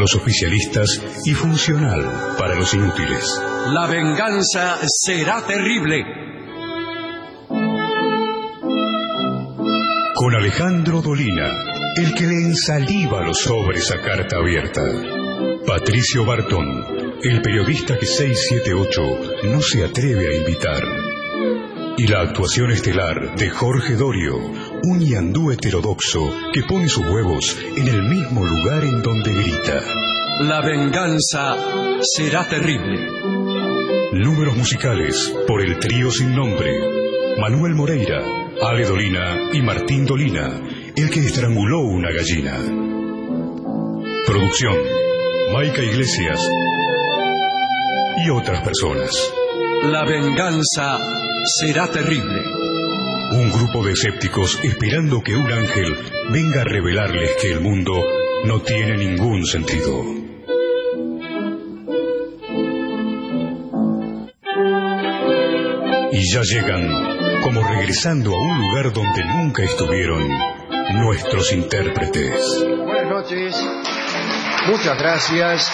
los oficialistas y funcional para los inútiles. La venganza será terrible. Con Alejandro Dolina, el que le ensaliva los sobres a carta abierta. Patricio Bartón, el periodista que 678 no se atreve a invitar. Y la actuación estelar de Jorge Dorio, un ñandú heterodoxo que pone sus huevos en el mismo lugar en donde grita. La venganza será terrible. Números musicales por el trío sin nombre. Manuel Moreira, Ale Dolina y Martín Dolina, el que estranguló una gallina. Producción, Maica Iglesias y otras personas. La venganza será terrible. Un grupo de escépticos esperando que un ángel venga a revelarles que el mundo no tiene ningún sentido. Y ya llegan, como regresando a un lugar donde nunca estuvieron, nuestros intérpretes. Buenas noches, muchas gracias,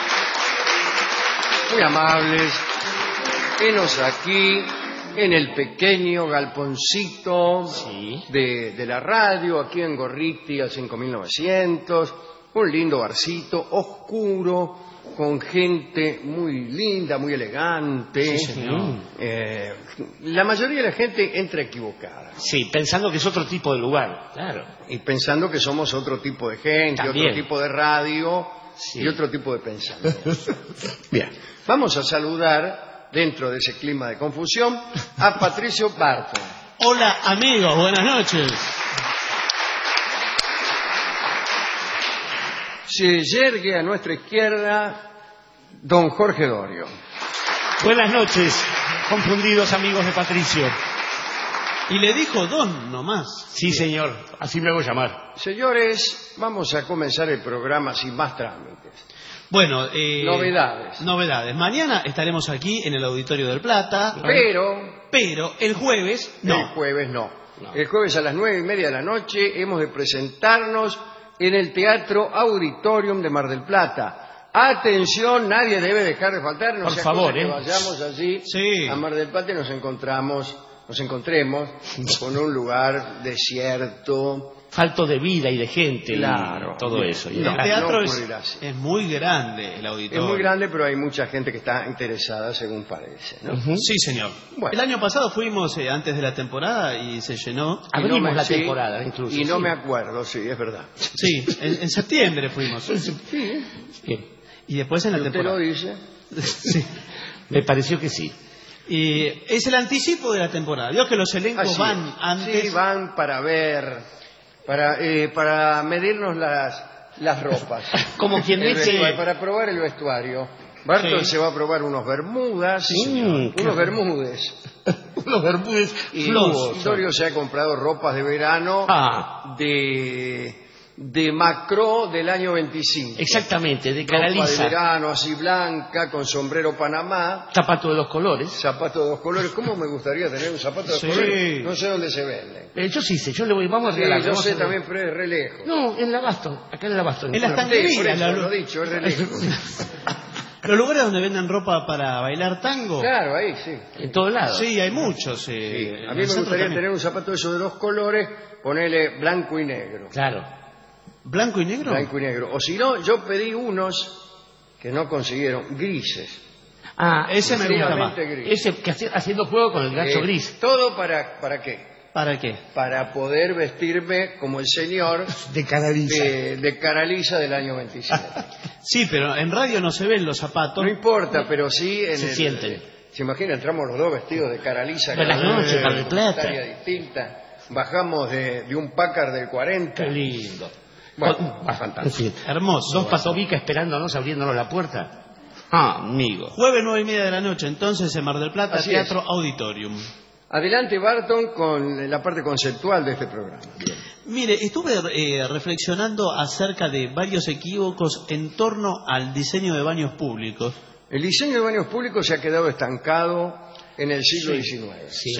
muy amables. Venos aquí en el pequeño galponcito de la radio, aquí en Gorriti al 5900, un lindo barcito oscuro, con gente muy linda, muy elegante. Sí, señor. La mayoría de la gente entra equivocada. Sí, pensando que es otro tipo de lugar, claro. Y pensando que somos otro tipo de gente, También. otro tipo de radio y otro tipo de pensamiento. Bien, vamos a saludar, dentro de ese clima de confusión, a Patricio Bartón. Hola amigos, buenas noches. Se yergue a nuestra izquierda don Jorge Dorio. Buenas noches, confundidos amigos de Patricio. Y le dijo don nomás. Sí, señor, así me hago llamar. Señores, vamos a comenzar el programa sin más trámites. Bueno, Novedades. Mañana estaremos aquí en el Auditorio del Plata. Pero el jueves no. El jueves no. El jueves a las 9:30 de la noche hemos de presentarnos en el Teatro Auditorium de Mar del Plata. Atención, nadie debe dejar de faltar. No Por sea favor, cosa que vayamos allí a Mar del Plata y nos encontremos con un lugar desierto, Falto de vida y de gente, claro, y todo eso. El teatro no ocurrirá así. es muy grande, el auditorio. Es muy grande, pero hay mucha gente que está interesada, según parece, ¿no? Sí, señor. Bueno. El año pasado fuimos antes de la temporada y se llenó. Abrimos la temporada incluso. Y no sí. me acuerdo, sí, es verdad. Sí, en septiembre fuimos. Bien. Y después en la ¿Usted temporada. lo dice? Sí. Me pareció que sí. Y es el anticipo de la temporada. Vio que los elencos Así van es. antes. Sí, van para ver, para medirnos las ropas. Como quien El dice... vestuario, para probar el vestuario. Barton Sí. se va a probar unos bermudas, unos bermudes. Los bermudes Y flosos. Dorio se ha comprado ropas de verano de Macro del año 25. Exactamente, de Ropa cara de lisa. verano así blanca, con sombrero Panamá, Zapato de dos colores. zapato de dos colores. ¿Cómo me gustaría tener un zapato de dos Sí. colores? No sé dónde se vende. Yo sí sé, yo le voy, vamos a Sí, regalar. yo vamos a sé ver. también, pero es re lejos. No, en el Abasto, acá en el Abasto. En las Sí, tanguerías, por eso la- lo he dicho, es re lejos. Los lugares donde venden ropa para bailar tango. Claro, ahí sí. En todos lados. Sí, hay muchos. Sí. en A mí el me centro gustaría también. tener un zapato de esos de dos colores, ponerle blanco y negro. Claro. ¿Blanco y negro? Blanco y negro. O si no, yo pedí unos que no consiguieron, grises. Ah, Ese me gusta más. Extremadamente gris. ese que haciendo juego con el gacho gris. ¿Todo para qué? ¿Para qué? Para poder vestirme como el señor De cara lisa. de cara lisa del año 27. Sí, pero en radio no se ven los zapatos. No importa, pero sí en Se sienten. ¿Se imagina? Entramos los dos vestidos de cara lisa. Buenas cada uno noches, en Mar del una Plata. indumentaria distinta. Bajamos de un Packard del 40. Qué lindo. Bueno, En fin. Hermoso. Dos pasobicas esperándonos, abriéndonos la puerta. Ah, amigo. Jueves 9:30 de la noche, entonces en Mar del Plata, Así Teatro Auditorium. Adelante, Barton, con la parte conceptual de este programa. Mire, estuve reflexionando acerca de varios equívocos en torno al diseño de baños públicos. El diseño de baños públicos se ha quedado estancado en el siglo XIX. Sí.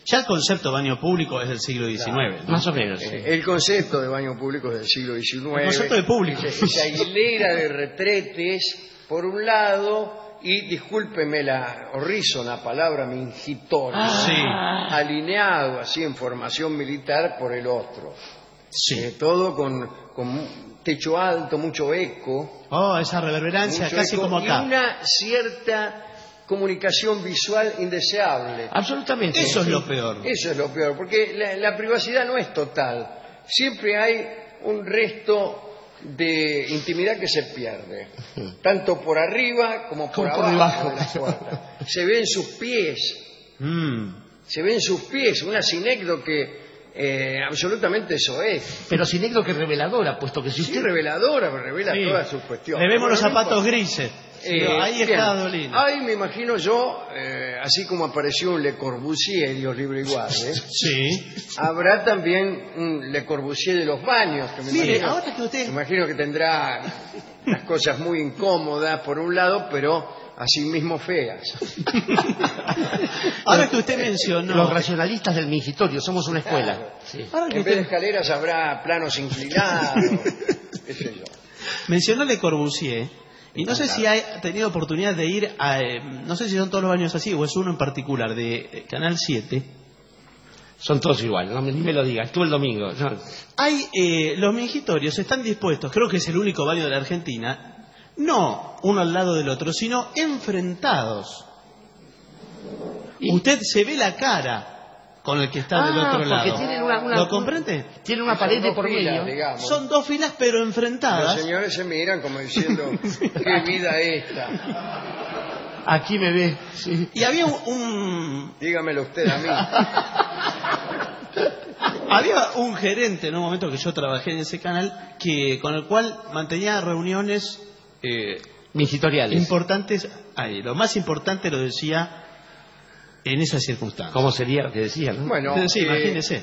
Ya el concepto de baño público es del siglo XIX, Claro. ¿no? Más o menos. Sí. El concepto de baño público es del siglo XIX. El concepto de público. Esa hilera de retretes, por un lado, y discúlpeme la horrísona palabra mingitoria, Sí. alineado así en formación militar por el otro. Sí. Todo con techo alto, mucho eco. Oh, esa reverberancia, mucho casi eco, como acá. Y una cierta comunicación visual indeseable. Absolutamente. Eso es sí. lo peor. Eso es lo peor, porque la privacidad no es total. Siempre hay un resto de intimidad que se pierde, tanto por arriba como por Como por abajo debajo. de la puerta. Se ven sus pies, Mm. se ven sus pies, una sinécdo que absolutamente eso es. Pero sin que reveladora, puesto que si Sí, usted... reveladora, revela Sí. todas sus cuestiones. Le vemos los Bueno, no zapatos importa. grises. Bien. Ahí está Dolina. Ahí me imagino yo, así como apareció un Le Corbusier en los libros iguales, Sí. habrá también un Le Corbusier de los baños. Que me Mire, imagino, ahora que usted- me imagino que tendrá unas cosas muy incómodas por un lado, pero asimismo feas. Ahora que usted mencionó... Los racionalistas del mingitorio, somos una escuela. Sí. Ahora que En vez de usted escaleras habrá planos inclinados, qué sé yo. mencionó Le Corbusier, y no sé si ha tenido oportunidad de ir a... no sé si son todos los baños así, o es uno en particular, de Canal 7. Son todos iguales, no, ni me lo digas. Tú el domingo. No. Hay... los mingitorios están dispuestos, creo que es el único baño de la Argentina, no uno al lado del otro, sino enfrentados. Usted se ve la cara con el que está del otro porque lado. tienen una- ¿Lo comprende? Tiene una Son pared de dos por filas, medio. digamos. Son dos filas pero Los enfrentadas. señores se miran como diciendo, qué vida esta. Aquí me ve. Sí. Y había un Dígamelo usted a mí. había un gerente en un momento que yo trabajé en ese canal con el cual mantenía reuniones Mingitoriales. importantes ahí. Lo más importante lo decía en esas circunstancias. ¿Cómo sería lo que decía? ¿No? Bueno, Sí, imagínese.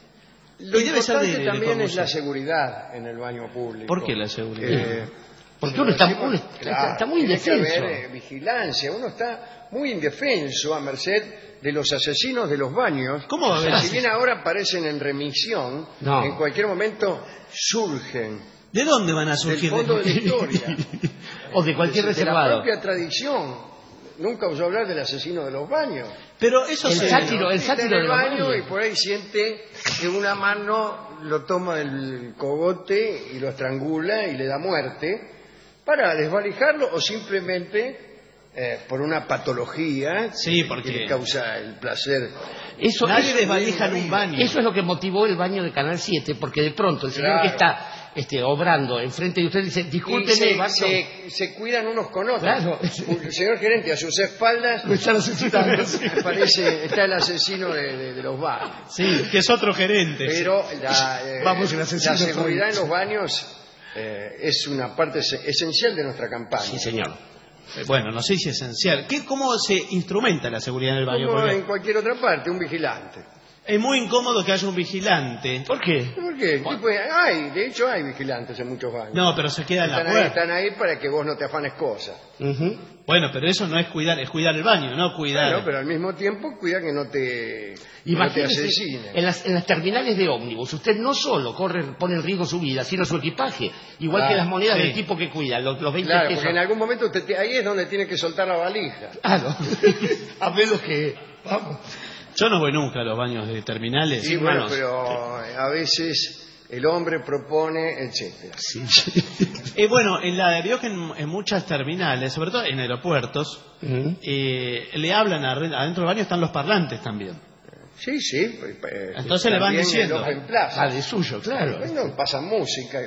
lo Y debe ser importante de también es Corbusier. la seguridad en el baño público. ¿Por qué la seguridad? Porque uno está, decimos, está muy tiene que indefenso. haber vigilancia, uno está muy indefenso a merced de los asesinos de los baños. ¿Cómo va a haber Si bien ahora aparecen en remisión, No. en cualquier momento surgen ¿De dónde van a del surgir? fondo de la historia, O de cualquier de la reservado. propia tradición. Nunca oyó hablar del asesino de los baños. Pero eso El se... sátiro, el Está en sátiro el de los baño baños. y por ahí siente que una mano lo toma del cogote y lo estrangula y le da muerte para desvalijarlo o simplemente por una patología Sí, que porque- le causa el placer. Eso, Nadie eso- desvalija en un baño. eso es lo que motivó el baño de Canal 7, porque de pronto el señor Claro. que está obrando enfrente de usted dice, Y discúlpeme, Barton, se cuidan unos con otros. Claro. El señor gerente a sus espaldas me está necesitando. está el asesino de los baños. Sí, que es otro gerente. Pero la Vamos, el asesino la seguridad fue- en los baños es una parte esencial de nuestra campaña. Sí, señor. Bueno, no sé si es esencial. ¿Cómo se instrumenta la seguridad en el baño? Como Porque en cualquier otra parte, un vigilante. es muy incómodo que haya un vigilante. ¿Por qué? ¿Por qué? De hecho hay vigilantes en muchos baños. No, pero se queda en la están, ahí, puerta. están ahí para que vos no te afanes cosas. Ujú. Bueno, pero eso no es cuidar el baño, no cuidar. Bueno, pero al mismo tiempo cuida que no te Imagínese, asesinen. en las terminales de ómnibus, usted no solo pone en riesgo su vida, sino su equipaje. Igual Claro, que las monedas sí. del tipo que cuida, los 20 Claro, pesos. porque en algún momento ahí es donde tiene que soltar la valija. Claro. A menos que... Vamos. Yo no voy nunca a los baños de terminales. Sí, bueno, hermanos. pero a veces el hombre propone, etcétera. Bueno, veo que en muchas terminales, sobre todo en aeropuertos, Ujú. le hablan adentro del baño, están los parlantes también. Sí, sí. Entonces le van también diciendo. el Open Plaza. Ah, de suyo, claro. Bueno, pasa música,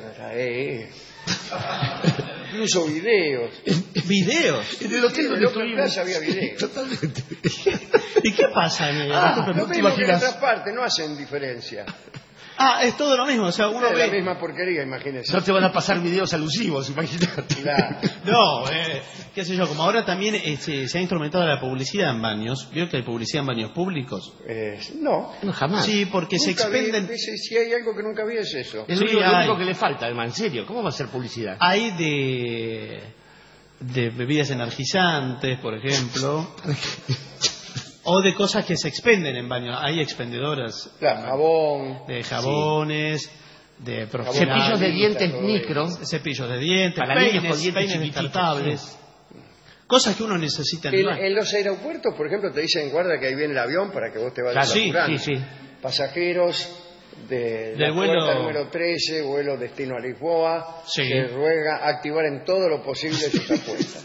incluso videos. ¿Videos? En el hotel En donde el Open estuvimos. Plaza había videos. Totalmente. ¿Y qué pasa en el Lo no te mismo que en imaginas. otras partes, no hacen diferencia. Es todo lo mismo, o sea, uno Es la ve... misma porquería, imagínese. No te van a pasar videos alusivos, imagínate. Claro. No, qué sé yo, como ahora también se ha instrumentado la publicidad en baños, ¿vio que hay publicidad en baños públicos? No. No, jamás. Sí, porque se Nunca vi, expenden... si hay algo que nunca vi es eso. Es Sí, lo hay. único que le falta, además, en serio. ¿Cómo va a ser publicidad? Hay de bebidas energizantes, por ejemplo. O de cosas que se expenden en baños. Hay expendedoras. Claro, jabón. De jabones, de Cepillos de dientes todo micro. cepillos de dientes, Para niños con dientes peines chiquititos, descartables. Cosas que uno necesita en el baño. En los aeropuertos, por ejemplo, te dicen, guarda que ahí viene el avión para que vos te vayas Claro, apurando. sí. Pasajeros de la vuelo- puerta número 13, vuelo destino a Lisboa, Sí. se ruega activar en todo lo posible sus apuestas.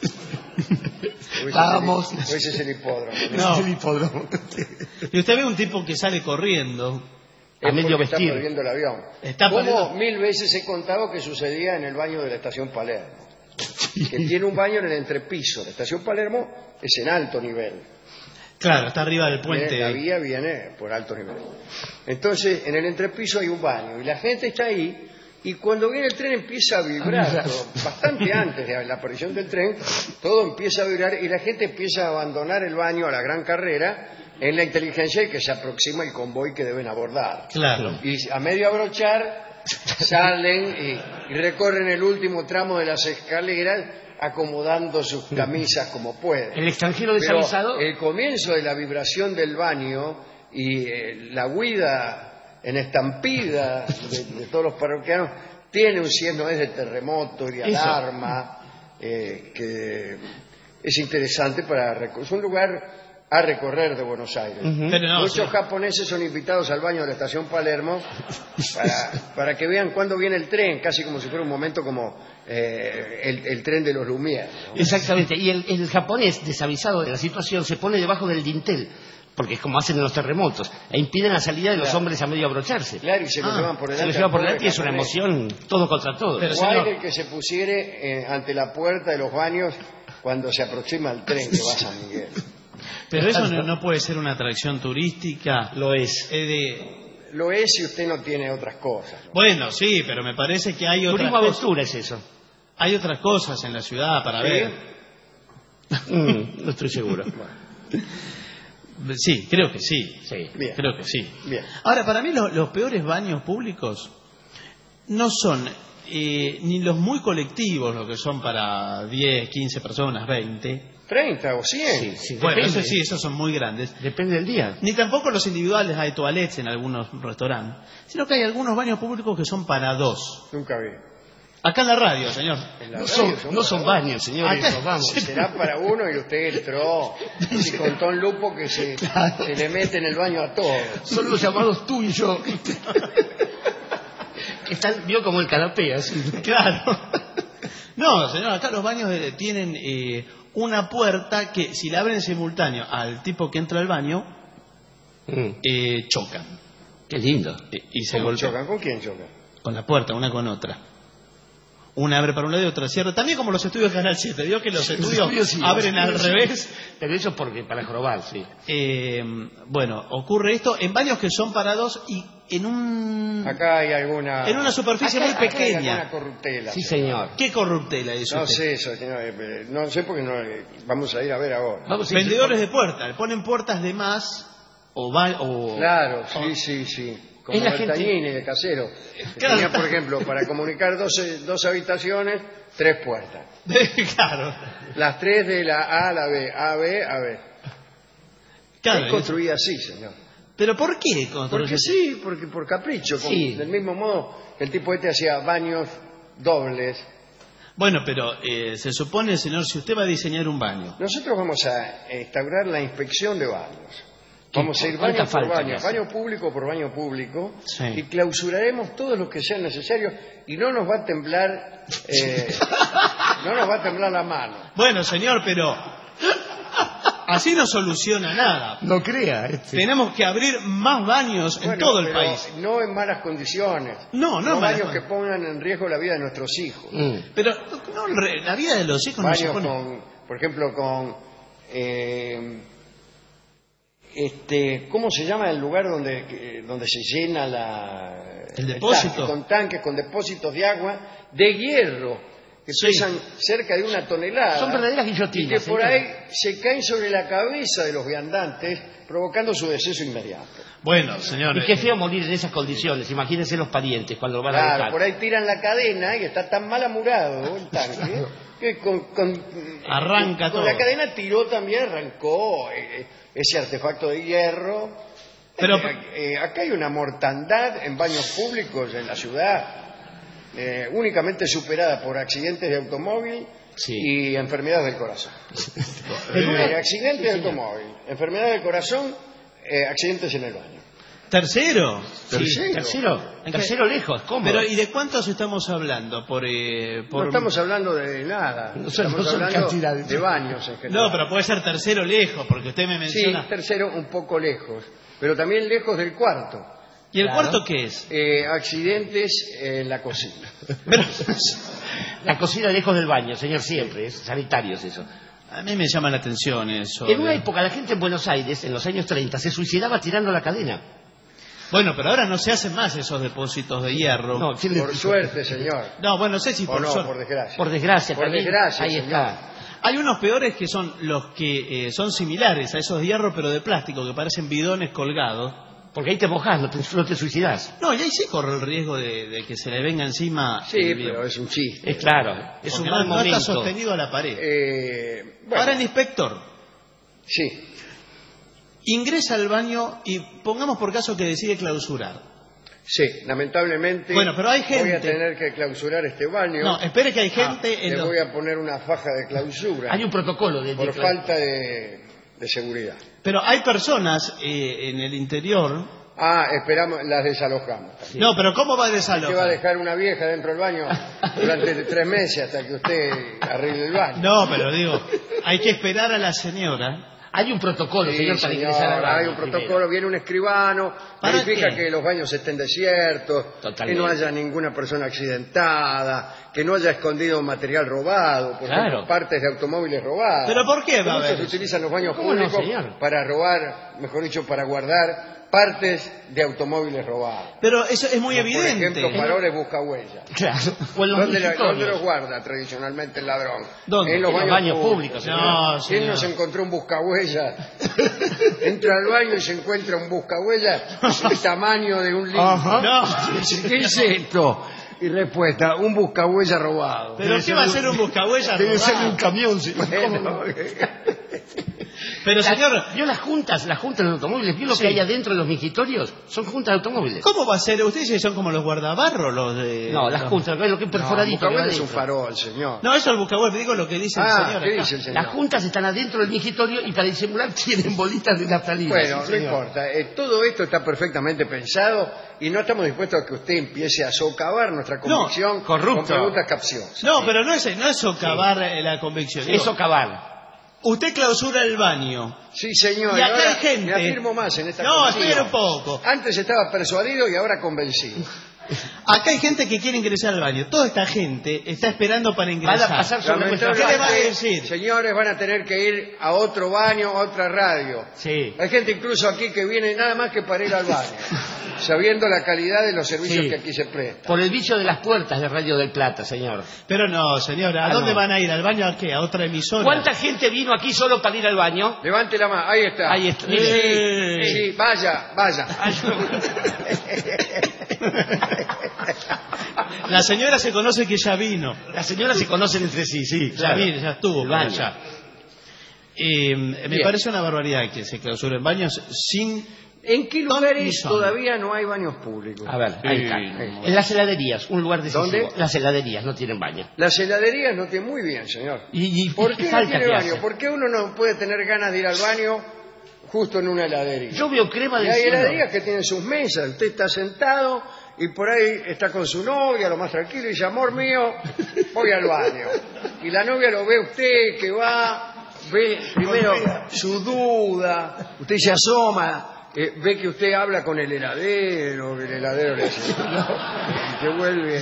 Vamos. Ese es el hipódromo. No. El hipódromo. Y usted ve un tipo que sale corriendo. A Es medio porque está vestir. perdiendo el avión. Está Como perdiendo- 1000 veces he contado que sucedía en el baño de la estación Palermo. Que tiene un baño en el entrepiso. La estación Palermo es en alto nivel. Claro, está arriba del puente. La vía viene por alto nivel. Entonces, en el entrepiso hay un baño y la gente está ahí y cuando viene el tren empieza a vibrar, bastante antes de la aparición del tren, todo empieza a vibrar y la gente empieza a abandonar el baño a la gran carrera en la inteligencia de que se aproxima el convoy que deben abordar. Claro. Y a medio abrochar salen y recorren el último tramo de las escaleras acomodando sus camisas como pueden. El extranjero Pero desavisado. el comienzo de la vibración del baño y la huida en estampida de todos los parroquianos tiene un signo de terremoto y de Eso. alarma que es interesante es un lugar a recorrer de Buenos Aires. Pero no, Muchos sí. japoneses son invitados al baño de la estación Palermo para que vean cuándo viene el tren, casi como si fuera un momento como el tren de los Lumière, ¿no? Exactamente. Y el japonés, desavisado de la situación, se pone debajo del dintel, porque es como hacen en los terremotos, e impiden la salida de los hombres a medio abrocharse. Claro, y se lo llevan por Se delante. lo lleva por al delante y es pobre una japonés. emoción todo contra todo. Pero- Igual señor. el que se pusiere ante la puerta de los baños cuando se aproxima el tren que va a San Miguel. Pero eso no puede ser una atracción turística. Lo es. Lo es si usted no tiene otras cosas, ¿no? Bueno, sí, pero me parece que hay otras Turismo cosas. aventura es eso. Hay otras cosas en la ciudad para ¿Sí? ver. No estoy seguro. Sí, creo que sí. Sí. Bien. Creo que sí. Bien. Ahora, para mí los peores baños públicos no son ni los muy colectivos, lo que son para 10, 15 personas, 20. 30 o 100. Sí, sí, Bueno, depende. eso sí, esos son muy grandes. Depende del día. Ni tampoco los individuales, hay toilettes en algunos restaurantes, sino que hay algunos baños públicos que son para dos. Nunca vi. Acá en la radio, señor. En la No radio son para baños, señores. Acá- Nos vamos. Será para uno y usted entró y contó un lupo que se le mete en el baño a todos. Son los llamados tú y yo. Que están, vio como el canapé, así. Claro. No, señor, acá los baños tienen una puerta que si la abren simultáneo al tipo que entra al baño, chocan. Qué lindo. Y se ¿Cómo golpean. chocan? ¿Con quién chocan? Con la puerta, una con otra. Una abre para un lado y otra cierra. También como los estudios de Canal 7. Vio que los estudios sí, abren los al estudios revés. sí. Pero eso porque para jorobar, sí. Bueno, ocurre esto en baños que son para dos y en Acá hay alguna... en una superficie acá- muy acá hay pequeña. alguna corruptela. Sí, señor. ¿Qué corruptela dice No usted? sé eso, señor, no sé porque no, vamos a ir a ver ahora. Vamos a ir- Vendedores de puertas, le ponen puertas de más o Claro, sí. Como Es la Bertagnini de Casero. Claro. Tenía, por ejemplo, para comunicar dos habitaciones, 3 puertas. claro. Las 3 de la A a la B, A, B. Claro, Es construida así, señor. pero ¿por qué construyen? Porque sí, porque por capricho. Sí. Del mismo modo, el tipo este hacía baños dobles. Bueno, pero se supone, señor, si usted va a diseñar un baño, Nosotros vamos a instaurar la inspección de baños. Vamos a ir ¿Cuánta baño por falta baño, le hace? baño público por baño público, Sí. y clausuraremos todos los que sean necesarios y no nos va a temblar, no nos va a temblar la mano. bueno, señor, pero así no soluciona nada. No crea. Tenemos que abrir más baños en Bueno, todo el pero país. no en malas condiciones. No en malas baños que condiciones. pongan en riesgo la vida de nuestros hijos. Pero no, la vida de los hijos no se Baños pone. con, por ejemplo, con ¿cómo se llama el lugar donde se llena El depósito. tanque, con tanques, con depósitos de agua de hierro que pesan cerca de 1 tonelada. Son verdaderas Y guillotinas. que por señor. ahí se caen sobre la cabeza de los viandantes, provocando su deceso inmediato. Bueno, señor. Y qué feo morir en esas condiciones. Imagínense los parientes cuando lo van a Claro, dejar. por ahí tiran la cadena y está tan mal amurado el tanque que Arranca con todo. la cadena tiró también, arrancó ese artefacto de hierro. Pero- Acá hay una mortandad en baños públicos en la ciudad, únicamente superada por accidentes de automóvil Sí. y enfermedades del corazón. Accidentes de automóvil, enfermedades del corazón, accidentes en el baño. ¿Tercero? Sí, tercero lejos. ¿Cómo? Pero ¿y de cuántos estamos hablando? No estamos hablando de nada, No estamos son hablando cantidades. de baños en general. No, pero puede ser tercero lejos, porque usted me Sí, menciona. tercero un poco lejos, pero también lejos del cuarto. ¿Y el Claro. cuarto qué es? Accidentes en la cocina. Pero, La cocina lejos del baño, señor, siempre. Es sanitarios eso. a mí me llama la atención eso. En una época la gente en Buenos Aires, en los años 30, se suicidaba tirando la cadena. Bueno, pero ahora no se hacen más esos depósitos de hierro. No, ¿quién le- Por suerte, señor. No, bueno, no sé si O por no, suerte. por desgracia. Por desgracia, Por también. desgracia, Ahí señor. está. Hay unos peores que son los que son similares a esos de hierro, pero de plástico, que parecen bidones colgados. Porque ahí te mojás, no te suicidás. No, y ahí sí corre el riesgo de que se le venga encima. Sí, el pero es un chiste. Es claro, es porque un no, mal no está momento. sostenido a la pared. Bueno, Ahora el inspector sí, ingresa al baño y pongamos por caso que decide clausurar. sí, lamentablemente Bueno, pero hay voy a gente- tener que clausurar este baño. No, espere que hay gente en Le los... voy a poner una faja de clausura Hay un protocolo de por falta de seguridad. Pero hay personas en el interior... Esperamos, las desalojamos. No, pero ¿cómo va a ¿Qué va a desalojar? dejar una vieja dentro del baño durante 3 meses hasta que usted arregle el baño? No, pero digo, hay que esperar a la señora. Hay un protocolo, Sí, señor, para señor, ingresar al baño. hay un protocolo, primero. viene un escribano, ¿Para verifica qué? que los baños estén desiertos, Totalmente. que no haya ninguna persona accidentada, que no haya escondido material robado, por Claro. ejemplo, partes de automóviles robadas. ¿Pero por qué va a Muchos haber? utilizan los baños ¿Cómo no, públicos señor? para robar, mejor dicho, para guardar partes de automóviles robados. Pero eso es muy Por evidente. ejemplo, faroles buscahuellas. Claro. O en los ¿Dónde minitorios. los guarda tradicionalmente el ladrón? ¿Dónde? En los En los baños, baños públicos. públicos, No, ¿Quién señor. no se encontró un buscahuellas? Entra al baño y se encuentra un buscahuellas del tamaño de un libro. No, ¿Qué es esto? Y respuesta, un buscahuellas robado. pero ¿qué va a ser un buscahuellas Debe ser robado? un camión, sí. Bueno, Pero señor, ¿Vio las juntas de automóviles? ¿Vio lo que hay adentro de los mingitorios? Son juntas de automóviles. ¿cómo va a ser? ¿Ustedes son como los guardabarros? Los de... No, las los- juntas, lo que es no, perforadito. que va buscahuellas es un adentro. farol, señor. No, eso es el buscahuellas, digo lo que dice el señor. ¿Qué acá. dice el señor? Las juntas están adentro del mingitorio y para disimular tienen bolitas de naftalina. Bueno, sí, no señor. importa. Todo esto está perfectamente pensado y no estamos dispuestos a que usted empiece a socavar nuestra convicción corrupto. con preguntas capciosas. No, pero no es socavar la convicción. Digo, Eso cabal. usted clausura el baño. Sí, señor. Y acá ahora hay gente. me afirmo más en esta No, convicción. espere un poco. Antes estaba persuadido y ahora convencido. Acá hay gente que quiere ingresar al baño. Toda esta gente está esperando para ingresar. Van a pasar sobre nuestra ¿Qué le va a Lamentablemente, decir? señores, van a tener que ir a otro baño, a otra radio. Sí. Hay gente incluso aquí que viene nada más que para ir al baño, sabiendo la calidad de los servicios Sí. que aquí se prestan. Por el vicio de las puertas de Radio del Plata, señor. Pero no, señora, ¿a dónde no. van a ir? ¿Al baño a qué? ¿A otra emisora? ¿Cuánta gente vino aquí solo para ir al baño? Levante la mano, ahí está. Ahí está. Sí, sí, vaya, vaya. La señora se conoce que ya vino. Las señoras se conocen entre sí, sí. Ya claro. vino, ya estuvo. El baño. Ya. Me Bien. parece una barbaridad que se clausuren baños sin... ¿En qué Ni lugares son. todavía no hay baños públicos? A ver, ahí está. En las heladerías, un lugar decisivo. ¿Dónde? Las heladerías no tienen baño. Las heladerías no tienen muy bien, señor. ¿Y ¿Por qué no falta tiene que baño? hace? ¿Por qué uno no puede tener ganas de ir al baño justo en una heladería? Yo veo crema Y de hay cielo. heladerías que tienen sus mesas, usted está sentado y por ahí está con su novia, lo más tranquilo, y dice, amor mío, voy al baño. Y la novia lo ve usted que va, ve primero su duda, usted se asoma, ve que usted habla con el heladero, que el heladero le dice, y que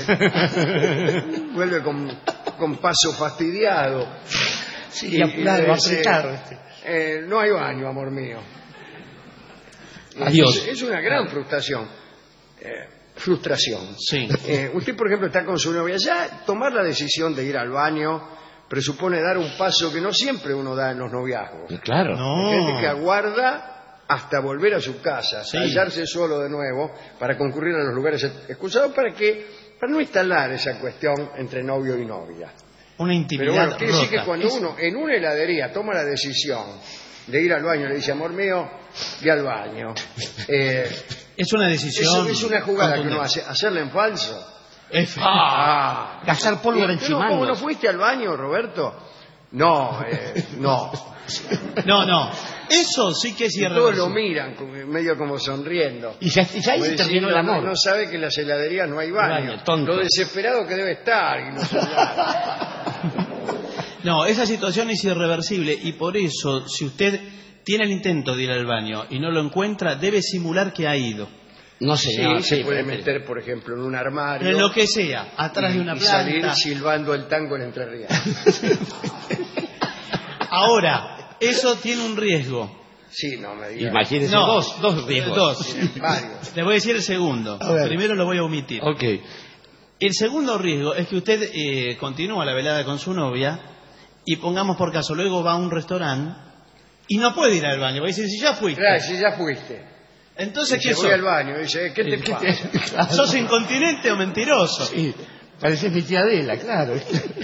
vuelve con paso fastidiado. Sí, apurado, le dice, apretado. no hay baño, amor mío. Adiós. Es una gran frustración. frustración. Sí. Usted, por ejemplo, está con su novia. Ya tomar la decisión de ir al baño presupone dar un paso que no siempre uno da en los noviazgos. Claro. No. Hay gente que aguarda hasta volver a su casa, Sí. hallarse solo de nuevo, para concurrir a los lugares excusados para no instalar esa cuestión entre novio y novia. Una Pero intimidad bueno, quiere decir rota. que cuando uno en una heladería toma la decisión de ir al baño, le dice, amor mío, ve al baño. Es una decisión. Es una jugada que uno contundente. hace, hacerla en falso. Gastar pólvora en ¿Cómo no chimangos. fuiste al baño, Roberto? No, no. No. Eso sí que es Y todos lo irreversible. miran, medio como sonriendo. Y ya ahí Como terminó el diciendo, amor. no sabe que en las heladerías no hay baño. Baño, tonto. Lo desesperado que debe estar. Y no sabe nada. No, esa situación es irreversible y por eso, si usted tiene el intento de ir al baño y no lo encuentra, debe simular que ha ido. No, Sí, señor. se sí, puede pero- meter, por ejemplo, en un armario. En lo que sea, atrás de una y salir planta. silbando el tango en Entre Ríos. Ahora, eso tiene un riesgo. Sí, no me digas. Imagínese No, dos riesgos. Dos. Varios. Le voy a decir el segundo. A ver. Primero lo voy a omitir. Ok. El segundo riesgo es que usted continúa la velada con su novia y pongamos por caso, luego va a un restaurante y no puede ir al baño. Va a decir, si ya fuiste. Claro, si ya fuiste. Entonces, Dice, ¿qué voy sos? al baño. Dice, ¿qué te pasa? ¿Sos incontinente o mentiroso? Sí, pareces mi tía Adela, claro.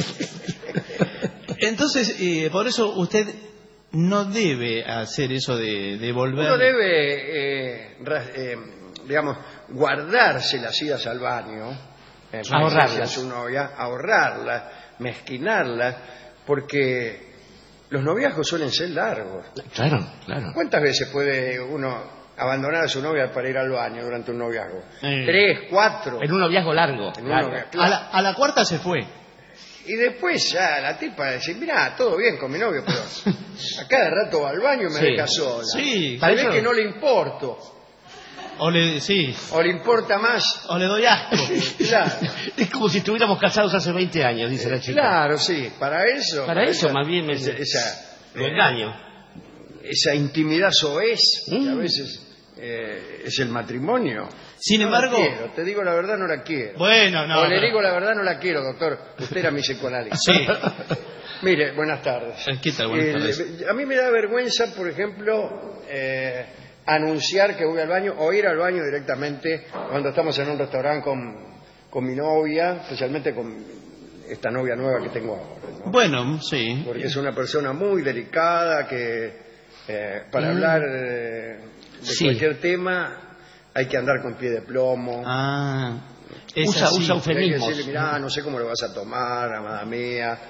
Entonces, por eso usted no debe hacer eso de volver. Uno debe, digamos, guardarse las idas al baño, Ahorrarlas. a su novia, ahorrarlas, mezquinarlas, porque los noviazgos suelen ser largos. Claro, claro. ¿Cuántas veces puede uno abandonar a su novia para ir al baño durante un noviazgo? 3, 4. En un noviazgo largo. En un Claro. noviazgo. A la cuarta se fue. Y después ya la tipa dice, mirá, todo bien con mi novio, pero a cada rato va al baño y me Sí. deja sola. Sí, Se ve eso- que no le importo, o le importa más. o le doy asco. Claro, Es como si estuviéramos casados hace 20 años, dice la chica. claro, sí, para eso. Para eso, esa- más bien, lo engaño. Esa intimidad soez, que a Mm. veces es el matrimonio. Sin No embargo, la quiero, te digo la verdad, no la quiero. bueno, no. O le pero- digo la verdad, no la quiero, doctor. Usted era mi psicoanalista. Sí. Mire, buenas tardes. ¿Qué tal? Buenas tardes. A mí me da vergüenza, por ejemplo, anunciar que voy al baño o ir al baño directamente cuando estamos en un restaurante con mi novia, especialmente con esta novia nueva que tengo ahora, ¿no? Bueno, sí. Porque es una persona muy delicada que para hablar de Sí. cualquier tema hay que andar con pie de plomo. Ah, es Usa- así. usa Hay que eufemismos. decirle, mirá, no sé cómo lo vas a tomar, amada mía,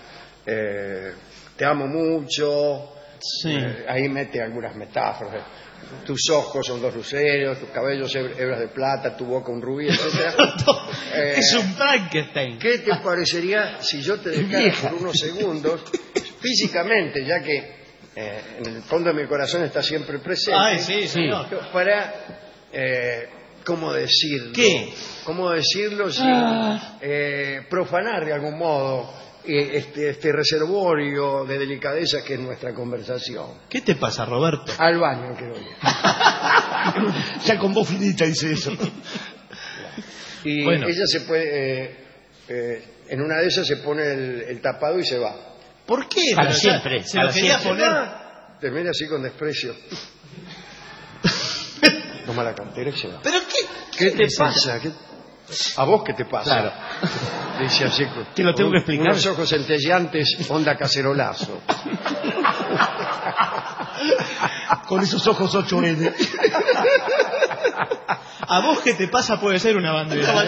te amo mucho. Sí. Ahí mete algunas metáforas. Tus ojos son 2 luceros, tus cabellos hebras de plata, tu boca un rubí, etc. Es un Frankenstein. ¿Qué te parecería si yo te dejara por unos segundos, físicamente, ya que en el fondo de mi corazón está siempre presente, Ay, sí, señor. para, ¿cómo decirlo? ¿Qué? ¿Cómo decirlo sin profanar de algún modo este reservorio de delicadeza que es nuestra conversación? ¿Qué te pasa, Roberto? Al baño quiero ir. Ya con voz finita dice eso. Y Bueno. ella se puede, en una de esas se pone el tapado y se va. ¿Por qué? Para Pero siempre, Se lo para quería siempre. poner. Termina así con desprecio. Toma la cartera y se va. ¿Pero qué? ¿Qué te pasa? ¿A vos qué te pasa? Claro. Dice así. Te lo tengo que explicar. Unos ojos centelleantes, onda cacerolazo. Con esos ojos 8N. A vos qué te pasa puede ser una bandera.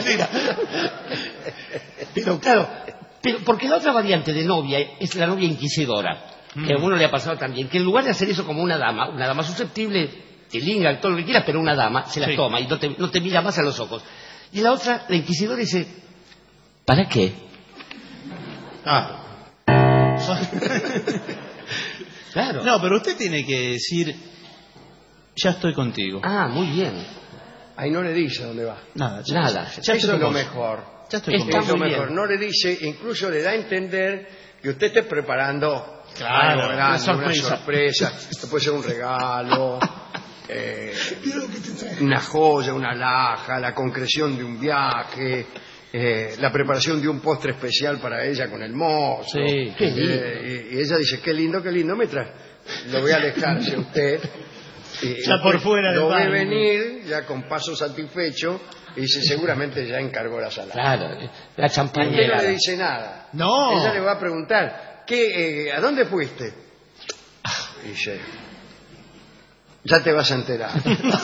Pero claro, porque la otra variante de novia es la novia inquisidora, que a uno le ha pasado también, que en lugar de hacer eso como una dama susceptible, te linga, todo lo que quieras, pero una dama se la Sí. toma y no te mira más a los ojos. Y la otra, la inquisidora, dice, ¿para qué? Claro. No, pero usted tiene que decir, ya estoy contigo. Ah, muy bien. Ahí no le dice dónde va. Nada, Nada. Ya Eso estoy es lo con vos. mejor. Ya estoy Está con Es vos. lo muy mejor. bien. No le dice, incluso le da a entender que usted esté preparando Claro, algo grande, una sorpresa. Esto puede ser un regalo. una joya, una alhaja, la concreción de un viaje, la preparación de un postre especial para ella con el mozo. Sí, qué lindo. Y ella dice, qué lindo, mientras lo ve alejarse usted. Ya por fuera del lo ve baño. venir, ya con paso satisfecho, y dice, seguramente ya encargó la salada. Claro, la Y champaña usted no helada. le dice nada. No. Ella le va a preguntar, ¿a dónde fuiste? Y dice, ya te vas a enterar.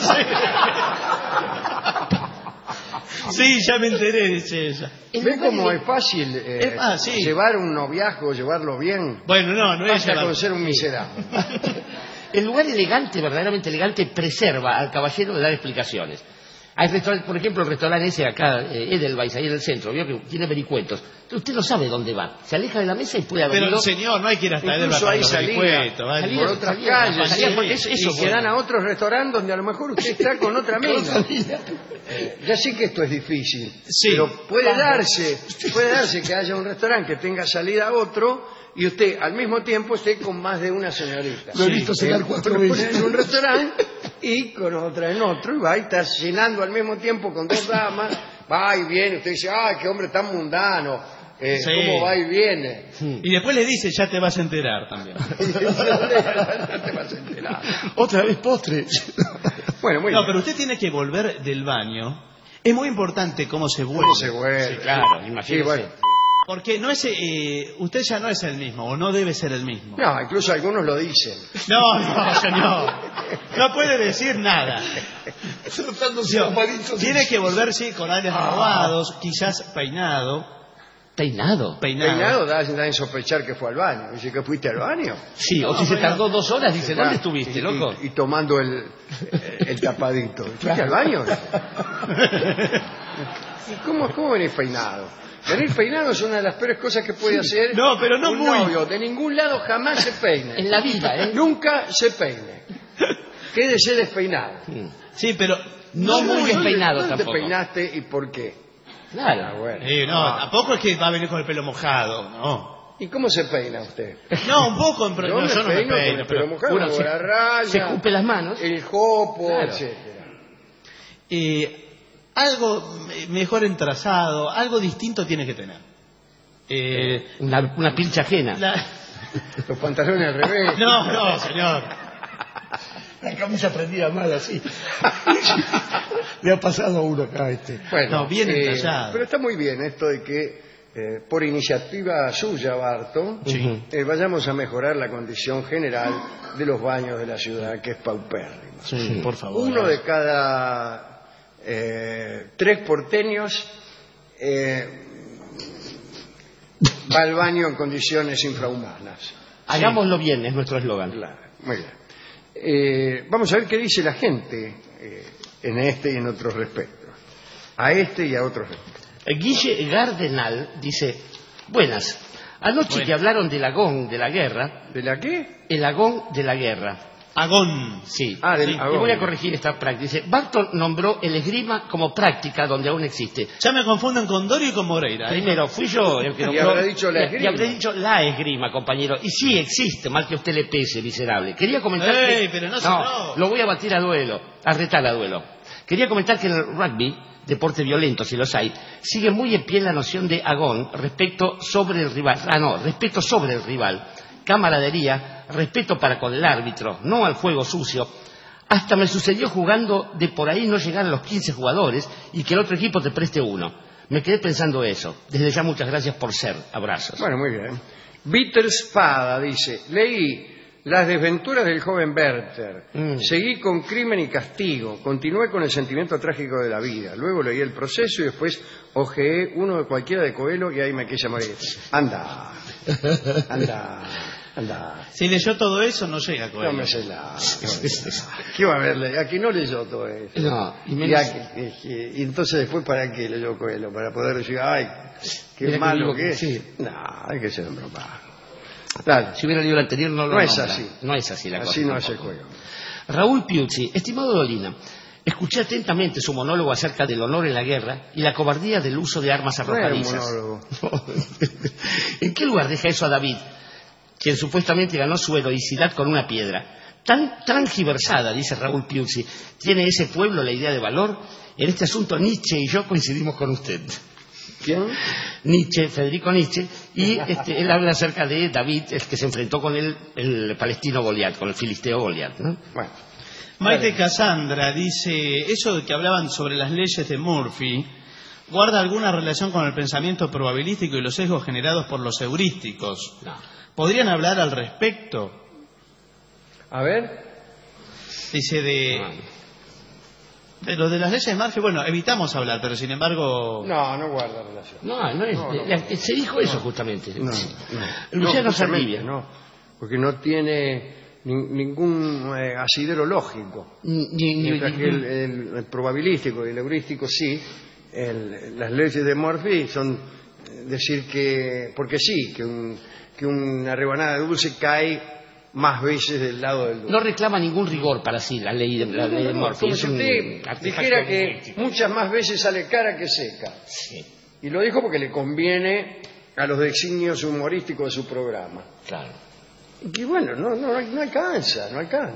Sí, ya me enteré, dice ella. ¿Ves cómo es fácil sí. llevar un noviazgo, llevarlo bien? Bueno, no es Basta llevar- con ser un miserable. El lugar elegante, verdaderamente elegante, preserva al caballero de dar explicaciones. Hay restaurantes, por ejemplo, el restaurante ese acá, Edelweiss, ahí en el centro, vio que tiene vericuetos. Usted no sabe dónde va. Se aleja de la mesa y puede haber Pero ido. señor, no hay que ir hasta Incluso Edelweiss hay para los salida, vericuetos, ¿vale? salida, por otras salida, calles, salida, sí, porque eso y que bueno. dan a otros restaurantes donde a lo mejor usted está con otra mina. Ya sé que esto es difícil, Sí. pero puede darse que haya un restaurante que tenga salida a otro y usted al mismo tiempo esté con más de una señorita. Lo he visto cenar 4 Pone veces. en un restaurante y con otra en otro, y va y está cenando al mismo tiempo con dos damas, va y viene, usted dice, ¡ay, qué hombre tan mundano! Sí. ¿Cómo va y viene? Y después le dice, ya te vas a enterar también. No te vas a enterar. Otra vez postre. Bueno, muy No, bien. pero usted tiene que volver del baño. Es muy importante cómo se vuelve. ¿Cómo se vuelve? Sí, claro, imagínese. Sí, bueno. Porque no es, usted ya no es el mismo, o no debe ser el mismo. No, incluso algunos lo dicen. No, señor. No puede decir nada. Frotándose los palitos. Tiene que volverse con aires renovados, quizás peinado. ¿Peinado? Peinado da en sospechar que fue al baño. Dice que fuiste al baño. Sí, o si se tardó 2 horas, dice, ¿dónde estuviste, loco? Y tomando el tapadito. ¿Fuiste al baño? ¿Y cómo venís peinado? Venir peinado es una de las peores cosas que puede hacer No, pero no un muy. novio. De ningún lado jamás se peine. En la vida, ¿eh? Nunca se peine. Quédese despeinado. Sí, pero no muy ¿Dónde- despeinado ¿Dónde tampoco. te peinaste y por qué? Claro. Bueno. No, tampoco es que va a venir con el pelo mojado, no. ¿Y cómo se peina usted? No, un poco, pero Yo no, yo no me peino con peino. el pelo Pero, mojado, uno hago se- la raya, Se escupe las manos. el jopo, Claro. etcétera. algo mejor entrazado, algo distinto tiene que tener. Una pilcha ajena. Los pantalones al revés. No, señor. La camisa prendida mal así. Le ha pasado a uno acá Bueno, No, bien entallado. pero está muy bien esto de que por iniciativa suya, Barton, Sí. vayamos a mejorar la condición general de los baños de la ciudad, que es paupérrima. Sí, por favor. Uno de cada 3 porteños va al baño en condiciones infrahumanas. Hagámoslo bien, es nuestro eslogan. Claro, muy bien. Vamos a ver qué dice la gente en este y en otros respectos. A este y a otros respectos. Guille Gardenal dice, buenas, anoche que hablaron del agón de la guerra, ¿De la qué? el agón de la guerra. Agón. Sí, Ah, del sí. agón. Y voy a corregir esta práctica. Dice, Barton nombró el esgrima como práctica donde aún existe. Ya me confunden con Dorio y con Moreira. Primero, fui yo el que Y nombró... habrá dicho la esgrima. Y habré dicho la esgrima, compañero. Y sí existe, mal que a usted le pese, miserable. Quería comentar Ey, que... pero no. lo voy a batir a duelo, a retar a duelo. Quería comentar que en el rugby, deporte violento si los hay, sigue muy en pie la noción de agón respecto sobre el rival. Respeto sobre el rival. Camaradería, respeto para con el árbitro, no al juego sucio. Hasta me sucedió jugando de por ahí no llegar a los 15 jugadores y que el otro equipo te preste uno. Me quedé pensando eso. Desde ya muchas gracias por ser. Abrazos. Bueno, muy bien. Víter Spada dice, leí Las desventuras del joven Werther, seguí con Crimen y Castigo, continué con El sentimiento trágico de la vida, luego leí El proceso y después ojeé uno de cualquiera de Coelho y ahí me quise morir. Anda. Si leyó todo eso, no llega a No Coelho. me sé la... ¿Qué va a verle? Aquí no leyó todo eso. No, y Y, menos... y entonces después, ¿para qué leyó Coelho? Para poder decir, ay, qué Mira que malo digo que que es. sí. No, hay que ser un broma. Dale. Si hubiera leído el anterior no lo No es nombra. así. No es así la cosa. Así no es el tampoco. juego. Raúl Piuzzi, estimado Dolina, escuché atentamente su monólogo acerca del honor en la guerra y la cobardía del uso de armas No era un arrojadizas. monólogo. ¿En qué lugar deja eso a David? quien supuestamente ganó su heroicidad con una piedra. Tan transgiversada, dice Raúl Piuzzi, tiene ese pueblo la idea de valor. En este asunto Nietzsche y yo coincidimos con usted. ¿Quién? Nietzsche, Federico Nietzsche, y él habla acerca de David, el que se enfrentó con el palestino Goliat, con el filisteo Goliat, ¿no? Bueno. Maite Cassandra dice, eso de que hablaban sobre las leyes de Murphy, ¿guarda alguna relación con el pensamiento probabilístico y los sesgos generados por los heurísticos? No. ¿Podrían hablar al respecto? A ver. Dice Pero de las leyes de Murphy, bueno, evitamos hablar, pero sin embargo... No guarda relación. Se dijo eso justamente. No. Luciano Justamente, Saldivia. no, porque no tiene ningún asidero lógico. Mientras que el probabilístico y el heurístico sí, las leyes de Murphy son decir que, porque sí, que una rebanada de dulce cae más veces del lado del dulce. No reclama ningún rigor para sí la ley de Murphy. Como si usted dijera que muchas más veces sale cara que seca. Sí, Y lo dijo porque le conviene a los designios humorísticos de su programa. claro. Y bueno, no alcanza.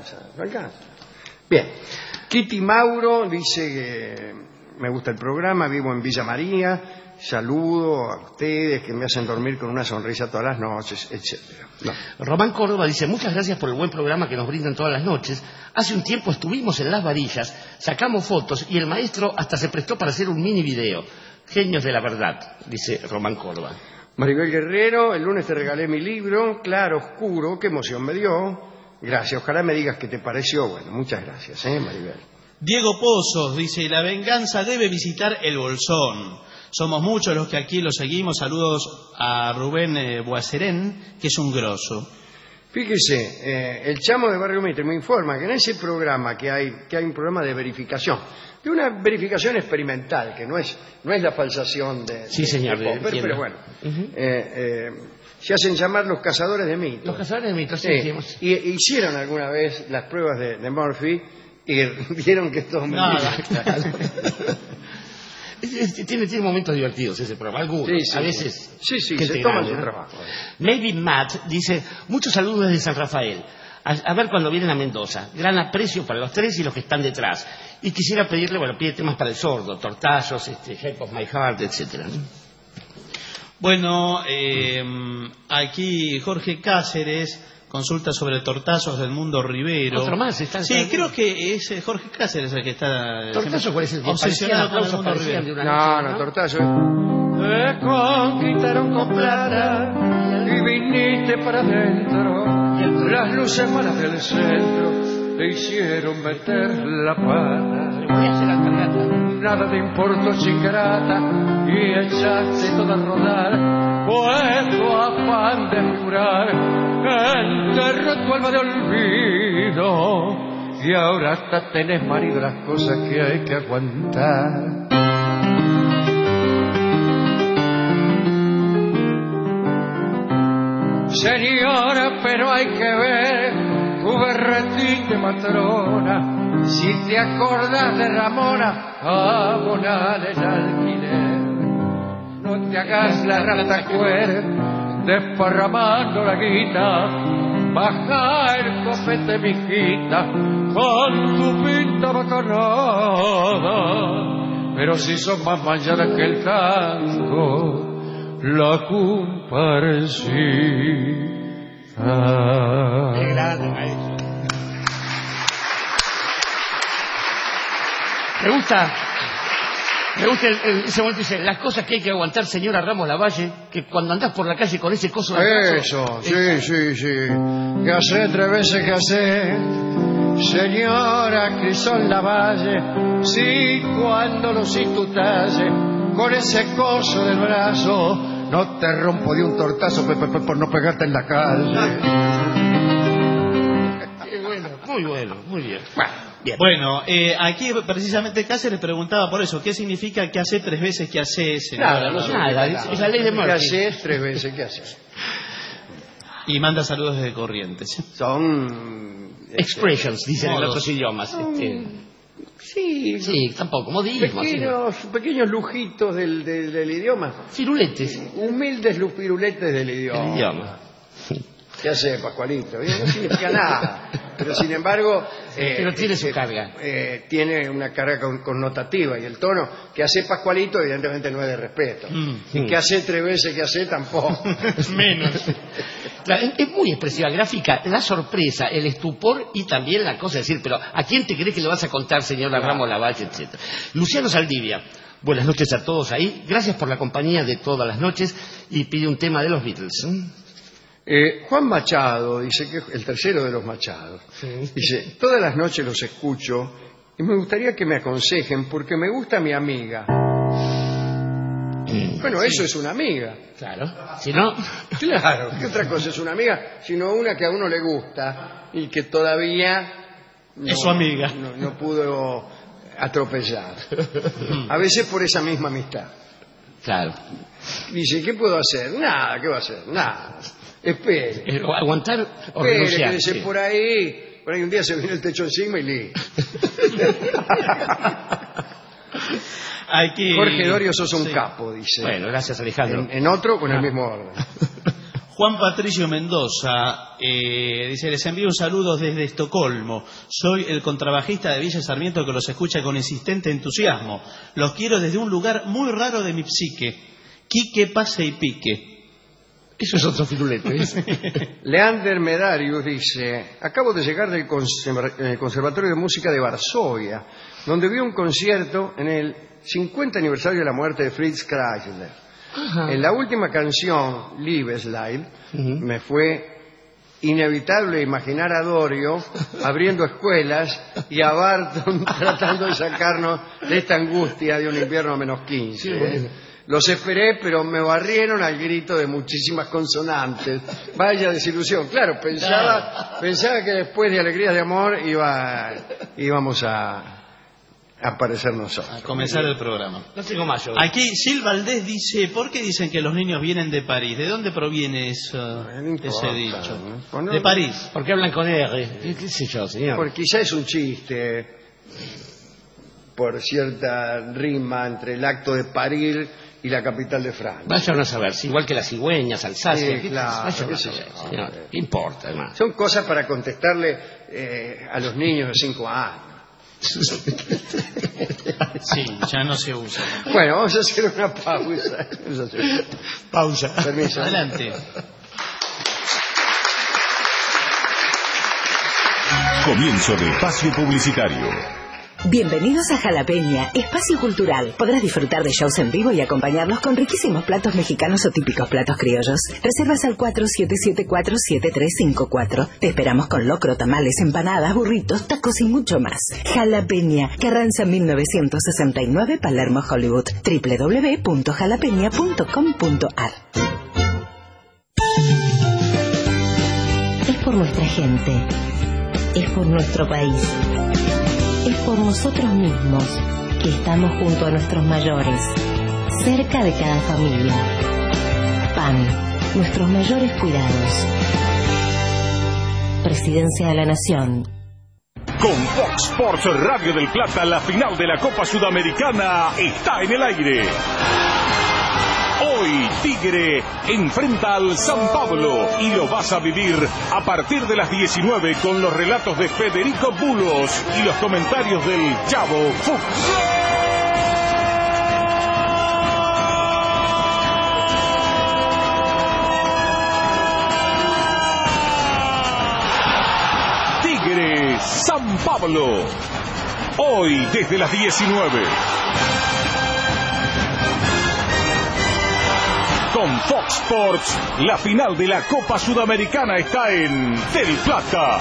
Bien, Kitty Mauro dice que me gusta el programa, vivo en Villa María, saludo a ustedes que me hacen dormir con una sonrisa todas las noches, etcétera. No. Román Córdoba dice, muchas gracias por el buen programa que nos brindan todas las noches. Hace un tiempo estuvimos en Las Varillas, sacamos fotos y el maestro hasta se prestó para hacer un mini video. Genios de la verdad, dice Román Córdoba. Maribel Guerrero, el lunes te regalé mi libro, Claro Oscuro, qué emoción me dio. Gracias, ojalá me digas qué te pareció. Bueno, muchas gracias, Maribel. Diego Pozos dice, la venganza debe visitar el Bolsón. Somos muchos los que aquí lo seguimos. Saludos a Rubén Boacerén, que es un grosso. Fíjese, el chamo de Barrio Mitre me informa que en ese programa que hay un programa de verificación, de una verificación experimental, que no es la falsación de señor, de Popper, pero bueno, se hacen llamar los cazadores de mitos. Los cazadores de mitos, sí. Y hicieron alguna vez las pruebas de Murphy y vieron que es todo mentira. Tiene momentos divertidos ese programa, algunos, a veces. Sí, se toman su trabajo. Maybe Matt dice, muchos saludos desde San Rafael. A ver cuando vienen a Mendoza. Gran aprecio para los tres y los que están detrás. Y quisiera pedirle, pide temas para el sordo, Tortazos, Shape of My Heart, etcétera. Bueno, aquí Jorge Cáceres consulta sobre Tortazos del Mundo Rivero. Otro más está. Sí, creo que es Jorge Cáceres el que está ¿Tortazo cuál es el que obsesionado con el Mundo Rivero? No, Tortazo. Te conquistaron con plata y viniste para adentro. Las luces malas del centro te hicieron meter la pata. Nada te importó, chicarata, y echaste todo a rodar. Puedo afán de jurar, enterró tu alma de olvido, y ahora hasta tenés marido las cosas que hay que aguantar. Señora, pero hay que ver tu berretín de matrona. Si te acordás de Ramona, abonar el alquiler. No te hagas la rata cuer, desparramando la guita. Baja el copete, mijita, con tu pinta bacanada. Pero si son más mañanas que el tango, la comparecida. Qué grande, maestro. Me gusta ese momento, dice, las cosas que hay que aguantar, señora Ramos Lavalle, que cuando andás por la calle con ese coso de brazo, sí. Que hace 3 veces que hace, señora Crisol Lavalle, sí, cuando lo si tu talle, con ese coso del brazo, no te rompo de un tortazo por no pegarte en la calle. Muy bueno, muy bien. Bien. Bueno, aquí precisamente Cáceres preguntaba por eso, ¿qué significa que hace 3 veces que hace ese? Nada, es la ley de Murphy. ¿Qué haces 3 veces? ¿Qué haces? Y manda saludos desde Corrientes. Son expressions, dicen en otros idiomas. Sí, tampoco, modismo. Pequeños lujitos del idioma. Firuletes. Humildes piruletes del idioma. ¿Qué hace Pascualito? No significa nada. Pero sin embargo... pero tiene su carga. Tiene una carga connotativa, y el tono que hace Pascualito evidentemente no es de respeto. Y que hace 3 veces que hace tampoco. Menos. Claro, es muy expresiva gráfica, la sorpresa, el estupor y también la cosa de decir, pero ¿a quién te crees que le vas a contar, señora Ramos Lavalle, etcétera? Luciano Saldivia, buenas noches a todos ahí, gracias por la compañía de todas las noches, y pide un tema de los Beatles. Juan Machado dice que es el tercero de los Machados. Dice, todas las noches los escucho y me gustaría que me aconsejen porque me gusta mi amiga. Bueno, eso es una amiga. Claro, si no... Claro, ¿qué otra cosa es una amiga? Sino una que a uno le gusta y que todavía... es su amiga. No pudo atropellar. A veces por esa misma amistad. Claro. Dice, ¿qué puedo hacer? Nada, ¿qué va a hacer? Nada. Espere. Aguantar o Espere, renunciar. quédese por ahí un día se viene el techo encima y listo. Jorge Dorio, sos un capo, dice. Bueno, gracias, Alejandro. En otro, con el mismo orden. Juan Patricio Mendoza dice, les envío un saludo desde Estocolmo. Soy el contrabajista de Villa Sarmiento que los escucha con insistente entusiasmo. Los quiero desde un lugar muy raro de mi psique. Quique, pase y pique. Eso es otro firulete. Leander Medarius dice, acabo de llegar del Conservatorio de Música de Varsovia, donde vi un concierto en el 50 aniversario de la muerte de Fritz Kreisler. Ajá. En la última canción, Liebesleid, me fue inevitable imaginar a Dorio abriendo escuelas y a Barton tratando de sacarnos de esta angustia de un invierno a -15. Sí, bueno. Los esperé, pero me barrieron al grito de muchísimas consonantes. Vaya desilusión. Claro, pensaba que después de Alegrías de Amor íbamos a aparecer nosotros. A comenzar el programa. No tengo más yo. Aquí Sil Valdés dice, ¿por qué dicen que los niños vienen de París? ¿De dónde proviene ese dicho? ¿No? De París. ¿Por qué hablan con R? ¿Qué sé yo, señor? Porque quizá es un chiste por cierta rima entre el acto de parir y la capital de Francia. Vayan a saber, igual que las cigüeñas, Alsacia. Sí, claro, vayan a saber, señor. ¿Qué importa, hermano? Son cosas para contestarle a los niños de 5 años. Sí, ya no se usa. Bueno, vamos a hacer una pausa. Pausa. Permiso. Adelante. Comienzo de espacio publicitario. Bienvenidos a Jalapeña, espacio cultural. Podrás disfrutar de shows en vivo y acompañarlos con riquísimos platos mexicanos o típicos platos criollos. Reservas al 4774-7354. Te esperamos con locro, tamales, empanadas, burritos, tacos y mucho más. Jalapeña, Carranza 1969, Palermo, Hollywood. www.jalapeña.com.ar. Es por nuestra gente. Es por nuestro país. Es por nosotros mismos que estamos junto a nuestros mayores, cerca de cada familia. PAN, nuestros mayores cuidados. Presidencia de la Nación. Con Fox Sports Radio del Plata, la final de la Copa Sudamericana está en el aire. Hoy Tigre enfrenta al San Pablo y lo vas a vivir a partir de las 19 con los relatos de Federico Bulos y los comentarios del Chavo Fuchs. Tigre San Pablo. Hoy desde las 19. Con Fox Sports, la final de la Copa Sudamericana está en Del Plata.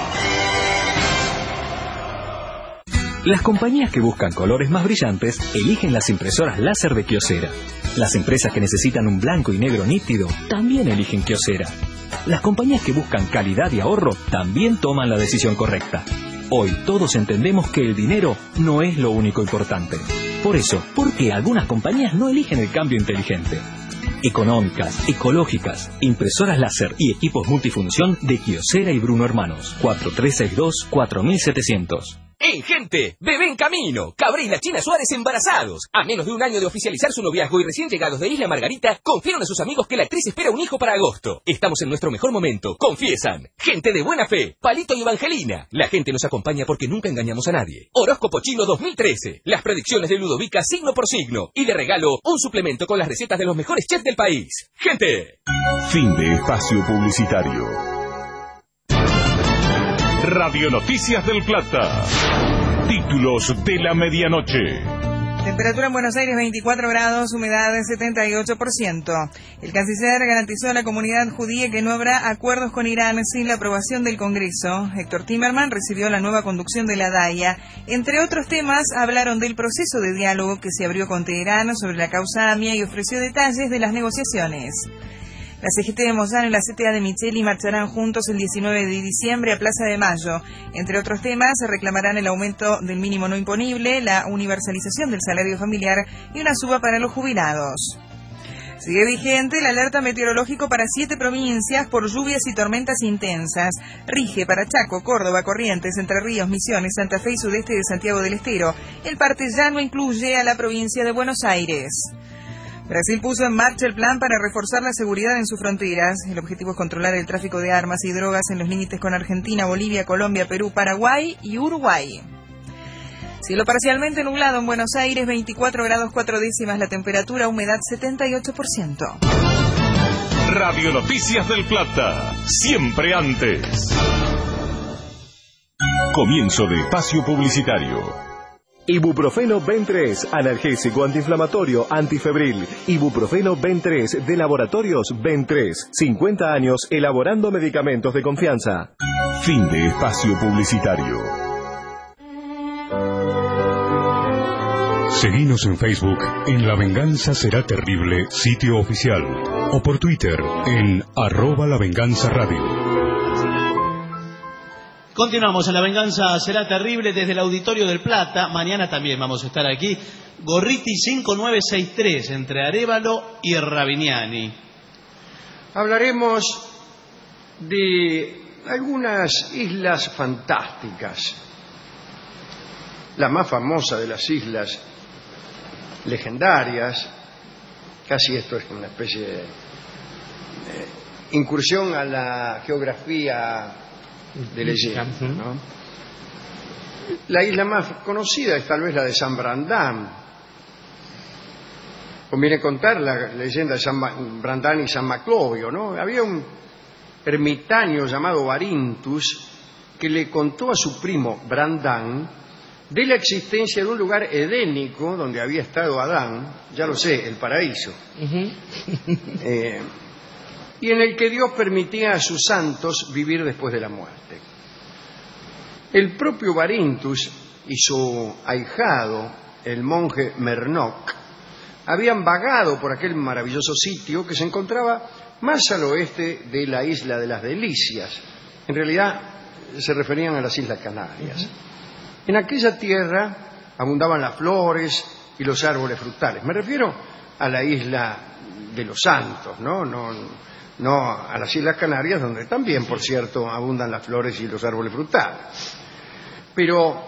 Las compañías que buscan colores más brillantes eligen las impresoras láser de Kyocera. Las empresas que necesitan un blanco y negro nítido también eligen Kyocera. Las compañías que buscan calidad y ahorro también toman la decisión correcta. Hoy todos entendemos que el dinero no es lo único importante. Por eso, ¿por qué algunas compañías no eligen el cambio inteligente? Económicas, ecológicas, impresoras láser y equipos multifunción de Kyocera y Bruno Hermanos. 4362-4700. ¡Hey, gente! ¡Bebé en camino! Cabré y la China Suárez embarazados. A menos de un año de oficializar su noviazgo y recién llegados de Isla Margarita, confieron a sus amigos que la actriz espera un hijo para agosto. Estamos en nuestro mejor momento, confiesan. Gente de buena fe, Palito y Evangelina. La gente nos acompaña porque nunca engañamos a nadie. Horóscopo Chino 2013. Las predicciones de Ludovica signo por signo. Y de regalo, un suplemento con las recetas de los mejores chefs del país. ¡Gente! Fin de espacio publicitario. Radio Noticias del Plata. Títulos de la medianoche. Temperatura en Buenos Aires 24 grados, humedad del 78%. El canciller garantizó a la comunidad judía que no habrá acuerdos con Irán sin la aprobación del Congreso. Héctor Timerman recibió la nueva conducción de la DAIA. Entre otros temas, hablaron del proceso de diálogo que se abrió con Teherán sobre la causa AMIA y ofreció detalles de las negociaciones. La CGT de Moyano y la CTA de Micheli marcharán juntos el 19 de diciembre a Plaza de Mayo. Entre otros temas, se reclamarán el aumento del mínimo no imponible, la universalización del salario familiar y una suba para los jubilados. Sigue vigente el alerta meteorológico para 7 provincias por lluvias y tormentas intensas. Rige para Chaco, Córdoba, Corrientes, Entre Ríos, Misiones, Santa Fe y sudeste de Santiago del Estero. El parte ya no incluye a la provincia de Buenos Aires. Brasil puso en marcha el plan para reforzar la seguridad en sus fronteras. El objetivo es controlar el tráfico de armas y drogas en los límites con Argentina, Bolivia, Colombia, Perú, Paraguay y Uruguay. Cielo parcialmente nublado en Buenos Aires, 24 grados 4 décimas la temperatura, humedad 78%. Radio Noticias del Plata, siempre antes. Comienzo de espacio publicitario. Ibuprofeno Ben3, analgésico, antiinflamatorio, antifebril. Ibuprofeno Ben3 de Laboratorios Ben3. 50 años elaborando medicamentos de confianza. Fin de espacio publicitario. Seguinos en Facebook en La Venganza Será Terrible, sitio oficial. O por Twitter en @LaVenganzaRadio. Continuamos en La Venganza Será Terrible desde el Auditorio del Plata. Mañana también vamos a estar aquí. Gorriti 5963, entre Arévalo y Ravignani. Hablaremos de algunas islas fantásticas. La más famosa de las islas legendarias. Casi esto es una especie de incursión a la geografía de leyenda, ¿no? La isla más conocida es tal vez la de San Brandán. Conviene contar la leyenda de San Brandán y San Maclovio, ¿no? Había un ermitaño llamado Barintus que le contó a su primo Brandán de la existencia de un lugar edénico donde había estado Adán, ya lo sé, el paraíso. Y en el que Dios permitía a sus santos vivir después de la muerte. El propio Barintus y su ahijado, el monje Mernoc, habían vagado por aquel maravilloso sitio que se encontraba más al oeste de la isla de las Delicias. En realidad se referían a las Islas Canarias. En aquella tierra abundaban las flores y los árboles frutales. Me refiero a la isla de los Santos, no a las Islas Canarias, donde también, por cierto, abundan las flores y los árboles frutales. Pero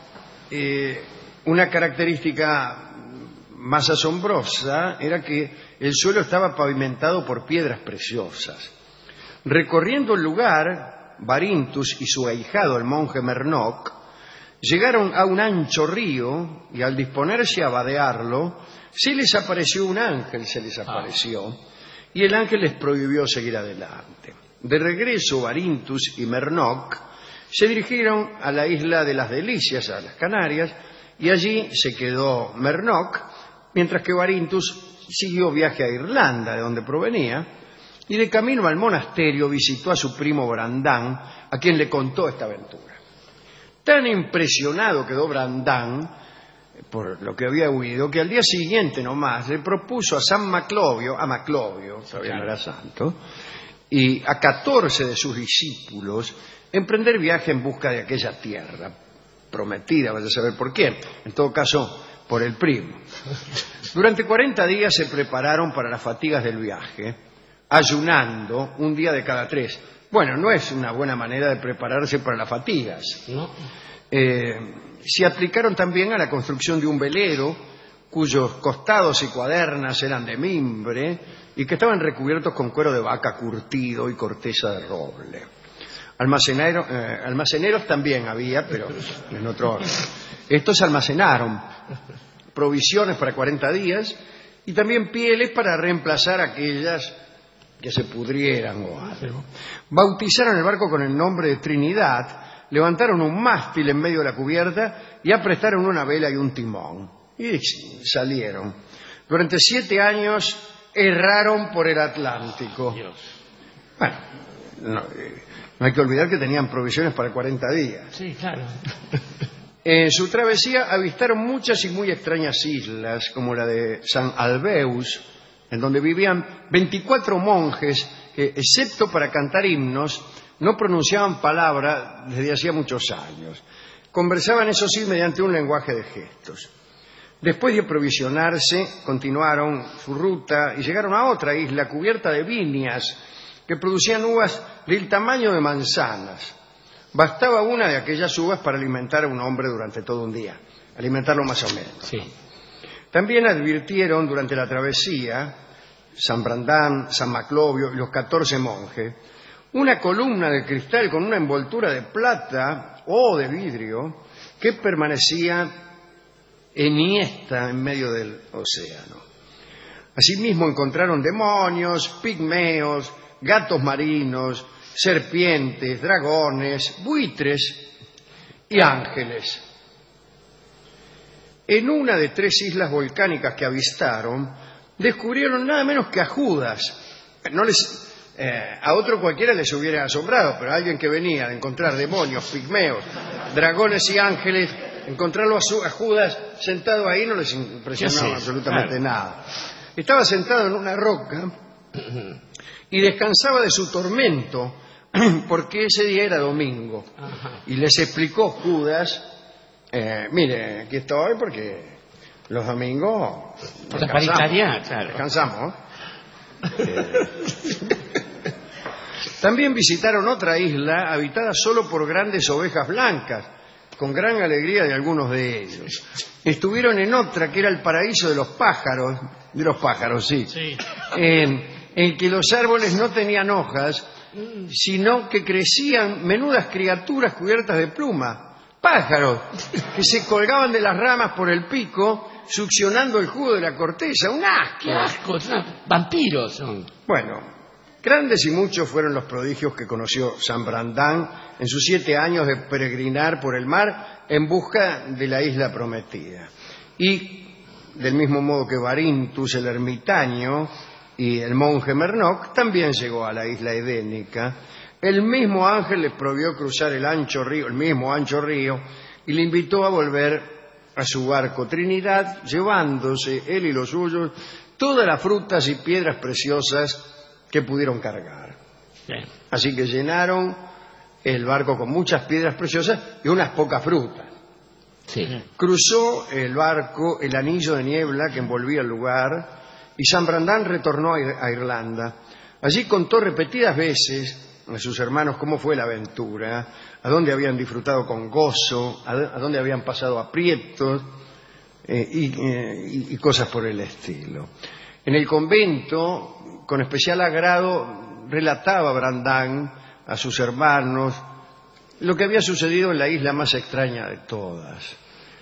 una característica más asombrosa era que el suelo estaba pavimentado por piedras preciosas. Recorriendo el lugar, Barintus y su ahijado, el monje Mernoc, llegaron a un ancho río y al disponerse a vadearlo, se les apareció un ángel, y el ángel les prohibió seguir adelante. De regreso, Barintus y Mernoc se dirigieron a la isla de las Delicias, a las Canarias, y allí se quedó Mernoc, mientras que Barintus siguió viaje a Irlanda, de donde provenía, y de camino al monasterio visitó a su primo Brandán, a quien le contó esta aventura. Tan impresionado quedó Brandán por lo que había oído, que al día siguiente nomás le propuso a Maclovio, todavía no era santo, y a 14 de sus discípulos emprender viaje en busca de aquella tierra prometida, vaya a saber por quién, en todo caso por el primo. Durante 40 días se prepararon para las fatigas del viaje, ayunando un día de cada 3. Bueno, no es una buena manera de prepararse para las fatigas. No. Se aplicaron también a la construcción de un velero cuyos costados y cuadernas eran de mimbre y que estaban recubiertos con cuero de vaca curtido y corteza de roble. Almaceneros también había, pero en otro orden. Estos almacenaron provisiones para 40 días y también pieles para reemplazar aquellas que se pudrieran o algo. Bautizaron el barco con el nombre de Trinidad, levantaron un mástil en medio de la cubierta y aprestaron una vela y un timón. Y salieron. Durante 7 años erraron por el Atlántico. Bueno, no hay que olvidar que tenían provisiones para 40 días. Sí, claro. En su travesía avistaron muchas y muy extrañas islas, como la de San Albeus, en donde vivían 24 monjes que, excepto para cantar himnos, no pronunciaban palabra desde hacía muchos años. Conversaban, eso sí, mediante un lenguaje de gestos. Después de aprovisionarse, continuaron su ruta y llegaron a otra isla cubierta de viñas que producían uvas del tamaño de manzanas. Bastaba una de aquellas uvas para alimentar a un hombre durante todo un día, alimentarlo más o menos. Sí. También advirtieron durante la travesía, San Brandán, San Maclovio y los 14 monjes, una columna de cristal con una envoltura de plata o de vidrio que permanecía enhiesta en medio del océano. Asimismo encontraron demonios, pigmeos, gatos marinos, serpientes, dragones, buitres y ángeles. En una de 3 islas volcánicas que avistaron, descubrieron nada menos que a Judas. A otro cualquiera les hubiera asombrado, pero a alguien que venía de encontrar demonios, pigmeos, dragones y ángeles, encontrarlo a Judas sentado ahí no les impresionaba absolutamente nada. Estaba sentado en una roca y descansaba de su tormento porque ese día era domingo. Y les explicó Judas, mire, aquí estoy porque los domingos descansamos. También visitaron otra isla habitada solo por grandes ovejas blancas, con gran alegría de algunos de ellos. Estuvieron en otra que era el paraíso de los pájaros, sí. En que los árboles no tenían hojas, sino que crecían menudas criaturas cubiertas de pluma, pájaros, que se colgaban de las ramas por el pico, succionando el jugo de la corteza. ¡Un asco! ¡Qué asco! Vampiros son. Bueno, grandes y muchos fueron los prodigios que conoció San Brandán en sus 7 años de peregrinar por el mar en busca de la isla prometida. Y, del mismo modo que Barintus, el ermitaño, y el monje Mernoc, también llegó a la isla edénica. El mismo ángel les prohibió cruzar el mismo ancho río, y le invitó a volver a su barco Trinidad, llevándose él y los suyos todas las frutas y piedras preciosas que pudieron cargar. Bien. Así que llenaron el barco con muchas piedras preciosas y unas pocas frutas. Sí. Cruzó el barco el anillo de niebla que envolvía el lugar y San Brandán retornó a Irlanda. Allí contó repetidas veces a sus hermanos cómo fue la aventura, a dónde habían disfrutado con gozo, a dónde habían pasado aprietos y cosas por el estilo. En el convento, con especial agrado, relataba Brandán a sus hermanos lo que había sucedido en la isla más extraña de todas.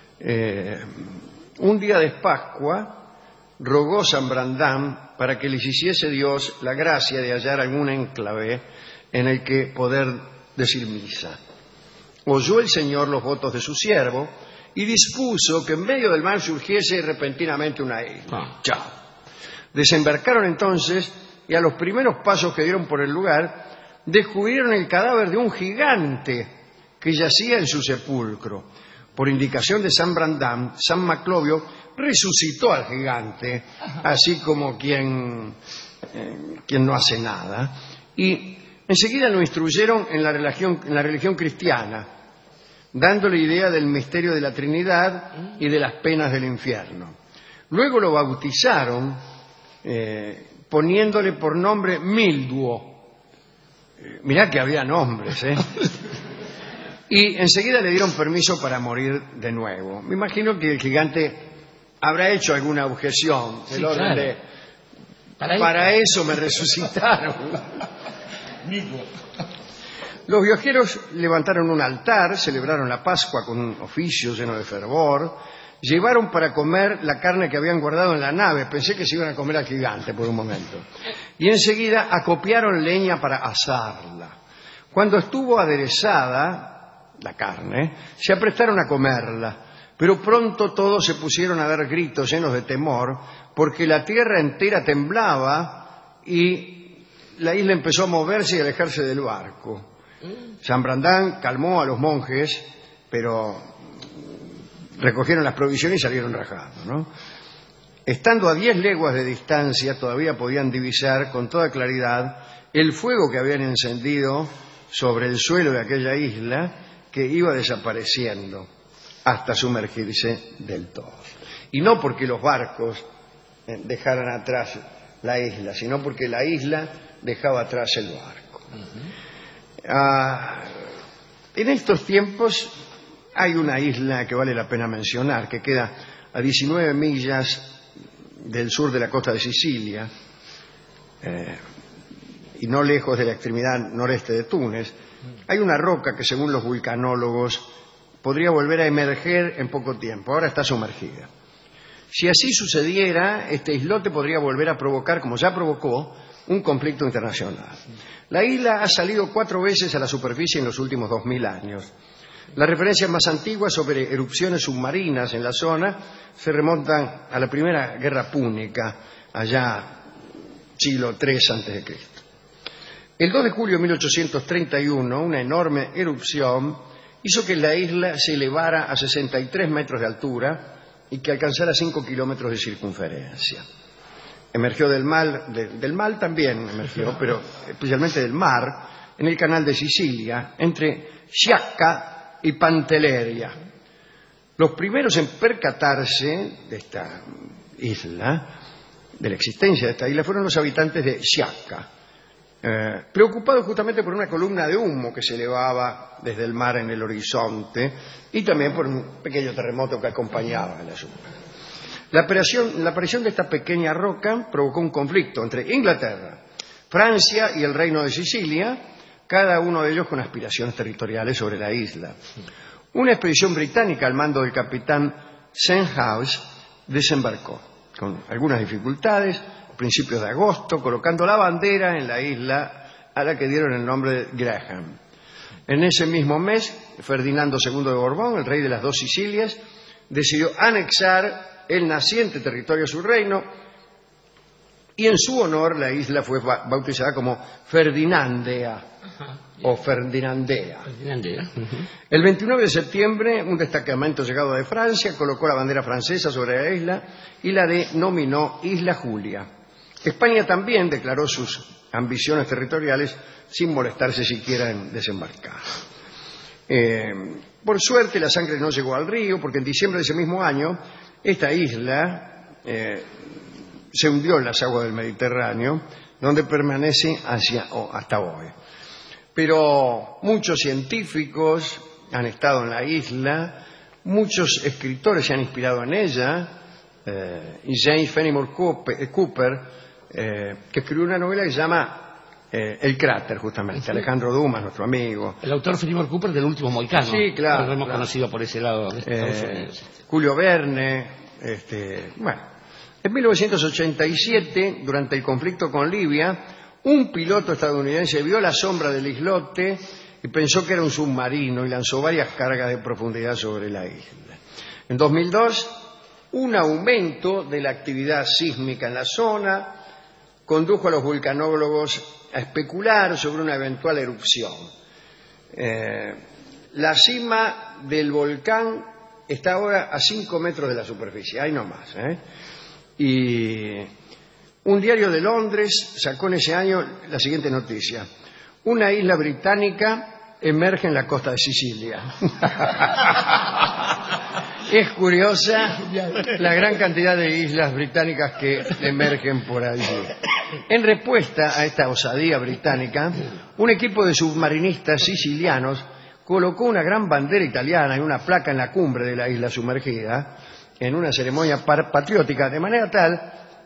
Un día de Pascua rogó San Brandán para que les hiciese Dios la gracia de hallar algún enclave en el que poder decir misa. Oyó el Señor los votos de su siervo y dispuso que en medio del mar surgiese repentinamente una isla. Chao. Desembarcaron entonces y a los primeros pasos que dieron por el lugar descubrieron el cadáver de un gigante que yacía en su sepulcro. Por indicación de San Brandán, San Maclovio resucitó al gigante, así como quien no hace nada, y enseguida lo instruyeron en la religión cristiana, dándole idea del misterio de la Trinidad y de las penas del infierno. Luego lo bautizaron poniéndole por nombre Milduo, Mirá que había nombres, ¿eh? Y enseguida le dieron permiso para morir de nuevo. Me imagino que el gigante habrá hecho alguna objeción del Sí, orden claro. de... Para eso me resucitaron. Los viajeros levantaron un altar, celebraron la Pascua con un oficio lleno de fervor, llevaron para comer la carne que habían guardado en la nave. Pensé que se iban a comer al gigante por un momento. Y enseguida acopiaron leña para asarla. Cuando estuvo aderezada la carne, se aprestaron a comerla, pero pronto todos se pusieron a dar gritos llenos de temor, porque la tierra entera temblaba y la isla empezó a moverse y a alejarse del barco. San Brandán calmó a los monjes, pero recogieron las provisiones y salieron rajados, ¿no? Estando a 10 leguas de distancia, todavía podían divisar con toda claridad el fuego que habían encendido sobre el suelo de aquella isla, que iba desapareciendo hasta sumergirse del todo. Y no porque los barcos dejaran atrás la isla, sino porque la isla dejaba atrás el barco. En estos tiempos hay una isla que vale la pena mencionar, que queda a 19 millas del sur de la costa de Sicilia, y no lejos de la extremidad noreste de Túnez. Hay una roca que, según los vulcanólogos, podría volver a emerger en poco tiempo. Ahora está sumergida. Si así sucediera, este islote podría volver a provocar, como ya provocó, un conflicto internacional. La isla ha salido 4 veces a la superficie en los últimos 2000 años. Las referencias más antiguas sobre erupciones submarinas en la zona se remontan a la Primera Guerra Púnica, allá siglo III a.C. El 2 de julio de 1831, una enorme erupción hizo que la isla se elevara a 63 metros de altura y que alcanzara 5 kilómetros de circunferencia. Emergió del mar también emergió, pero especialmente del mar, en el canal de Sicilia, entre Sciacca y Pantelleria. Los primeros en percatarse de esta isla, de la existencia de esta isla, fueron los habitantes de Sciacca, preocupados justamente por una columna de humo que se elevaba desde el mar en el horizonte y también por un pequeño terremoto que acompañaba el asunto. La aparición de esta pequeña roca provocó un conflicto entre Inglaterra, Francia y el Reino de Sicilia, cada uno de ellos con aspiraciones territoriales sobre la isla. Una expedición británica al mando del capitán Senhouse desembarcó, con algunas dificultades, a principios de agosto, colocando la bandera en la isla a la que dieron el nombre de Graham. En ese mismo mes, Ferdinando II de Borbón, el rey de las dos Sicilias, decidió anexar el naciente territorio a su reino y en su honor la isla fue bautizada como Ferdinandea o Ferdinandea. El 29 de septiembre un destacamento llegado de Francia colocó la bandera francesa sobre la isla y la denominó Isla Julia. España también declaró sus ambiciones territoriales sin molestarse siquiera en desembarcar. Por suerte la sangre no llegó al río, porque en diciembre de ese mismo año esta isla se hundió en las aguas del Mediterráneo, donde permanece hasta hoy. Pero muchos científicos han estado en la isla, muchos escritores se han inspirado en ella, y James Fenimore Cooper, que escribió una novela que se llama El cráter, justamente. Alejandro Dumas, nuestro amigo. El autor Fenimore Cooper del Último Mohicano. Sí, claro. Lo hemos conocido por ese lado de Estados Unidos. Julio Verne. Bueno, en 1987, durante el conflicto con Libia, un piloto estadounidense vio la sombra del islote y pensó que era un submarino y lanzó varias cargas de profundidad sobre la isla. En 2002, un aumento de la actividad sísmica en la zona condujo a los vulcanólogos a especular sobre una eventual erupción. La cima del volcán está ahora a 5 metros de la superficie, ahí nomás. Y un diario de Londres sacó en ese año la siguiente noticia: una isla británica emerge en la costa de Sicilia. Es curiosa la gran cantidad de islas británicas que emergen por allí. En respuesta a esta osadía británica, un equipo de submarinistas sicilianos colocó una gran bandera italiana y una placa en la cumbre de la isla sumergida en una ceremonia patriótica, de manera tal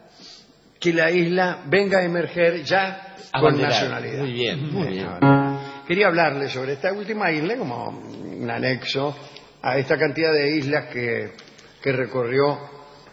que la isla venga a emerger ya con nacionalidad. Muy bien, muy bien. Quería hablarles sobre esta última isla como un anexo a esta cantidad de islas que recorrió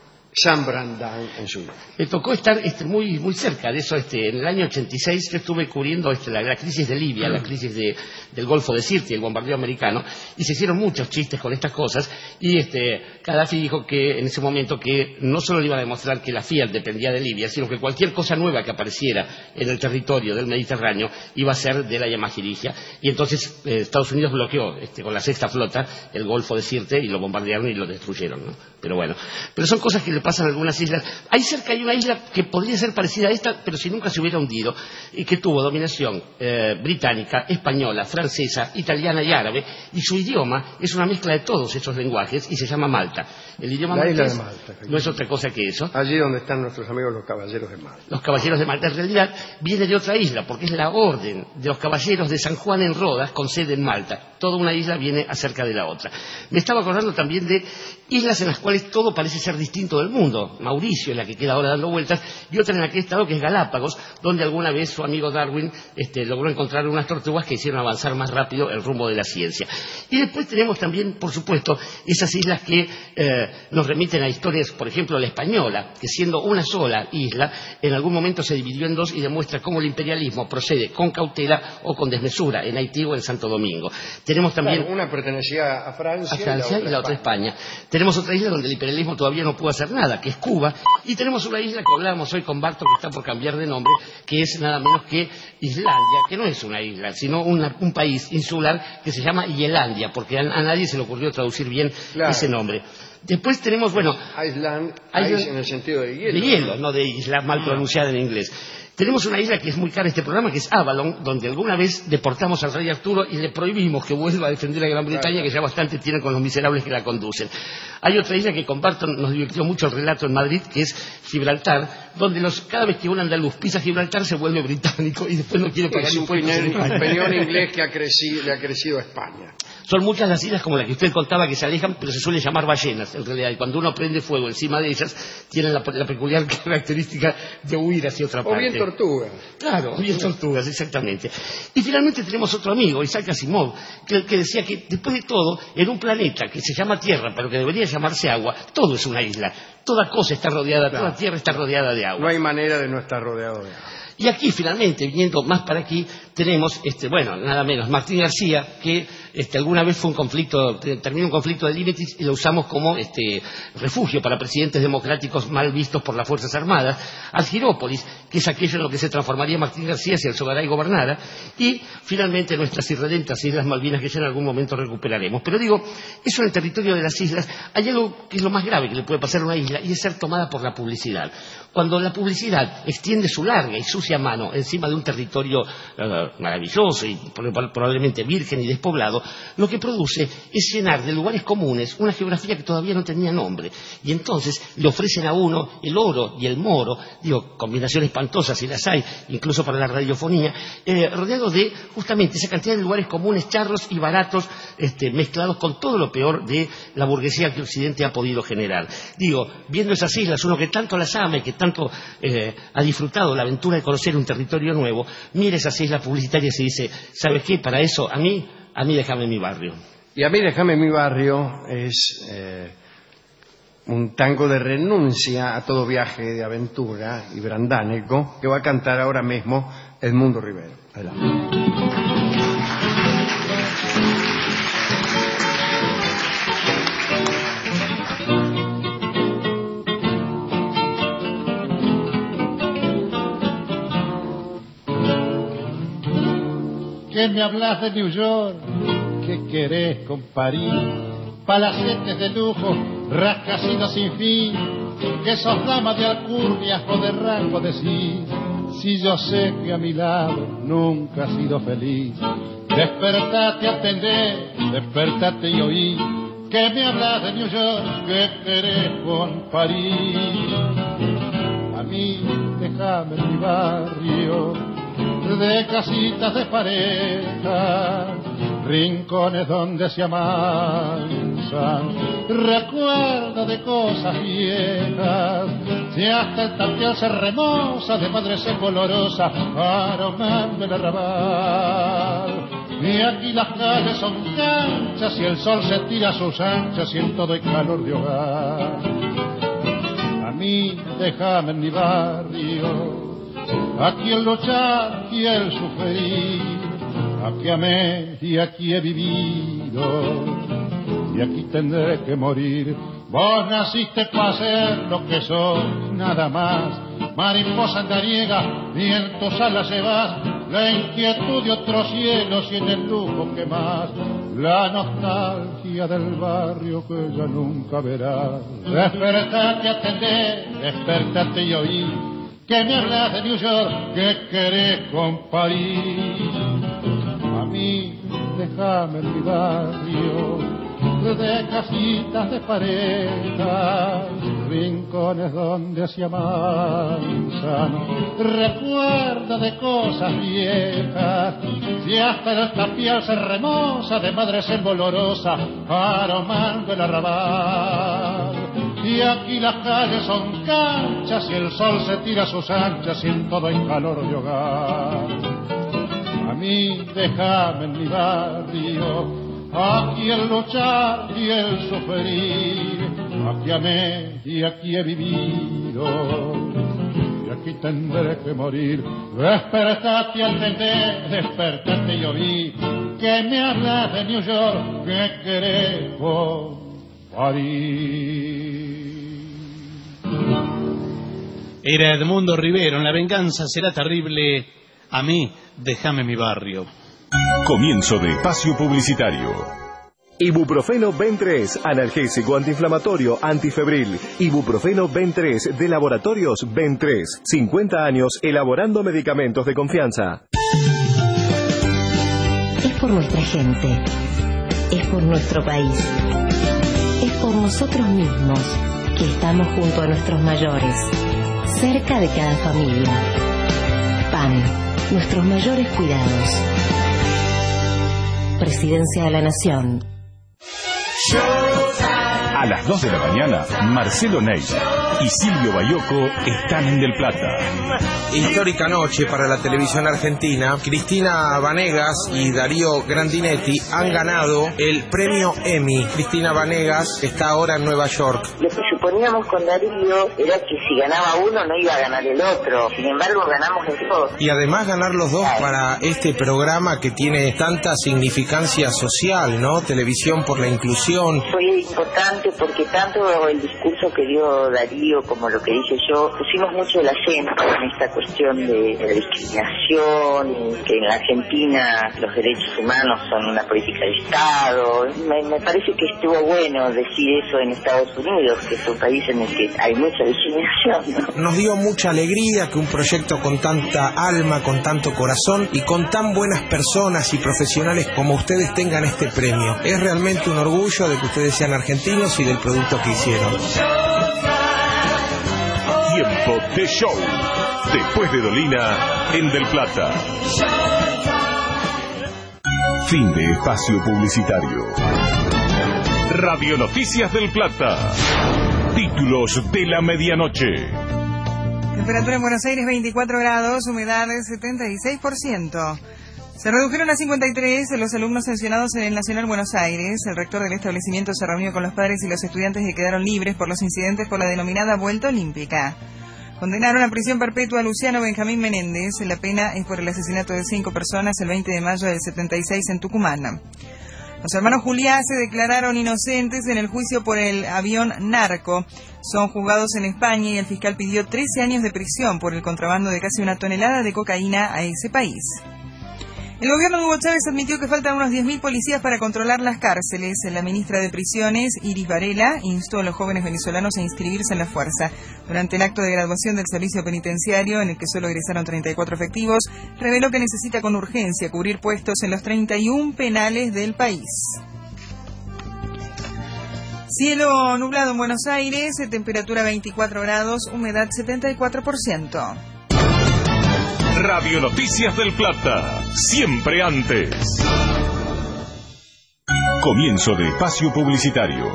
San Brandán en su vida. Me tocó estar muy cerca de eso. En el año 86 yo estuve cubriendo la crisis de Libia, la crisis del Golfo de Sirte, el bombardeo americano, y se hicieron muchos chistes con estas cosas, y Gaddafi dijo que en ese momento que no solo le iba a demostrar que la Fiat dependía de Libia, sino que cualquier cosa nueva que apareciera en el territorio del Mediterráneo iba a ser de la Yamahirigia, y entonces Estados Unidos bloqueó con la sexta flota el Golfo de Sirte y lo bombardearon y lo destruyeron, ¿no? Pero son cosas que le pasan a algunas islas. Ahí cerca hay una isla que podría ser parecida a esta, pero si nunca se hubiera hundido, y que tuvo dominación británica, española, francesa, italiana y árabe, y su idioma es una mezcla de todos esos lenguajes y se llama Malta. El idioma la isla maltés de Malta, no es otra cosa que eso. Allí donde están nuestros amigos los caballeros de Malta. Los caballeros de Malta en realidad viene de otra isla, porque es la orden de los caballeros de San Juan en Rodas, con sede en Malta. Toda una isla viene acerca de la otra. Me estaba acordando también de islas en las cuales todo parece ser distinto del mundo. Mauricio es la que queda ahora dando vueltas, y otra en la que he estado, que es Galápagos, donde alguna vez su amigo Darwin logró encontrar unas tortugas que hicieron avanzar más rápido el rumbo de la ciencia. Y después tenemos también, por supuesto, esas islas que nos remiten a historias, por ejemplo, la española, que siendo una sola isla, en algún momento se dividió en dos y demuestra cómo el imperialismo procede con cautela o con desmesura, en Haití o en Santo Domingo. Tenemos también... Claro, una pertenecía a Francia y la otra a España. Tenemos otra isla donde el imperialismo todavía no pudo hacer nada, que es Cuba, y tenemos una isla que hablábamos hoy con Barton, que está por cambiar de nombre, que es nada menos que Islandia, que no es una isla, sino un país insular que se llama Yelandia, porque a nadie se le ocurrió traducir bien ese nombre. Después tenemos, Island en el sentido de hielo. De hielo, no de isla, mal pronunciada en inglés. Tenemos una isla que es muy cara este programa, que es Avalon, donde alguna vez deportamos al rey Arturo y le prohibimos que vuelva a defender a Gran Bretaña, que ya bastante tiene con los miserables que la conducen. Hay otra isla que con Barton nos divirtió mucho el relato en Madrid, que es Gibraltar, donde cada vez que un andaluz pisa Gibraltar se vuelve británico y después no quiere pagar impuestos. Es un opinión inglés que le ha crecido a España. Son muchas las islas como la que usted contaba que se alejan, pero se suelen llamar ballenas, en realidad. Y cuando uno prende fuego encima de ellas, tienen la peculiar característica de huir hacia otra parte. O bien tortugas. Claro, bien tortugas, exactamente. Y finalmente tenemos otro amigo, Isaac Asimov, que decía que después de todo, en un planeta que se llama Tierra, pero que debería llamarse agua, todo es una isla. Toda cosa está rodeada, toda tierra está rodeada de agua. No hay manera de no estar rodeado de agua. Y aquí, finalmente, viniendo más para aquí, tenemos, nada menos, Martín García, que alguna vez terminó un conflicto de límites y lo usamos como refugio para presidentes democráticos mal vistos por las Fuerzas Armadas. Algirópolis, que es aquello en lo que se transformaría Martín García si el Sogaray gobernara. Y, finalmente, nuestras irredentas Islas Malvinas, que ya en algún momento recuperaremos. Pero digo, eso en el territorio de las islas, hay algo que es lo más grave que le puede pasar a una isla, y es ser tomada por la publicidad. Cuando la publicidad extiende su larga y sucia mano encima de un territorio maravilloso y probablemente virgen y despoblado, lo que produce es llenar de lugares comunes una geografía que todavía no tenía nombre. Y entonces le ofrecen a uno el oro y el moro, combinaciones espantosas si las hay, incluso para la radiofonía, rodeado de justamente esa cantidad de lugares comunes, charros y baratos, mezclados con todo lo peor de la burguesía que Occidente ha podido generar. Viendo esas islas, uno que tanto las ama y que tanto ha disfrutado la aventura de conocer un territorio nuevo, mira esas islas publicitarias y dice, ¿sabes qué? Para eso, a mí déjame mi barrio. Y a mí déjame mi barrio es un tango de renuncia a todo viaje de aventura y brandánico que va a cantar ahora mismo Edmundo Rivero. Adelante. ¿Qué me hablas de New York? ¿Qué querés con París? Palacetes de lujo, rascacielos sin fin. Que sos dama de alcurnias o de rango de si yo sé que a mi lado nunca has sido feliz. Despertate, atendé, despertate y oí que me hablas de New York, que querés con París. A mí déjame en mi barrio de casitas de pareja, rincones donde se amansan, recuerda de cosas viejas, si hasta el tapial se remoza de madres olorosas, aromando el arrabal. Y aquí las calles son canchas y el sol se tira a sus anchas y en todo hay calor de hogar. A mí déjame en mi barrio, aquí el luchar y el sufrir, aquí amé y aquí he vivido y aquí tendré que morir. Vos naciste para ser lo que sos, nada más, mariposa andariega, y en tus alas llevas la inquietud de otros cielos y en el lujo que más, la nostalgia del barrio que ya nunca verás. Despertate, atendé, despertate y oí, que me hablas de New York, que querés con París. A mí déjame en mi barrio de casitas de parejas, rincones donde se amansan, recuerda de cosas viejas, si hasta el tapial se remoza de madres embolorosas, aromando el arrabal. Y aquí las calles son canchas y el sol se tira a sus anchas y en todo hay calor de hogar. A mí déjame en mi barrio, aquí el luchar y el sufrir, aquí amé y aquí he vivido y aquí tendré que morir. Despertate al tender, despertate y oí, que me hablas de New York, que querés con París. Era Edmundo Rivero, en La venganza será terrible, a mí déjame mi barrio. Comienzo de espacio publicitario. Ibuprofeno Ben3, analgésico antiinflamatorio, antifebril. Ibuprofeno Ben3 de Laboratorios Ben3. 50 años elaborando medicamentos de confianza. Es por nuestra gente. Es por nuestro país. Es por nosotros mismos que estamos junto a nuestros mayores, cerca de cada familia. PAN, nuestros mayores cuidados. Presidencia de la Nación. A las 2 de la mañana, Marcelo Ney y Silvio Bayoco están en Del Plata. Histórica noche para la televisión argentina. Cristina Vanegas y Darío Grandinetti han ganado el premio Emmy. Cristina Vanegas está ahora en Nueva York. Lo que suponíamos con Darío era que si ganaba uno no iba a ganar el otro. Sin embargo, ganamos los dos. Y además ganar los dos para este programa que tiene tanta significancia social, ¿no? Televisión por la inclusión. Fue importante porque tanto el discurso que dio Darío como lo que dije yo, pusimos mucho el acento en esta cuestión de la discriminación, que en la Argentina los derechos humanos son una política de Estado. Me parece que estuvo bueno decir eso en Estados Unidos, que es un país en el que hay mucha discriminación, ¿no? Nos dio mucha alegría que un proyecto con tanta alma, con tanto corazón y con tan buenas personas y profesionales como ustedes tengan este premio. Es realmente un orgullo de que ustedes sean argentinos y del producto que hicieron. Tiempo de show. Después de Dolina, en Del Plata. Fin de espacio publicitario. Radio Noticias Del Plata. Títulos de la medianoche. Temperatura en Buenos Aires 24 grados, humedad 76%. Se redujeron a 53 los alumnos sancionados en el Nacional Buenos Aires. El rector del establecimiento se reunió con los padres y los estudiantes que quedaron libres por los incidentes por la denominada Vuelta Olímpica. Condenaron a prisión perpetua a Luciano Benjamín Menéndez. La pena es por el asesinato de 5 personas el 20 de mayo del 76 en Tucumán. Los hermanos Juliá se declararon inocentes en el juicio por el avión Narco. Son juzgados en España y el fiscal pidió 13 años de prisión por el contrabando de casi 1 tonelada de cocaína a ese país. El gobierno de Hugo Chávez admitió que faltan unos 10.000 policías para controlar las cárceles. La ministra de Prisiones, Iris Varela, instó a los jóvenes venezolanos a inscribirse en la fuerza. Durante el acto de graduación del servicio penitenciario, en el que solo egresaron 34 efectivos, reveló que necesita con urgencia cubrir puestos en los 31 penales del país. Cielo nublado en Buenos Aires, temperatura 24 grados, humedad 74%. Radio Noticias del Plata, siempre antes. Comienzo de espacio publicitario.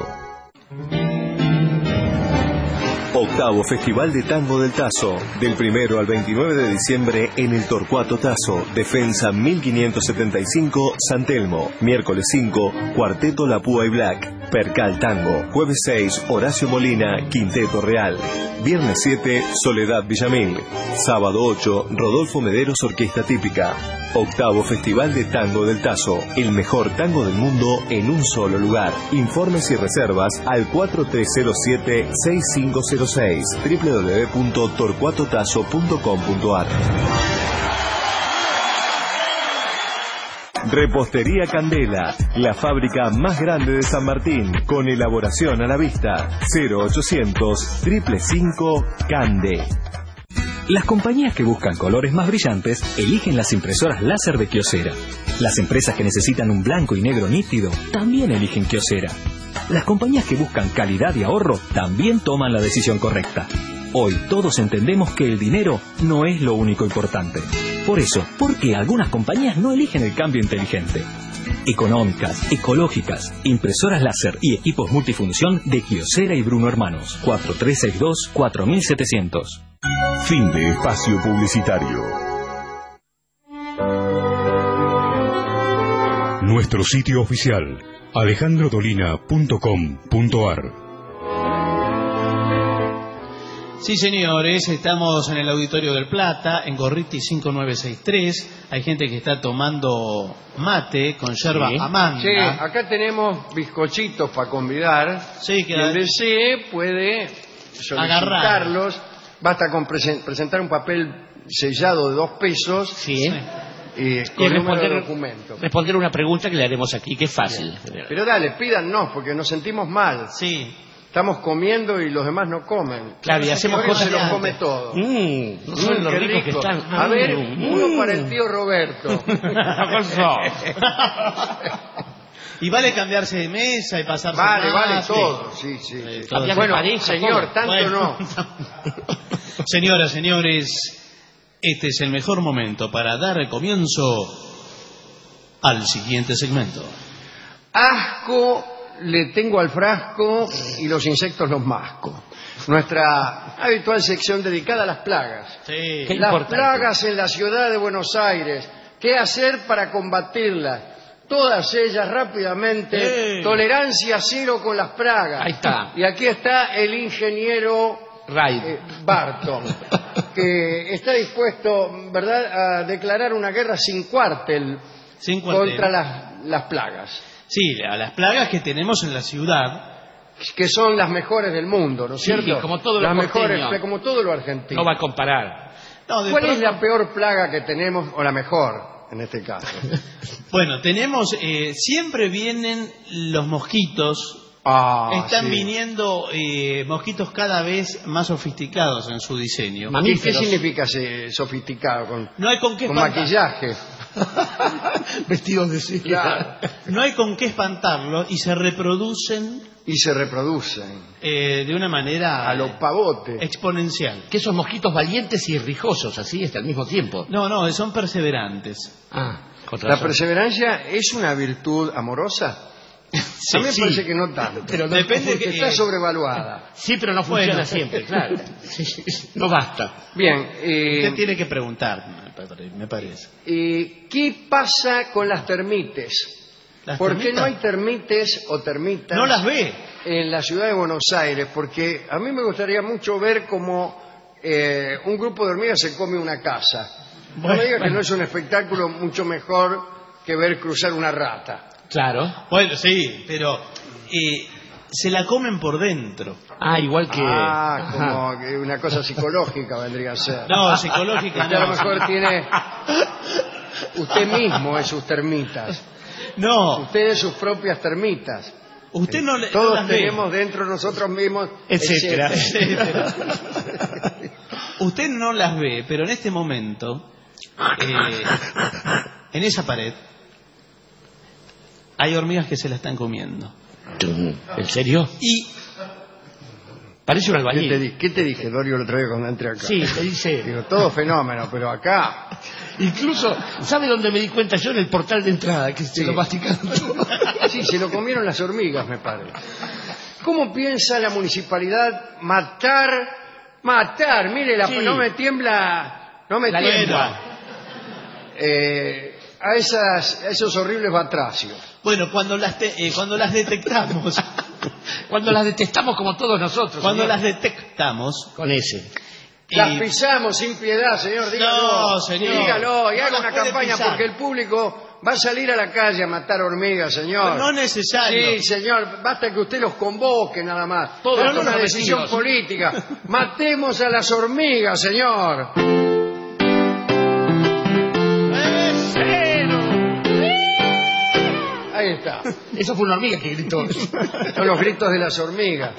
Octavo Festival de Tango del Tazo, del 1 al 29 de diciembre en el Torcuato Tazo, Defensa 1575, San Telmo. Miércoles 5, Cuarteto La Púa y Black, Percal Tango. Jueves 6, Horacio Molina, Quinteto Real. Viernes 7, Soledad Villamil. Sábado 8, Rodolfo Mederos, Orquesta Típica. Octavo Festival de Tango del Tazo, el mejor tango del mundo en un solo lugar. Informes y reservas al 4307-6506, www.torcuatotazo.com.ar. Repostería Candela, la fábrica más grande de San Martín, con elaboración a la vista. 0800-555 Cande. Las compañías que buscan colores más brillantes eligen las impresoras láser de Kyocera. Las empresas que necesitan un blanco y negro nítido también eligen Kyocera. Las compañías que buscan calidad y ahorro también toman la decisión correcta. Hoy todos entendemos que el dinero no es lo único importante. Por eso, ¿por qué algunas compañías no eligen el cambio inteligente? Económicas, ecológicas, impresoras láser y equipos multifunción de Kyocera y Bruno Hermanos. 4362-4700. Fin de espacio publicitario. Nuestro sitio oficial, alejandrodolina.com.ar. Sí, señores, estamos en el Auditorio del Plata, en Gorriti 5963. Hay gente que está tomando mate con yerba Amanda. Sí, acá tenemos bizcochitos para convidar. Sí, quien desee puede solicitarlos. Basta con presentar un papel sellado de 2 pesos. Sí. Y con número de documento. Responder una pregunta que le haremos aquí, que es fácil. Bien. Pero dale, pídanos, porque nos sentimos mal. Sí. Estamos comiendo y los demás no comen. Claro, y hacemos cosas se los come todo. No son los qué ricos que rico. están. A ver, uno para el tío Roberto. Y vale cambiarse de mesa y pasarse Vale todo. Sí. Bueno, señor, tanto no. Señoras, señores, este es el mejor momento para dar comienzo al siguiente segmento. Asco le tengo al frasco y los insectos los masco. Nuestra habitual sección dedicada a las plagas. Sí, las plagas en la ciudad de Buenos Aires. ¿Qué hacer para combatirlas? Todas ellas rápidamente. Tolerancia cero con las plagas. Ahí está. Y aquí está el ingeniero Barton, que está dispuesto, ¿verdad?, a declarar una guerra sin cuartel contra las plagas. Sí, a las plagas que tenemos en la ciudad. Que son las mejores del mundo, ¿no es cierto? Sí, como todo lo las mejores, porteño. como todo lo argentino. No va a comparar. ¿Cuál es la peor plaga que tenemos, o la mejor, en este caso? Bueno, tenemos, siempre vienen los mosquitos. Están viniendo mosquitos cada vez más sofisticados en su diseño. ¿Qué significa sofisticado? No hay con qué con espantar. maquillaje. Vestidos de seda. Claro. No hay con qué espantarlos y se reproducen. De una manera a los pavotes. Exponencial. Que esos mosquitos valientes y rijosos, así, al mismo tiempo. No, son perseverantes. ¿La perseverancia es una virtud amorosa? Sí, a mí me parece que no tanto. Pero depende que está sobrevaluada. Sí, pero no funciona siempre, claro. No basta. Bien. Usted tiene que preguntar, me parece. ¿Qué pasa con las termites? ¿Por qué no hay termites o termitas? No las ve. En la ciudad de Buenos Aires, porque a mí me gustaría mucho ver cómo un grupo de hormigas se come una casa. No me digas que no es un espectáculo mucho mejor que ver cruzar una rata. Claro. Bueno, sí, pero se la comen por dentro. Igual que... como que una cosa psicológica vendría a ser. No, psicológica Usted no. a lo mejor tiene... Usted mismo es sus termitas. No. Usted es sus propias termitas. Usted no le... Todos no las tenemos ve. dentro de nosotros mismos... Etcétera. Usted no las ve, pero en este momento, en esa pared, hay hormigas que se la están comiendo. ¿En serio? Y parece un albañil. ¿Qué te dije, Dorio, la otra vez cuando entré acá? Sí, te dice... Digo, todo fenómeno, pero acá... Incluso, ¿sabe dónde me di cuenta yo? En el portal de entrada, que se lo masticaron todo. Sí, se lo comieron las hormigas, me parece. ¿Cómo piensa la municipalidad matar? Mire, no me tiembla... No me tiembla. A esos horribles batracios. Bueno, cuando las detectamos... Cuando las detestamos como todos nosotros. Cuando señor. las detectamos... Con ese. Las pisamos sin piedad, señor. Dígalo. No, señor. Dígalo y haga No una las puede campaña pisar. porque el público va a salir a la calle a matar hormigas, señor. No es necesario. Sí, señor. Basta que usted los convoque nada más. Todos Pero los una decisión comprometidos. política. Matemos a las hormigas, señor. Ahí está. Eso fue una hormiga que gritó. Son los gritos de las hormigas.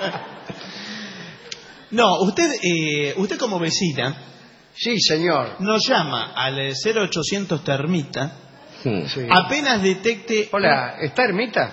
No, usted como vecina Sí, señor. nos llama al 0800 Termita. Sí. Apenas detecte... Hola, ¿está Ermita?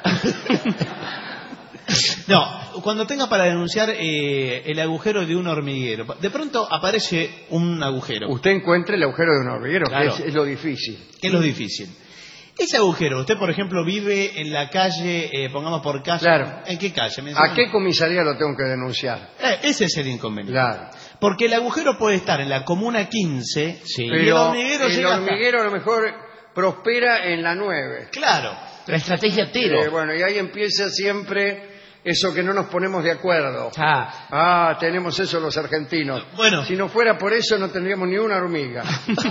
No, cuando tenga para denunciar el agujero de un hormiguero. De pronto aparece un agujero. Usted encuentra el agujero de un hormiguero, Claro. que es lo difícil. ¿Qué es lo difícil? Ese agujero, usted por ejemplo vive en la calle, pongamos por caso. Claro. ¿En qué calle? ¿A qué comisaría lo tengo que denunciar? Ese es el inconveniente. Claro. Porque el agujero puede estar en la comuna 15 y el Pero hormiguero el llega hormiguero a lo mejor prospera en la 9. Claro. La estrategia Tero. Bueno, y ahí empieza siempre eso que no nos ponemos de acuerdo. Tenemos eso los argentinos. Bueno. Si no fuera por eso no tendríamos ni una hormiga.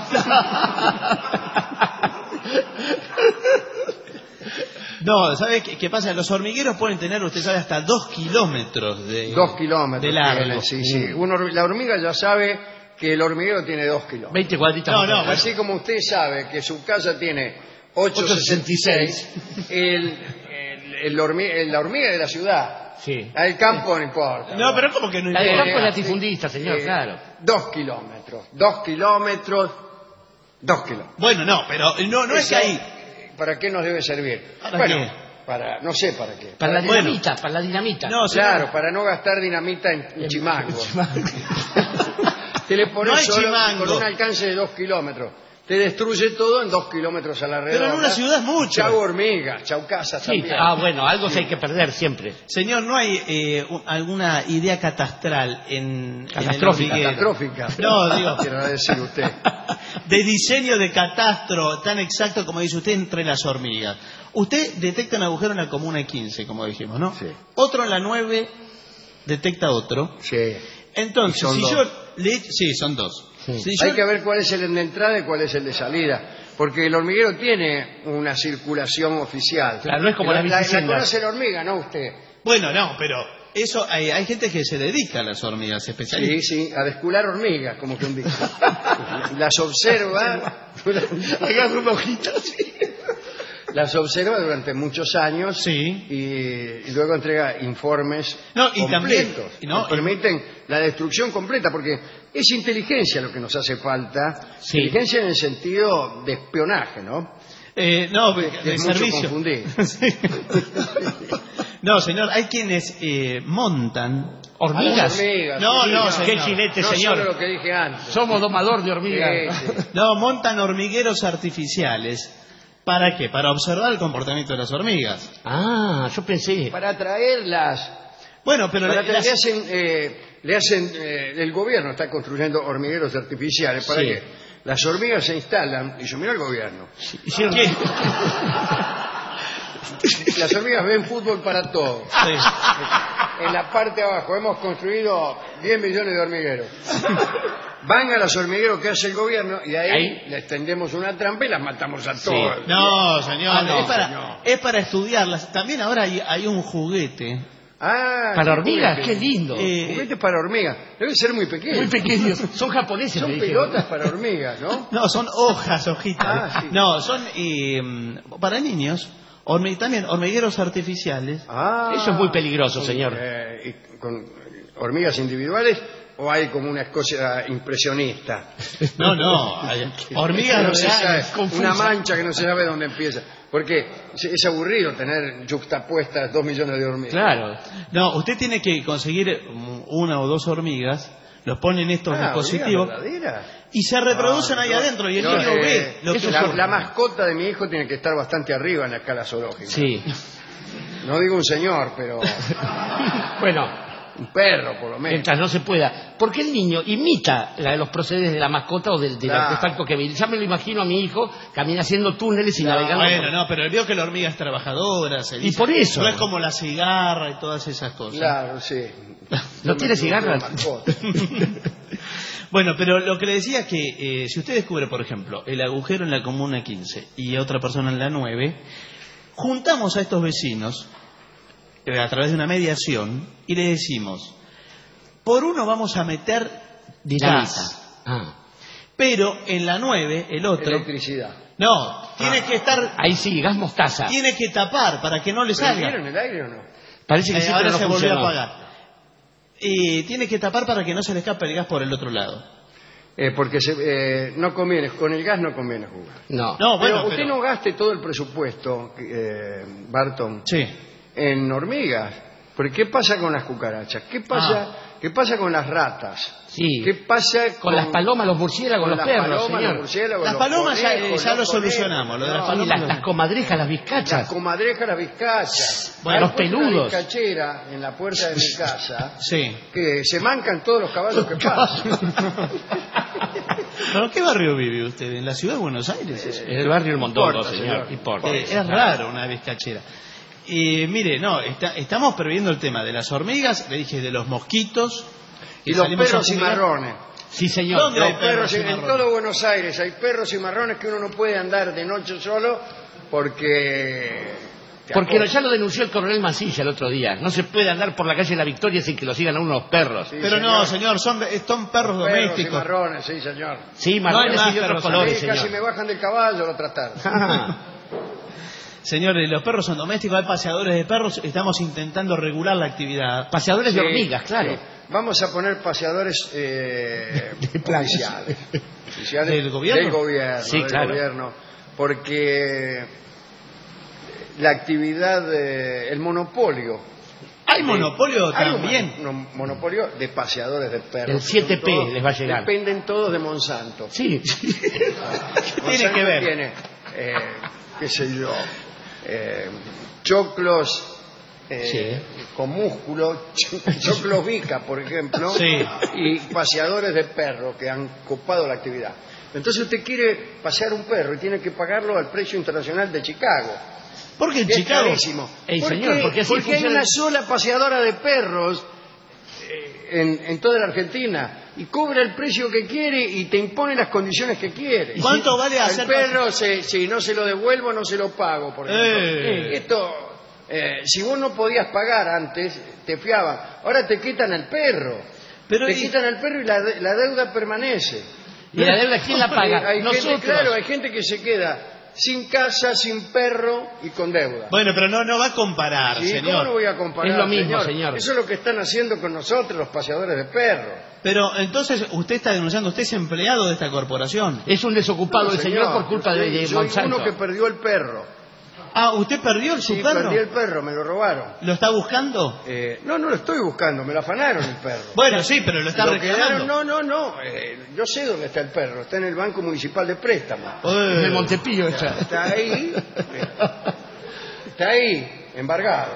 No, ¿sabe qué pasa? Los hormigueros pueden tener, usted sabe, hasta 2 kilómetros de 2 kilómetros. de largo. tiene, sí. La hormiga ya sabe que el hormiguero tiene 2 kilómetros. 20 cuadritas. No, Así como usted sabe que su casa tiene 866, la hormiga de la ciudad. Sí. Al campo no importa. No, pero ¿cómo que no La del importa? campo es latifundista, señor, claro. 2 kilómetros. 2 kilómetros. 2 kilómetros. Bueno, no, pero no es que ahí... ¿Para qué nos debe servir? ¿Para bueno, qué? no sé para qué. Para la Bueno. dinamita, para la dinamita. No, Claro, para no gastar dinamita en chimango. Te le pones No hay solo chimango. con un alcance de 2 kilómetros. Te destruye todo en 2 kilómetros a la redonda. Pero en una ciudad es mucho. Chau hormigas, chau casas Sí, también. bueno, algo se hay que perder siempre. Señor, ¿no hay alguna idea catastral en el Catastrófica. hormiguero? Catastrófica. No, digo... Quiero decir usted. De diseño de catastro tan exacto como dice usted entre las hormigas. Usted detecta un agujero en la comuna 15, como dijimos, ¿no? Sí. Otro en la 9 detecta otro. Sí. Entonces, Y son si dos. yo le... Sí, son dos. Sí. Si yo- Hay que ver cuál es el de entrada y cuál es el de salida. Porque el hormiguero tiene una circulación oficial. Claro, no es como la la bicicenda. conoce la hormiga, ¿no usted? Bueno, no, pero eso hay gente que se dedica a las hormigas, especialistas. Sí, a descular hormigas, como quien dice. Las observa. Agarra una hojita, sí. Las observa durante muchos años. Sí. Y luego entrega informes No, y también- completos. y no, que permiten la destrucción completa, porque es inteligencia lo que nos hace falta. Sí. Inteligencia en el sentido de espionaje, ¿no? No, Es de mucho servicio. confundir. Sí. No, señor, hay quienes montan Hormigas. Hormigas, No, sí, no, Qué señor. jinete, No señor. solo lo que dije antes. Somos domador de hormigas. Sí, sí. No, montan hormigueros artificiales. ¿Para qué? Para observar el comportamiento de las hormigas. Ah, yo pensé. Para atraerlas. Bueno, pero Para las- le hacen el gobierno está construyendo hormigueros artificiales. ¿Para Sí. qué? Las hormigas se instalan, y yo miro al gobierno. Hicieron ¿Qué? Las hormigas ven fútbol para todos. Sí. En la parte de abajo hemos construido 10 millones de hormigueros. Van a los hormigueros que hace el gobierno y ahí les tendemos una trampa y las matamos a todos. No, señor, Ah, no, señor. Es para estudiarlas. También ahora hay un juguete. ¿Para hormigas? Qué lindo. Juguetes para hormigas. Deben ser muy pequeños. Muy pequeños. Son japoneses, Son me dijeron. pelotas para hormigas, ¿no? No, son hojitas. Ah, sí. No, son para niños. También hormigueros artificiales. Eso es muy peligroso, señor. Y con hormigas individuales o hay como una cosa impresionista? No, hormigas No se reales, sabe, una mancha que no se sabe dónde empieza. Porque es aburrido tener yuxtapuestas 2 millones de hormigas. Claro. No, usted tiene que conseguir 1 o 2 hormigas, los pone en estos dispositivos y se reproducen ahí adentro y el niño ve lo que la mascota de mi hijo tiene que estar bastante arriba en la escala zoológica. Sí. No digo un señor, pero bueno, un perro por lo menos. Mientras no se pueda. Porque el niño imita los procederes de la mascota o del artefacto que ve. Ya me lo imagino a mi hijo camina haciendo túneles y navegando. Bueno, no, pero veo que la hormiga es trabajadora. Y por eso. No es como la cigarra y todas esas cosas. Claro, sí. ¿No tiene cigarra? Bueno, pero lo que le decía es que si usted descubre, por ejemplo, el agujero en la comuna 15 y otra persona en la 9, juntamos a estos vecinos a través de una mediación y le decimos, por uno vamos a meter gas, pero en la 9 el otro... Electricidad. No, tiene que estar... Ahí sí, gas mostaza. Tiene que tapar para que no le salga. ¿Vieron el aire o no? Parece que sí, ahora pero no se volvió a funcionó. apagar. Tiene que tapar para que no se le escape el gas por el otro lado. Porque no conviene, con el gas no conviene jugar. No, pero usted no gaste todo el presupuesto, Barton, en hormigas. Porque ¿qué pasa con las cucarachas? ¿Qué pasa con las ratas? Sí. ¿Qué pasa con las palomas, los murciélagos, los perros, señor? Las palomas ya lo solucionamos. Lo de las palomas las comadrejas, las vizcachas. Las comadrejas, las vizcachas. Bueno, los peludos. Una vizcachera en la puerta de mi casa sí. Que se mancan todos los caballos que pasan. ¿Pero qué barrio vive usted? ¿En la ciudad de Buenos Aires? En el barrio El Mondongo, señor. Es raro una vizcachera. Mire, no, estamos previendo el tema de las hormigas, le dije de los mosquitos. Y los perros cimarrones. Sí, señor. ¿Dónde hay perros cimarrones? En todo Buenos Aires hay perros cimarrones que uno no puede andar de noche solo porque ya lo denunció el coronel Mancilla el otro día. No se puede andar por la calle La Victoria sin que lo sigan a unos perros. Sí, pero señor. No, señor, son perros domésticos. Perros cimarrones, sí, señor. Sí, marrones y de otros colores, señor. Casi me bajan del caballo la otra tarde. Señores, los perros son domésticos, hay paseadores de perros, estamos intentando regular la actividad. Paseadores de hormigas, claro. Sí. Vamos a poner paseadores oficiales. ¿Del gobierno? Del gobierno, sí, claro. Gobierno, porque la actividad, el monopolio. ¿Hay monopolio también? Un monopolio de paseadores de perros. El 7P les va a llegar. Dependen todos de Monsanto. Sí. ¿Qué tiene que ver? Tiene, qué sé yo, choclos con músculo, choclos Vica, por ejemplo, y paseadores de perro que han copado la actividad. Entonces usted quiere pasear un perro y tiene que pagarlo al precio internacional de Chicago. ¿Por qué en Chicago? Carísimo. Porque hay una sola paseadora de perros en toda la Argentina y cobra el precio que quiere y te impone las condiciones que quiere. ¿Cuánto vale hacer el perro? Si no se lo devuelvo, no se lo pago, por ejemplo. Si vos no podías pagar antes, te fiaban. Ahora te quitan el perro. Quitan el perro y la deuda permanece. ¿Y la deuda quién la paga? Hay gente que se queda sin casa, sin perro y con deuda. Bueno, pero no va a comparar, señor. ¿Cómo no voy a comparar, es lo mismo, señor? Eso es lo que están haciendo con nosotros los paseadores de perros. Pero entonces usted está denunciando, usted es empleado de esta corporación. Es un desocupado el señor por culpa de Monsanto. Soy uno que perdió el perro. Ah, ¿usted perdió su perro? Sí, perdí el perro, me lo robaron. ¿Lo está buscando? No lo estoy buscando, me lo afanaron el perro. Bueno, sí, pero lo está reclamando. No. Yo sé dónde está el perro, está en el Banco Municipal de Préstamo. En el Montepillo está. Está ahí. Está ahí, embargado.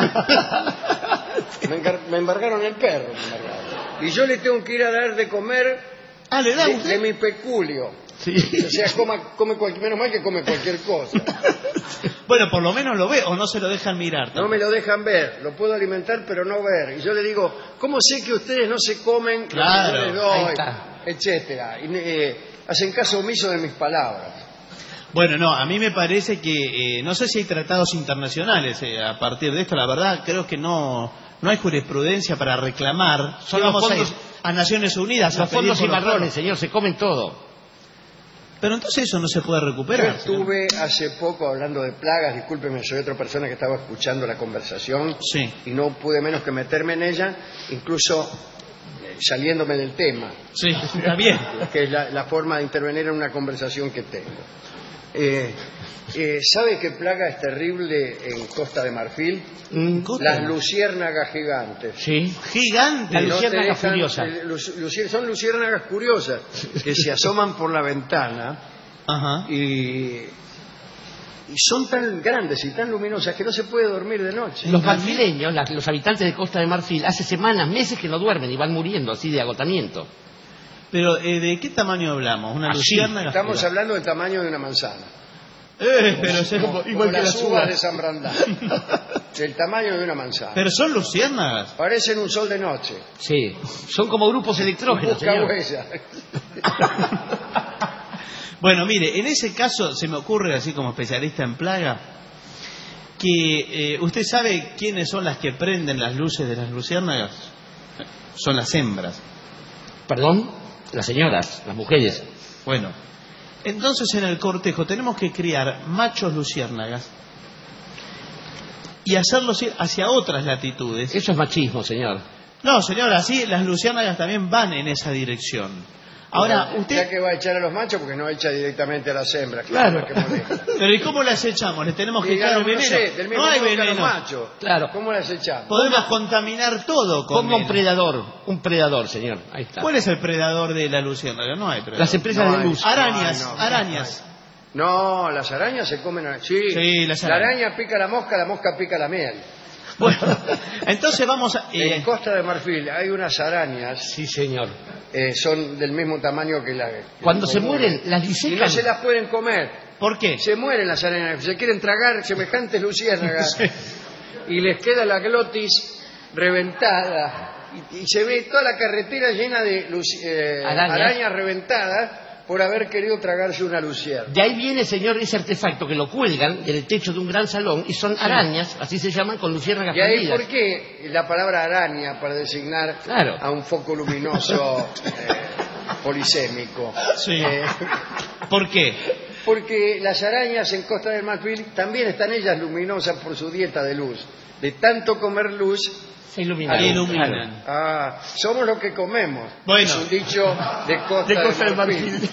Me embargaron el perro, Y yo le tengo que ir a dar de comer ¿le da de mi peculio. Sí. O sea, menos mal que come cualquier cosa. Bueno, por lo menos lo ve o no se lo dejan mirar. No me lo dejan ver, lo puedo alimentar pero no ver. Y yo le digo, ¿cómo sé que ustedes no se comen claro, lo que yo les doy? Etcétera. Y hacen caso omiso de mis palabras. Bueno, no, a mí me parece que no sé si hay tratados internacionales a partir de esto. La verdad, creo que no hay jurisprudencia para reclamar. Son los fondos a Naciones Unidas. Los fondos cimarrones, señor, se comen todo. Pero entonces eso no se puede recuperar. Yo estuve hace poco hablando de plagas, discúlpeme, soy otra persona que estaba escuchando la conversación y no pude menos que meterme en ella. Incluso saliéndome del tema. Sí, está bien. Que es la forma de intervenir en una conversación que tengo. ¿Sabe qué plaga es terrible en Costa de Marfil? Las luciérnagas gigantes. Sí. Gigantes. Las luciérnagas furiosas. Son luciérnagas curiosas que se asoman por la ventana. Ajá. Y son tan grandes y tan luminosas que no se puede dormir de noche. Los marfileños, los habitantes de Costa de Marfil, hace semanas, meses que no duermen y van muriendo así de agotamiento. Pero, ¿de qué tamaño hablamos? ¿Una luciérnaga? Estamos hablando del tamaño de una manzana. Pero como las uvas de San Brandán. Del tamaño de una manzana. Pero son luciérnagas. Parecen un sol de noche. Sí, son como grupos electrógenos. Busca huella. Bueno, mire, en ese caso se me ocurre, así como especialista en plaga, que usted sabe quiénes son las que prenden las luces de las luciérnagas. Son las hembras. ¿Perdón? Las señoras, las mujeres. Bueno, entonces en el cortejo tenemos que criar machos luciérnagas y hacerlos ir hacia otras latitudes. Eso es machismo, señor. No, señor, así las luciérnagas también van en esa dirección. Ahora, usted... Ya que va a echar a los machos porque no echa directamente a las hembras. Claro. Pero ¿y cómo las echamos? ¿Le tenemos que echar el veneno? No sé, del mismo no hay modo que a veneno. los machos. Claro. ¿Cómo las echamos? Podemos contaminar todo con como un predador, señor. Ahí está. ¿Cuál es el predador de la luciérnaga? No hay predador. Las empresas de luz. Arañas. No, las arañas se comen... Sí, las la arañas. araña pica la mosca pica la miel. Bueno, entonces vamos a... En Costa de Marfil hay unas arañas... Sí, señor. Son del mismo tamaño que la... Cuando se mueren, las disecan. Y no se las pueden comer. ¿Por qué? Se mueren las arañas. Se quieren tragar semejantes luciérnagas. Sí. Y les queda la glotis reventada. Y se ve toda la carretera llena de arañas reventadas por haber querido tragarse una luciérnaga. De ahí viene, señor, ese artefacto que lo cuelgan en el techo de un gran salón y son arañas, así se llaman, con luciérnagas Y ahí, prendidas. ¿por qué la palabra araña para designar a un foco luminoso polisémico? Sí. ¿Por qué? Porque las arañas en Costa del Marfil también están ellas luminosas por su dieta de luz. De tanto comer luz... Se iluminan. Ah, somos lo que comemos. Bueno. Es un dicho de Costa del Marfil.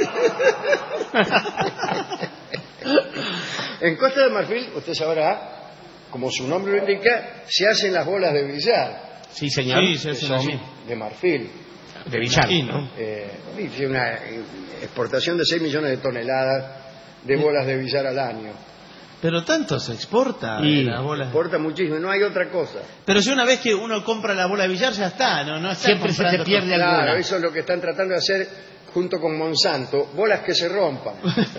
En Costa del Marfil, usted sabrá, como su nombre lo indica, se hacen las bolas de billar. Sí, señor. Sí, se hacen allí. De marfil. De billar, ¿no? Dice una exportación de 6 millones de toneladas de bolas de billar al año. Pero tanto se exporta la bola. Exporta muchísimo, no hay otra cosa. Pero si una vez que uno compra la bola de billar ya está, no está siempre se te pierde alguna. alguna. Eso es lo que están tratando de hacer junto con Monsanto, bolas que se rompan.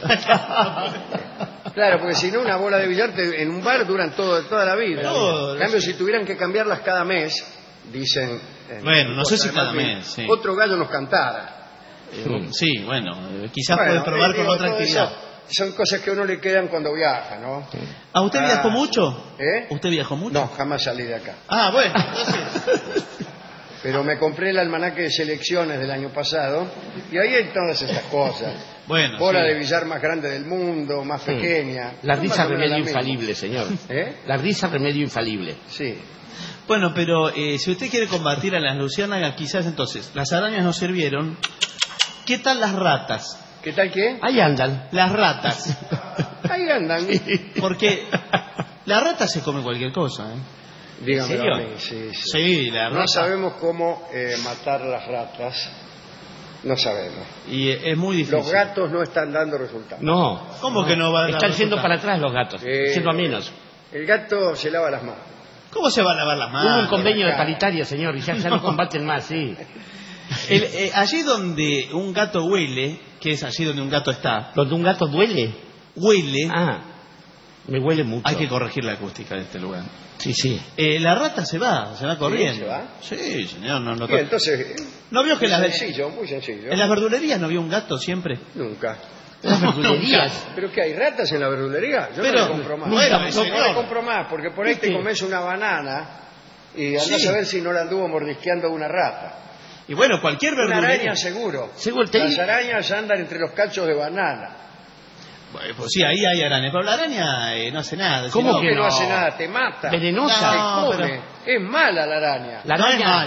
Claro, porque si no una bola de billar en un bar duran toda la vida. En cambio, si tuvieran que cambiarlas cada mes, dicen... Bueno, no sé si cada mes, sí. Otro gallo nos cantara. Sí, bueno, quizás puede probar con otra actividad. Son cosas que a uno le quedan cuando viaja, ¿no? ¿A usted viajó mucho? ¿Eh? ¿Usted viajó mucho? No, jamás salí de acá. Ah, bueno, entonces... Pero me compré el almanaque de selecciones del año pasado y ahí hay todas estas cosas. Bueno, bola de billar más grande del mundo, más pequeña. La risa remedio infalible, señor. La risa remedio infalible. Sí. Bueno, pero si usted quiere combatir a las luciérnagas, quizás entonces, las arañas no sirvieron. ¿Qué tal las ratas? ¿Qué tal qué? Ahí andan. Las ratas. Ahí andan. Porque la rata se come cualquier cosa, ¿eh? Dígame a mí, sí. La rata. No sabemos cómo matar las ratas. No sabemos. Y es muy difícil. Los gatos no están dando resultados. No. ¿Cómo que no va a dar Están yendo resultados? para atrás los gatos, siendo a menos. El gato se lava las manos. ¿Cómo se va a lavar las manos? Hubo un convenio de paritaria, señor, y ya no combaten más, sí. Allí donde un gato huele, que es allí donde un gato está. ¿Donde un gato duele? Huele. Ah, me huele mucho. Hay que corregir la acústica de este lugar. Sí, sí. La rata se va corriendo. ¿Sí, se va? Sí, señor. No, Y entonces, ¿no vio que muy sencillo. en las verdulerías no vio un gato siempre? Nunca. Las verdulerías. ¿Pero qué hay ratas en la verdulería? Yo Pero, no le compro más. bueno, No le compro más, porque por ahí te comes una banana y andás a ver si no la anduvo mordisqueando una rata. Y bueno, cualquier Una verdulería. araña seguro. Seguro, Las arañas andan entre los cachos de banana. Pues sí, ahí hay arañas, pero la araña no hace nada. ¿Cómo No, que que no no? hace nada, te mata. Venenosa. Te come. Es mala la araña. La No es araña, mala.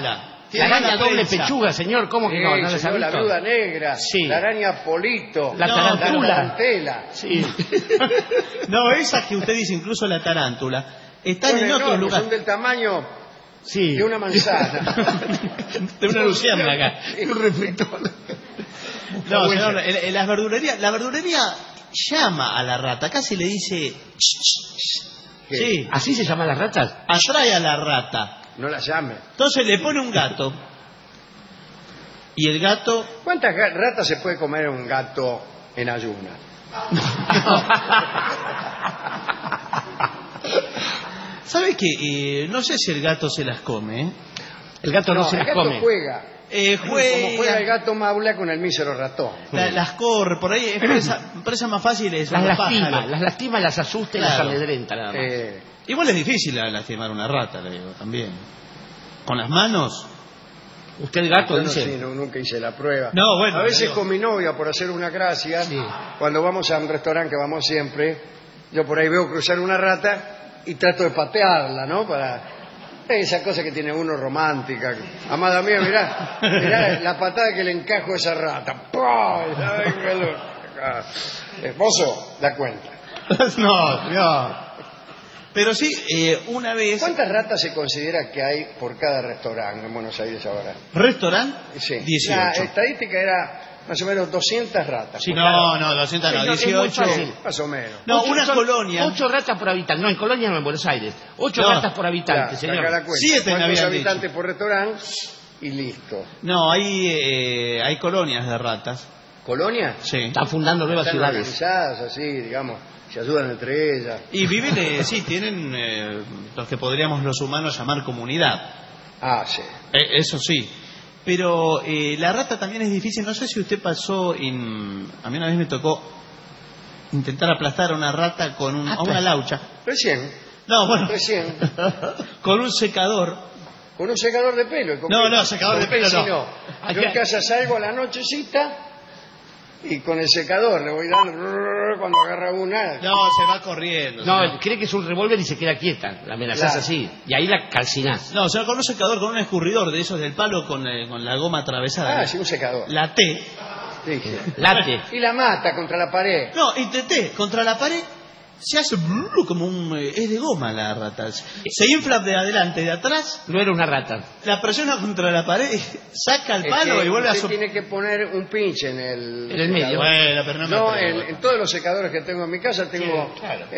La araña doble pechuga, señor, ¿cómo que no? ¿No les ha la visto? viuda negra, Sí. la araña polito, La tarántula. la tarantela. Sí. No, esas que usted dice, incluso la tarántula, están Son en otros enormes, lugares. son del tamaño Sí. de una manzana. De una luciérnaga. Un reflector. No, señor, en las verdulerías, la verdulería llama a la rata, casi le dice... Sí. ¿Así se llaman las ratas? Atrae a la rata. No la llame. Entonces le pone un gato. Y el gato... ¿Cuántas ratas se puede comer un gato en ayuna? ¿Sabe qué? No sé si el gato se las come, ¿eh? El gato no se las come. El gato juega. Como juega el gato maula con el mísero ratón. Las corre, por ahí presa más fácil es Las los lastima, pájaros. las lastima, las asusta y Claro. las amedrenta nada más. Igual es difícil lastimar una rata, le digo, también. Con las manos. Usted el gato Yo dice... sí, nunca hice la prueba. No, bueno, a veces digo... con mi novia, por hacer una gracia, cuando vamos a un restaurante que vamos siempre, yo por ahí veo cruzar una rata y trato de patearla, ¿no? Para esa cosa que tiene uno romántica. Amada mía, mirá la patada que le encajo a esa rata. Esposo, da cuenta. No. Pero sí, una vez... ¿Cuántas ratas se considera que hay por cada restaurante en Buenos Aires ahora? ¿Restaurante? Sí. 18. La estadística era más o menos 200 ratas. Sí, no, 200 no, 18. Más o menos. No, una colonia. 8 ratas por habitante. No, en Colonia no, en Buenos Aires. 8 ratas por habitante, señor. Saca la cuenta. 7 me ¿Cuántos habían habitantes dicho. por restaurante? Y listo. No, hay colonias de ratas. ¿Colonia? Sí. Están fundando nuevas Están ciudades. organizadas así, digamos, se ayudan entre ellas. Y viven, sí, tienen los que podríamos los humanos llamar comunidad. Ah, sí. Eso sí. Pero la rata también es difícil. No sé si usted pasó a mí una vez me tocó intentar aplastar a una rata con a una laucha. Recién. No, bueno. Recién. Con un secador. Con un secador de pelo. No, secador de pelo no. Yo en casa salgo a la nochecita y con el secador le voy dando cuando agarra una. No, se va corriendo. No, cree que es un revólver y se queda quieta. La amenazás así. Y ahí la calcinás. No, se va con un secador, con un escurridor de esos del palo con la goma atravesada. Ah, sí, un secador. La T. Sí. Late. Y la mata contra la pared. No, intenté contra la pared. Se hace como es de goma la rata. Se infla de adelante y de atrás. No era una rata. La presiona contra la pared, saca el palo y vuelve a usted tiene que poner un pinche en el medio. Bueno, pero no, en todos los secadores que tengo en mi casa tengo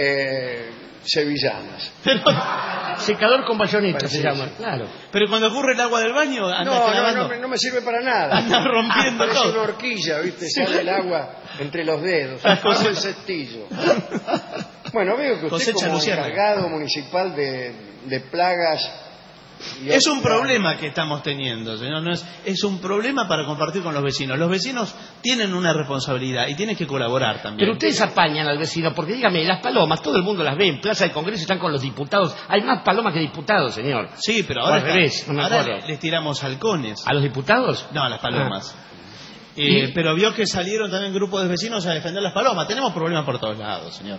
sevillanas. Secador con bayoneta se Sí, llama. sí. Claro. Pero cuando ocurre el agua del baño, anda clavando. No me sirve para nada. Anda rompiendo Parece todo. una horquilla, ¿viste? Sale el agua entre los dedos. Paso el cestillo. Bueno, veo que usted Cosecha como luciérnaga. encargado municipal de plagas... y Es un otras- problema que estamos teniendo, señor. No es un problema para compartir con los vecinos. Los vecinos tienen una responsabilidad y tienen que colaborar también. Pero ustedes apañan al vecino, porque dígame, las palomas, todo el mundo las ve, en Plaza del Congreso están con los diputados. Hay más palomas que diputados, señor. Sí, pero O ahora, al revés, no me ahora acuerdo. les tiramos halcones. ¿A los diputados? No, a las palomas. ¿Y? Pero vio que salieron también grupos de vecinos a defender las palomas. Tenemos problemas por todos lados, señor.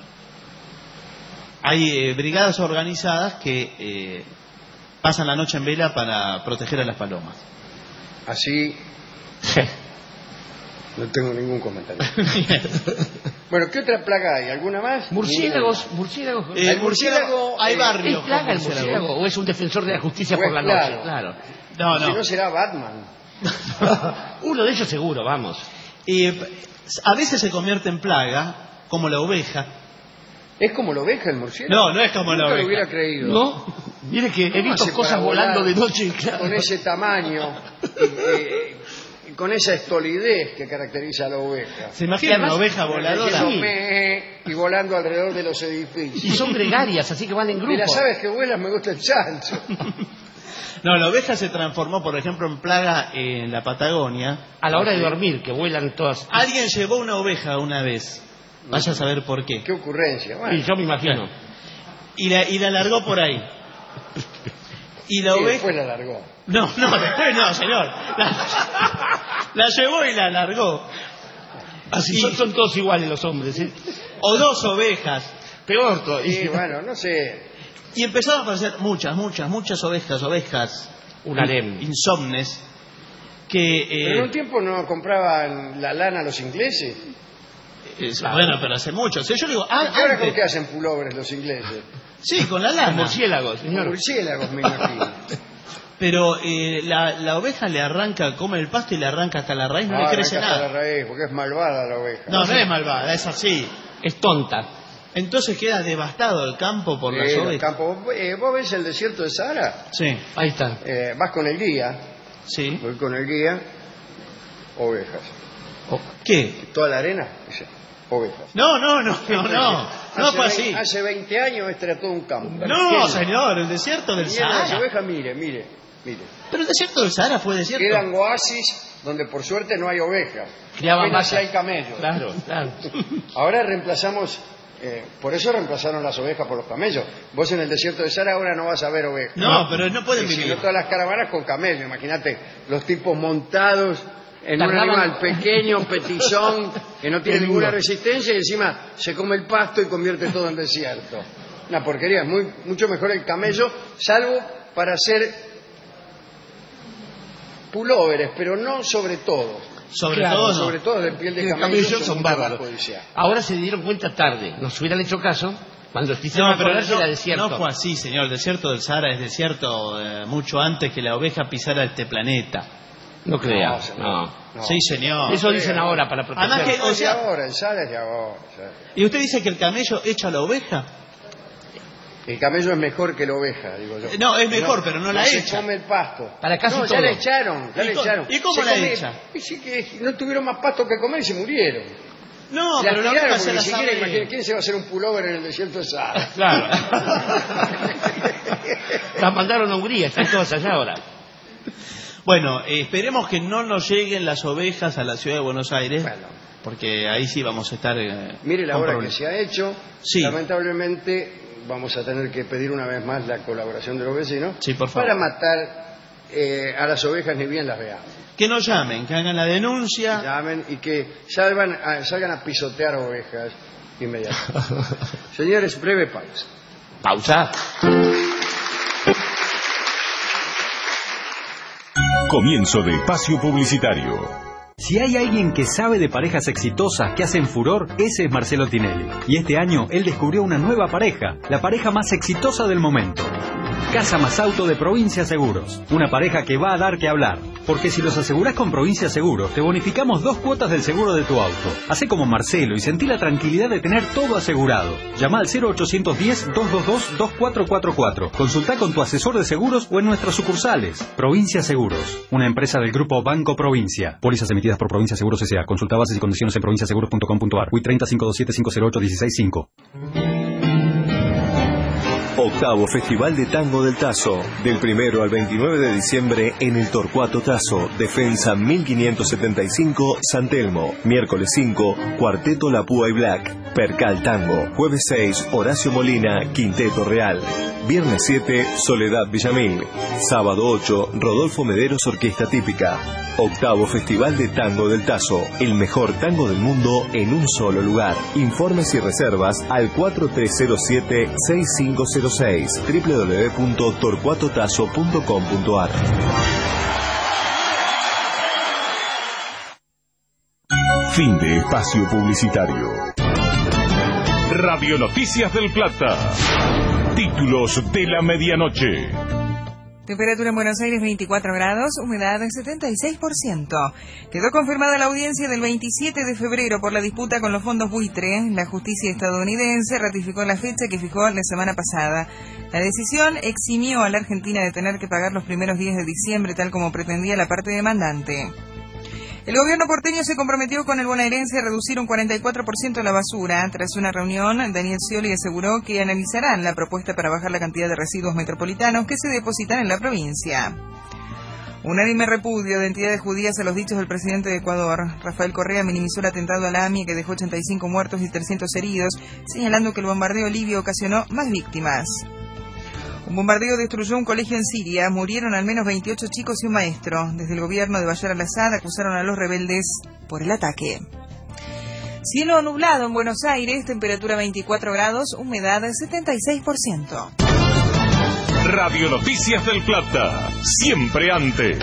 Hay brigadas organizadas que pasan la noche en vela para proteger a las palomas. Así... No tengo ningún comentario. Bueno, ¿qué otra plaga hay? ¿Alguna más? Murciélagos. El murciélago... hay barrios. ¿Es plaga el con murciélago o es un defensor de la justicia Pues por la claro. noche? Claro. No, Si no será Batman. Uno de ellos seguro, vamos. A veces se convierte en plaga, como la oveja. ¿Es como la oveja el murciélago? No es como la Nunca oveja. lo hubiera creído. ¿No? Mire que he ¿Cómo visto hace cosas para volando volar de noche. Claro. Con ese tamaño y con esa estolidez que caracteriza a la oveja. ¿Se imagina una oveja voladora? Haciendo meh y volando alrededor de los edificios. Y son gregarias, así que van en grupo. Y las aves que vuelan me gusta el chancho. No, la oveja se transformó, por ejemplo, en plaga en la Patagonia. A la hora de dormir, que vuelan todas. Alguien llevó una oveja una vez. Vaya a saber por qué. Qué ocurrencia. Bueno, Y yo me imagino. Y la largó por ahí. Y la y oveja... después la largó. No, después no, señor. La llevó y la largó. Así son todos iguales los hombres. ¿Eh? O dos ovejas. Peor todo. Y bueno, no sé. Y empezaron a aparecer muchas ovejas. un harem. Insomnes, que... Pero en un tiempo no compraban la lana los ingleses. Bueno, pero hace mucho. O sea, yo digo, ¿Ahora con qué hacen pullovers los ingleses? Sí, con la lana. Con murciélagos, señor. Murciélagos, me imagino. Pero la oveja le arranca, come el pasto y le arranca hasta la raíz, no le crece arranca nada. hasta la raíz, porque es malvada la oveja. No es malvada, es así. Es tonta. Entonces queda devastado el campo por las ovejas. ¿Vos ves el desierto de Sahara? Sí. Ahí está. Vas con el guía. Sí. Voy con el guía. Ovejas. ¿Qué? Toda la arena. Ovejas. No fue así. Hace 20 años este era todo un campo. No, señor, el desierto del Sahara. Las ovejas, mire. Pero el desierto del Sahara fue desierto. Quedan oasis donde por suerte no hay ovejas. Criaban vacas. Si hay camellos. Claro. Ahora reemplazamos, por eso reemplazaron las ovejas por los camellos. Vos en el desierto de Sahara ahora no vas a ver ovejas. No, pero no pueden vivir. Sino todas las caravanas con camellos. Imagínate los tipos montados en un animal pequeño, petizón, que no tiene ninguna resistencia y encima se come el pasto y convierte todo en desierto. Una porquería. Es mucho mejor el camello, salvo para hacer pulóveres, pero no sobre todo. Sobre todo de piel de camello son bárbaros. Ahora se dieron cuenta tarde. Nos hubieran hecho caso cuando quisieron ponerse era desierto. No fue así, señor. El desierto del Sahara es desierto mucho antes que la oveja pisara este planeta. No crea. No. Sí, señor. Eso dicen ahora para proteger. Además que, el Sahara es de ahora. ¿Y usted dice que el camello echa a la oveja? El camello es mejor que la oveja, digo yo. No, es mejor, pero no la echa. Se come el pasto. Para casi todo. Ya le echaron. ¿Y cómo la echa? No tuvieron más pasto que comer y se murieron. No, pero la oveja se la sabe. Imagínate, ¿quién se va a hacer un pullover en el desierto de Sahara? Claro. Las mandaron a Hungría, están todas allá ahora. Bueno, esperemos que no nos lleguen las ovejas a la ciudad de Buenos Aires, porque ahí sí vamos a estar... Mire la obra que se ha hecho. Sí. Lamentablemente vamos a tener que pedir una vez más la colaboración de los vecinos. Sí, por favor. Para matar a las ovejas ni bien las veamos. Que nos llamen, que hagan la denuncia. Llamen y que salgan a pisotear ovejas inmediatamente. Señores, breve pausa. Pausa. Comienzo de espacio publicitario. Si hay alguien que sabe de parejas exitosas que hacen furor, ese es Marcelo Tinelli. Y este año él descubrió una nueva pareja, la pareja más exitosa del momento. Casa Más Auto de Provincia Seguros. Una pareja que va a dar que hablar. Porque si los asegurás con Provincia Seguros, te bonificamos 2 cuotas del seguro de tu auto. Hacé como Marcelo y sentí la tranquilidad de tener todo asegurado. Llama al 0810-222-2444. Consultá con tu asesor de seguros o en nuestras sucursales. Provincia Seguros, una empresa del grupo Banco Provincia. Pólizas emitidas por Provincia Seguros S.A. Consulta bases y condiciones en provinciaseguros.com.ar. WI 30-527-508-165. Octavo Festival de Tango del Tazo, del 1 al 29 de diciembre en el Torcuato Tazo, Defensa 1575, San Telmo. Miércoles 5, Cuarteto La Púa y Black, Percal Tango. Jueves 6, Horacio Molina, Quinteto Real. Viernes 7, Soledad Villamil. Sábado 8, Rodolfo Mederos, Orquesta Típica. Octavo Festival de Tango del Tazo, el mejor tango del mundo en un solo lugar. Informes y reservas al 4307-6506, www.torcuatotazo.com.ar. Fin de espacio publicitario. Radio Noticias del Plata. Títulos de la medianoche. Temperatura en Buenos Aires 24 grados, humedad del 76%. Quedó confirmada la audiencia del 27 de febrero por la disputa con los fondos buitre. La justicia estadounidense ratificó la fecha que fijó la semana pasada. La decisión eximió a la Argentina de tener que pagar los primeros días de diciembre, tal como pretendía la parte demandante. El gobierno porteño se comprometió con el bonaerense a reducir un 44% la basura. Tras una reunión, Daniel Scioli aseguró que analizarán la propuesta para bajar la cantidad de residuos metropolitanos que se depositan en la provincia. Unánime repudio de entidades judías a los dichos del presidente de Ecuador. Rafael Correa minimizó el atentado a la AMI que dejó 85 muertos y 300 heridos, señalando que el bombardeo libio ocasionó más víctimas. Un bombardeo destruyó un colegio en Siria. Murieron al menos 28 chicos y un maestro. Desde el gobierno de Bashar al-Assad acusaron a los rebeldes por el ataque. Cielo nublado en Buenos Aires, temperatura 24 grados, humedad 76%. Radio Noticias del Plata, siempre antes.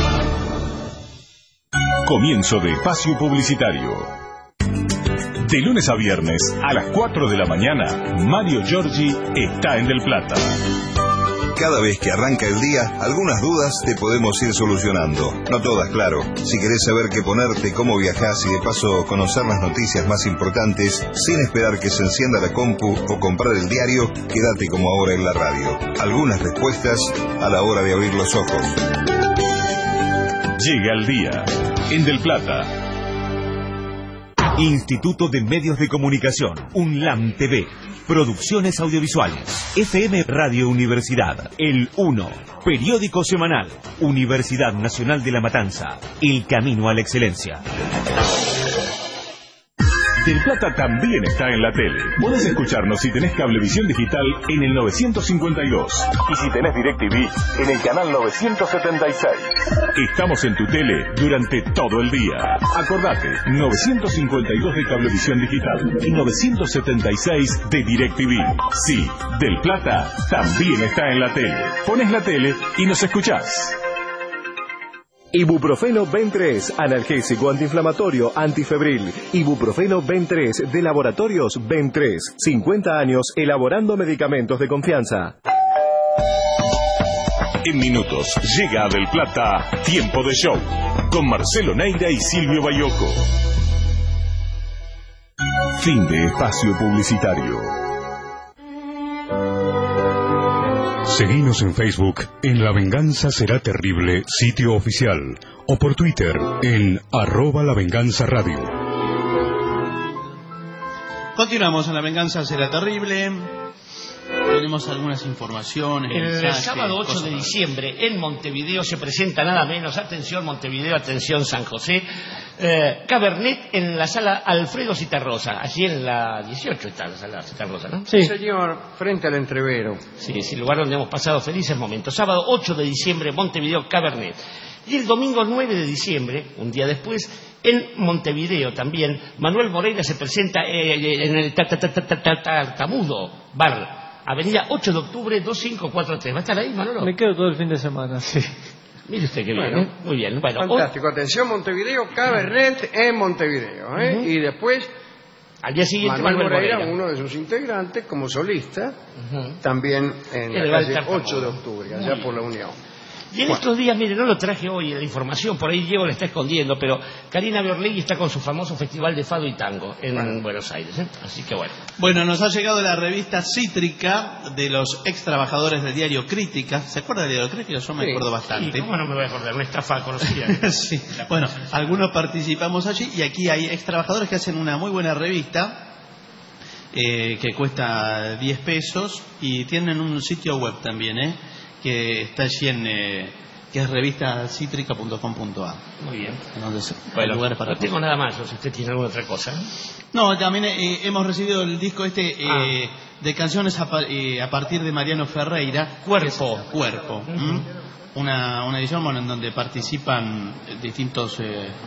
Comienzo de espacio publicitario. De lunes a viernes, a las 4 de la mañana, Mario Giorgi está en Del Plata. Cada vez que arranca el día, algunas dudas te podemos ir solucionando. No todas, claro. Si querés saber qué ponerte, cómo viajás y de paso conocer las noticias más importantes, sin esperar que se encienda la compu o comprar el diario, quédate como ahora en la radio. Algunas respuestas a la hora de abrir los ojos. Llega el día en Del Plata. Instituto de Medios de Comunicación, UNLAM TV, Producciones Audiovisuales, FM Radio Universidad, El 1, Periódico Semanal, Universidad Nacional de La Matanza, El Camino a la Excelencia. Del Plata también está en la tele. Podés escucharnos si tenés cablevisión digital en el 952. Y si tenés DirecTV, en el canal 976. Estamos en tu tele durante todo el día. Acordate, 952 de cablevisión digital y 976 de DirecTV. Sí, Del Plata también está en la tele. Pones la tele y nos escuchás. Ibuprofeno Ben3, analgésico antiinflamatorio, antifebril. Ibuprofeno Ben3 de Laboratorios Ben3. 50 años elaborando medicamentos de confianza. En minutos llega a Del Plata Tiempo de Show con Marcelo Neira y Silvio Bayoco. Fin de espacio publicitario. Seguinos en Facebook en La Venganza Será Terrible, sitio oficial, o por Twitter en @lavenganzaradio. Continuamos en La Venganza Será Terrible. Tenemos algunas informaciones. El sábado 8 de diciembre en Montevideo se presenta nada menos, atención Montevideo, atención San José, Cabernet en la sala Alfredo Citarrosa. Allí en la 18 está la sala Citarrosa, ¿no? Sí, señor, frente al entrevero. Sí, es el lugar donde hemos pasado felices momentos. Sábado 8 de diciembre, Montevideo, Cabernet. Y el domingo 9 de diciembre, un día después, en Montevideo también, Manuel Moreira se presenta en el Tartamudo Bar. Avenida 8 de octubre, 2543. ¿Va a estar ahí, Manolo? Me quedo todo el fin de semana, sí. Mire usted qué bien, Bueno, muy bien. Bueno, fantástico. Atención, Montevideo, Cabernet en Montevideo. Y después, al día siguiente, Manuel Moreira, uno de sus integrantes, como solista, también en la calle 8 de octubre, allá por la Unión. Y en estos días, mire, no lo traje hoy la información, por ahí Diego la está escondiendo, pero Karina Berlegui está con su famoso Festival de Fado y Tango en Buenos Aires, ¿eh? Así que bueno. Bueno, nos ha llegado la revista Cítrica de los ex trabajadores del diario Crítica. ¿Se acuerda del diario Crítica? Yo me acuerdo bastante. Sí, ¿cómo no me voy a acordar? Una estafa conocida. Sí. Bueno, algunos participamos allí y aquí hay ex trabajadores que hacen una muy buena revista que cuesta 10 pesos y tienen un sitio web también, que está allí que es revistacítrica.com.ar. Muy bien. Bueno, lugares para no tengo nada más, si usted tiene alguna otra cosa. No, también hemos recibido el disco de canciones a partir de Mariano Ferreira. Cuerpo. Cuerpo. Una edición en donde participan distintos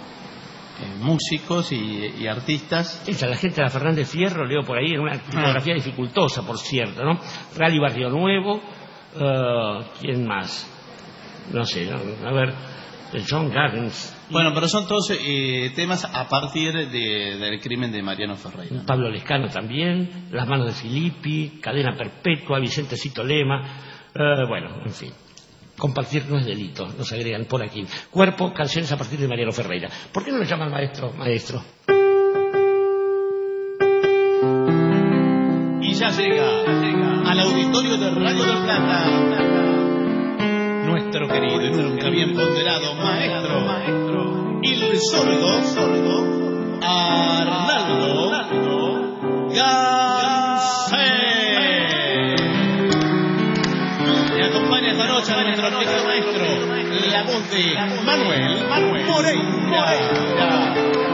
músicos y artistas. Sí, la gente de la Fernández Fierro, leo por ahí, en una tipografía dificultosa, por cierto, ¿no? Rally Barrio Nuevo. ¿Quién más? No sé, a ver, John Gardens. Bueno, pero son todos temas a partir del crimen de Mariano Ferreira. Pablo Lescano también, Las manos de Filippi, Cadena Perpetua, Vicentecito Lema, bueno, en fin. Compartir no es delito, nos agregan por aquí. Cuerpo, canciones a partir de Mariano Ferreira. ¿Por qué no le llaman maestro? Y ya llega al auditorio de Radio del Plata nuestro querido y nunca bien ponderado maestro, el sordo Arnaldo Gansé. Le acompaña esta noche a nuestro querido maestro la voz de Manuel Moreira.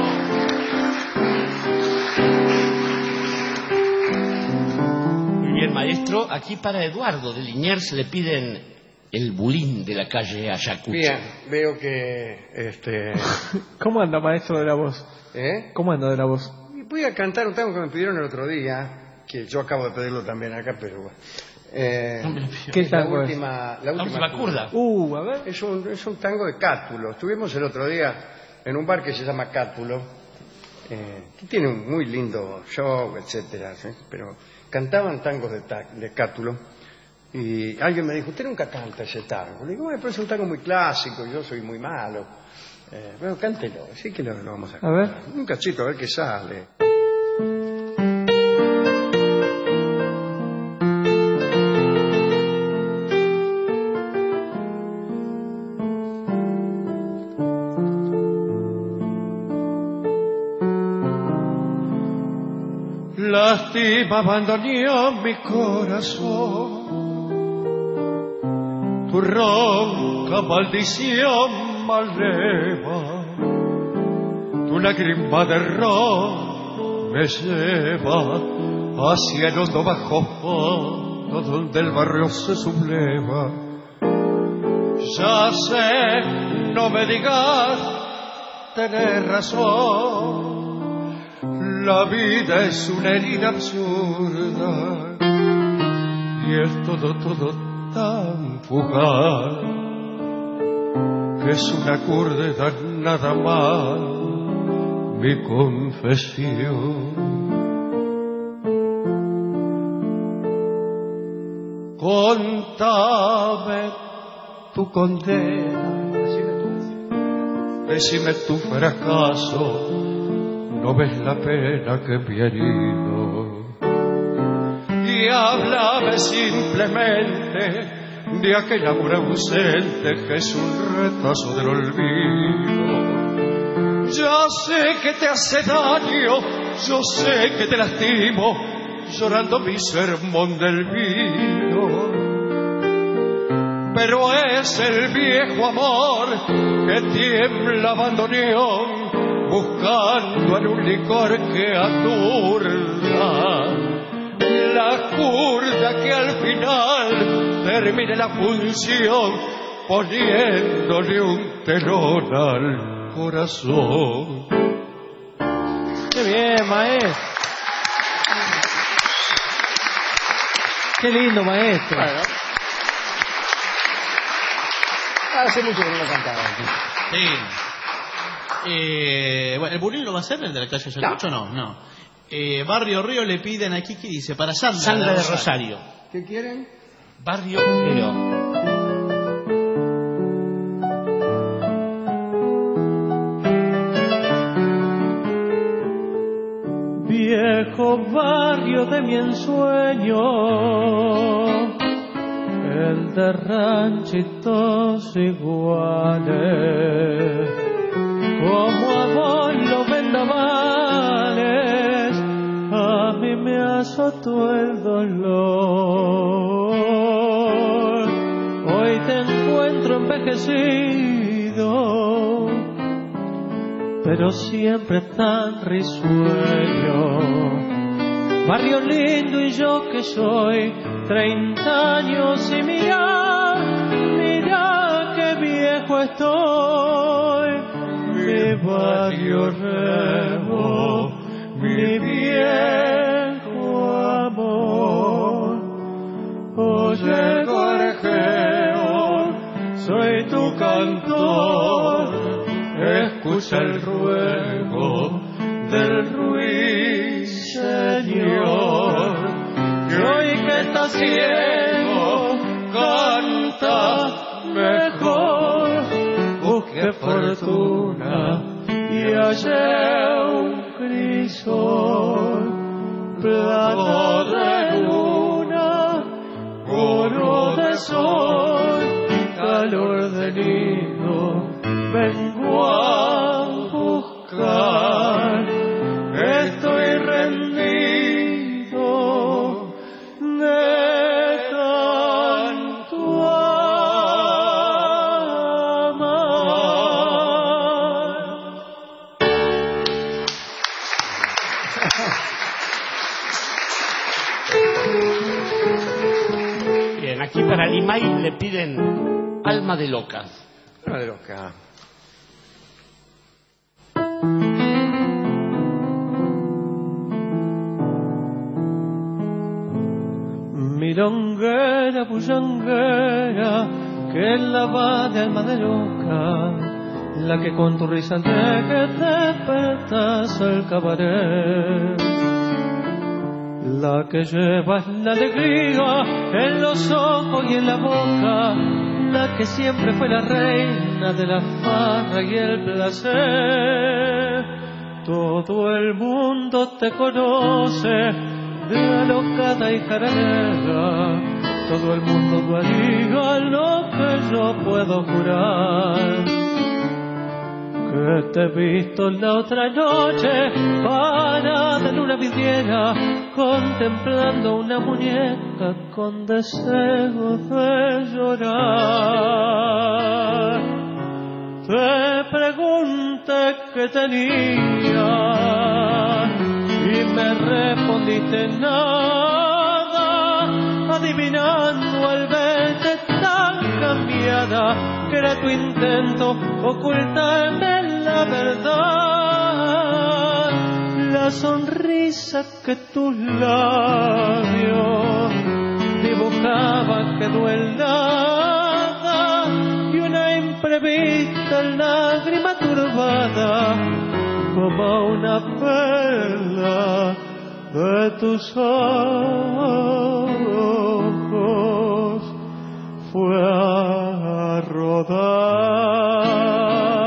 Bien, maestro, aquí para Eduardo de Liniers le piden el bulín de la calle Ayacucho. Bien, veo que... ¿Cómo anda, maestro de la voz? ¿Cómo anda de la voz? Voy a cantar un tango que me pidieron el otro día, que yo acabo de pedirlo también acá, pero bueno. ¿Qué tango es? La última curda. A ver. Es un tango de Cátulo. Estuvimos el otro día en un bar que se llama Cátulo, que tiene un muy lindo show, etcétera, ¿sí? Pero cantaban tangos de Cátulo y alguien me dijo, usted nunca canta ese tango. Le digo, bueno, pero es un tango muy clásico, yo soy muy malo. Bueno, cántelo, sí que lo vamos a cantar. A ver. Un cachito, a ver qué sale. Lástima abandonó mi corazón, tu ronca maldición maleva, tu lágrima de ron me lleva hacia el hondo bajo fondo donde el barrio se subleva. Ya sé, no me digas, tenés razón. La vida es una herida absurda y es todo tan fugaz que es una curda nada más mi confesión. Contame tu condena, decime tu fracaso. No ves la pena que me ha herido y háblame simplemente de aquel amor ausente que es un retazo del olvido. Ya sé que te hace daño, yo sé que te lastimo, llorando mi sermón del vino. Pero es el viejo amor que tiembla bandoneón buscando en un licor que aturda, la curda que al final termine la función poniéndole un telón al corazón. ¡Qué bien, maestro! ¡Qué lindo, maestro! Bueno. Hace mucho que no lo cantaba. Sí. Bueno, ¿el buril lo va a hacer el de la calle Ayacucho? No. Barrio Río le piden aquí, ¿qué dice? Para Sandra de Rosario. ¿Qué quieren? Barrio Río. Viejo barrio de mi ensueño, el de ranchitos iguales, como a vos los vendavales, a mí me azotó el dolor. Hoy te encuentro envejecido, pero siempre tan risueño. Barrio lindo y yo que soy 30 años y mira que viejo estoy. Mi barrio nuevo, mi viejo amor. Oye, gorjeo, soy tu cantor, escucha el ruego del ruiseñor, que hoy que está ciego canta mejor. Busque fortuna y hallé un crisol, plata de luna, oro de sol, calor de nido, vengo a buscar. Estoy rendido de tanto Bien, aquí para Limay le piden Alma de Loca. Alma de Loca. Mi milonguera, bullanguera, que la va de alma de loca, la que con tu risa alegre despertas al cabaret, la que lleva la alegría en los ojos y en la boca, la que siempre fue la reina de la farra y el placer. Todo el mundo te conoce de alocada y jaranera, todo el mundo dudaría lo que yo puedo jurar, que te he visto la otra noche parada en una vidriera, contemplando una muñeca con deseo de llorar. Te pregunté qué tenía y me respondiste nada, adivinando al verte tan cambiada que era tu intento ocultarme la verdad. La sonrisa que tus labios dibujaban quedó helada y una imprevista lágrima turbada como una perla de tus ojos fue a rodar.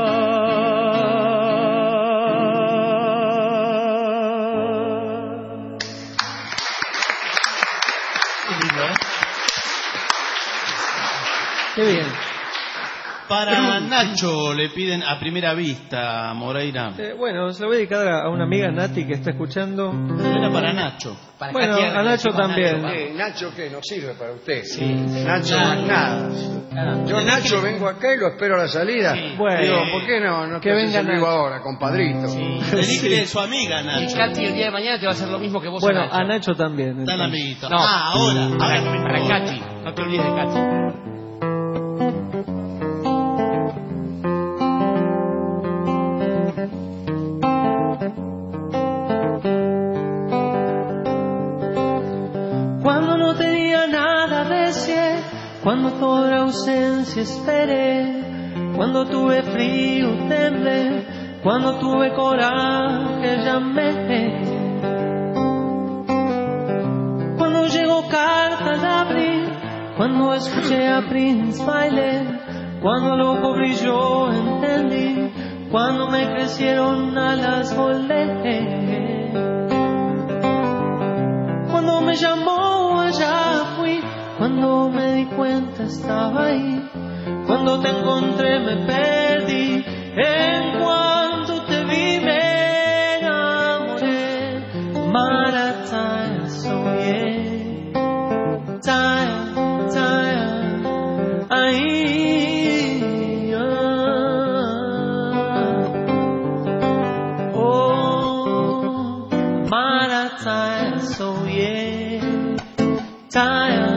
Qué bien. Para Nacho le piden A Primera Vista, Moreira. Bueno, se lo voy a dedicar a una amiga Nati que está escuchando. Era para Nacho. Bueno, a Nacho también. Nacho, ¿qué? ¿No sirve para usted? Sí. Nacho, nada. Yo, Nacho, vengo acá y lo espero a la salida. Sí. Bueno. Digo, ¿por qué no que venga vivo ahora, compadrito? Dedíquele su amiga, Nacho. Y Katy el día de mañana te va a hacer lo mismo que vos bueno, a Nacho. a Nacho también. Está el amiguito. No, ahora. Para Katy. No te olvides de Katy. Cuando toda ausencia esperé, cuando tuve frío temblé, cuando tuve coraje llamé, cuando llegó carta la abrí, cuando escuché a Prince bailé, cuando loco brilló entendí, cuando me crecieron alas volé, cuando me llamó allá fui, cuando me di cuenta estaba ahí, cuando te encontré me perdí, en cuanto te vi me enamoré. Marataya soñé, taya, taya, ahí, oh, Marataya soñé, taya.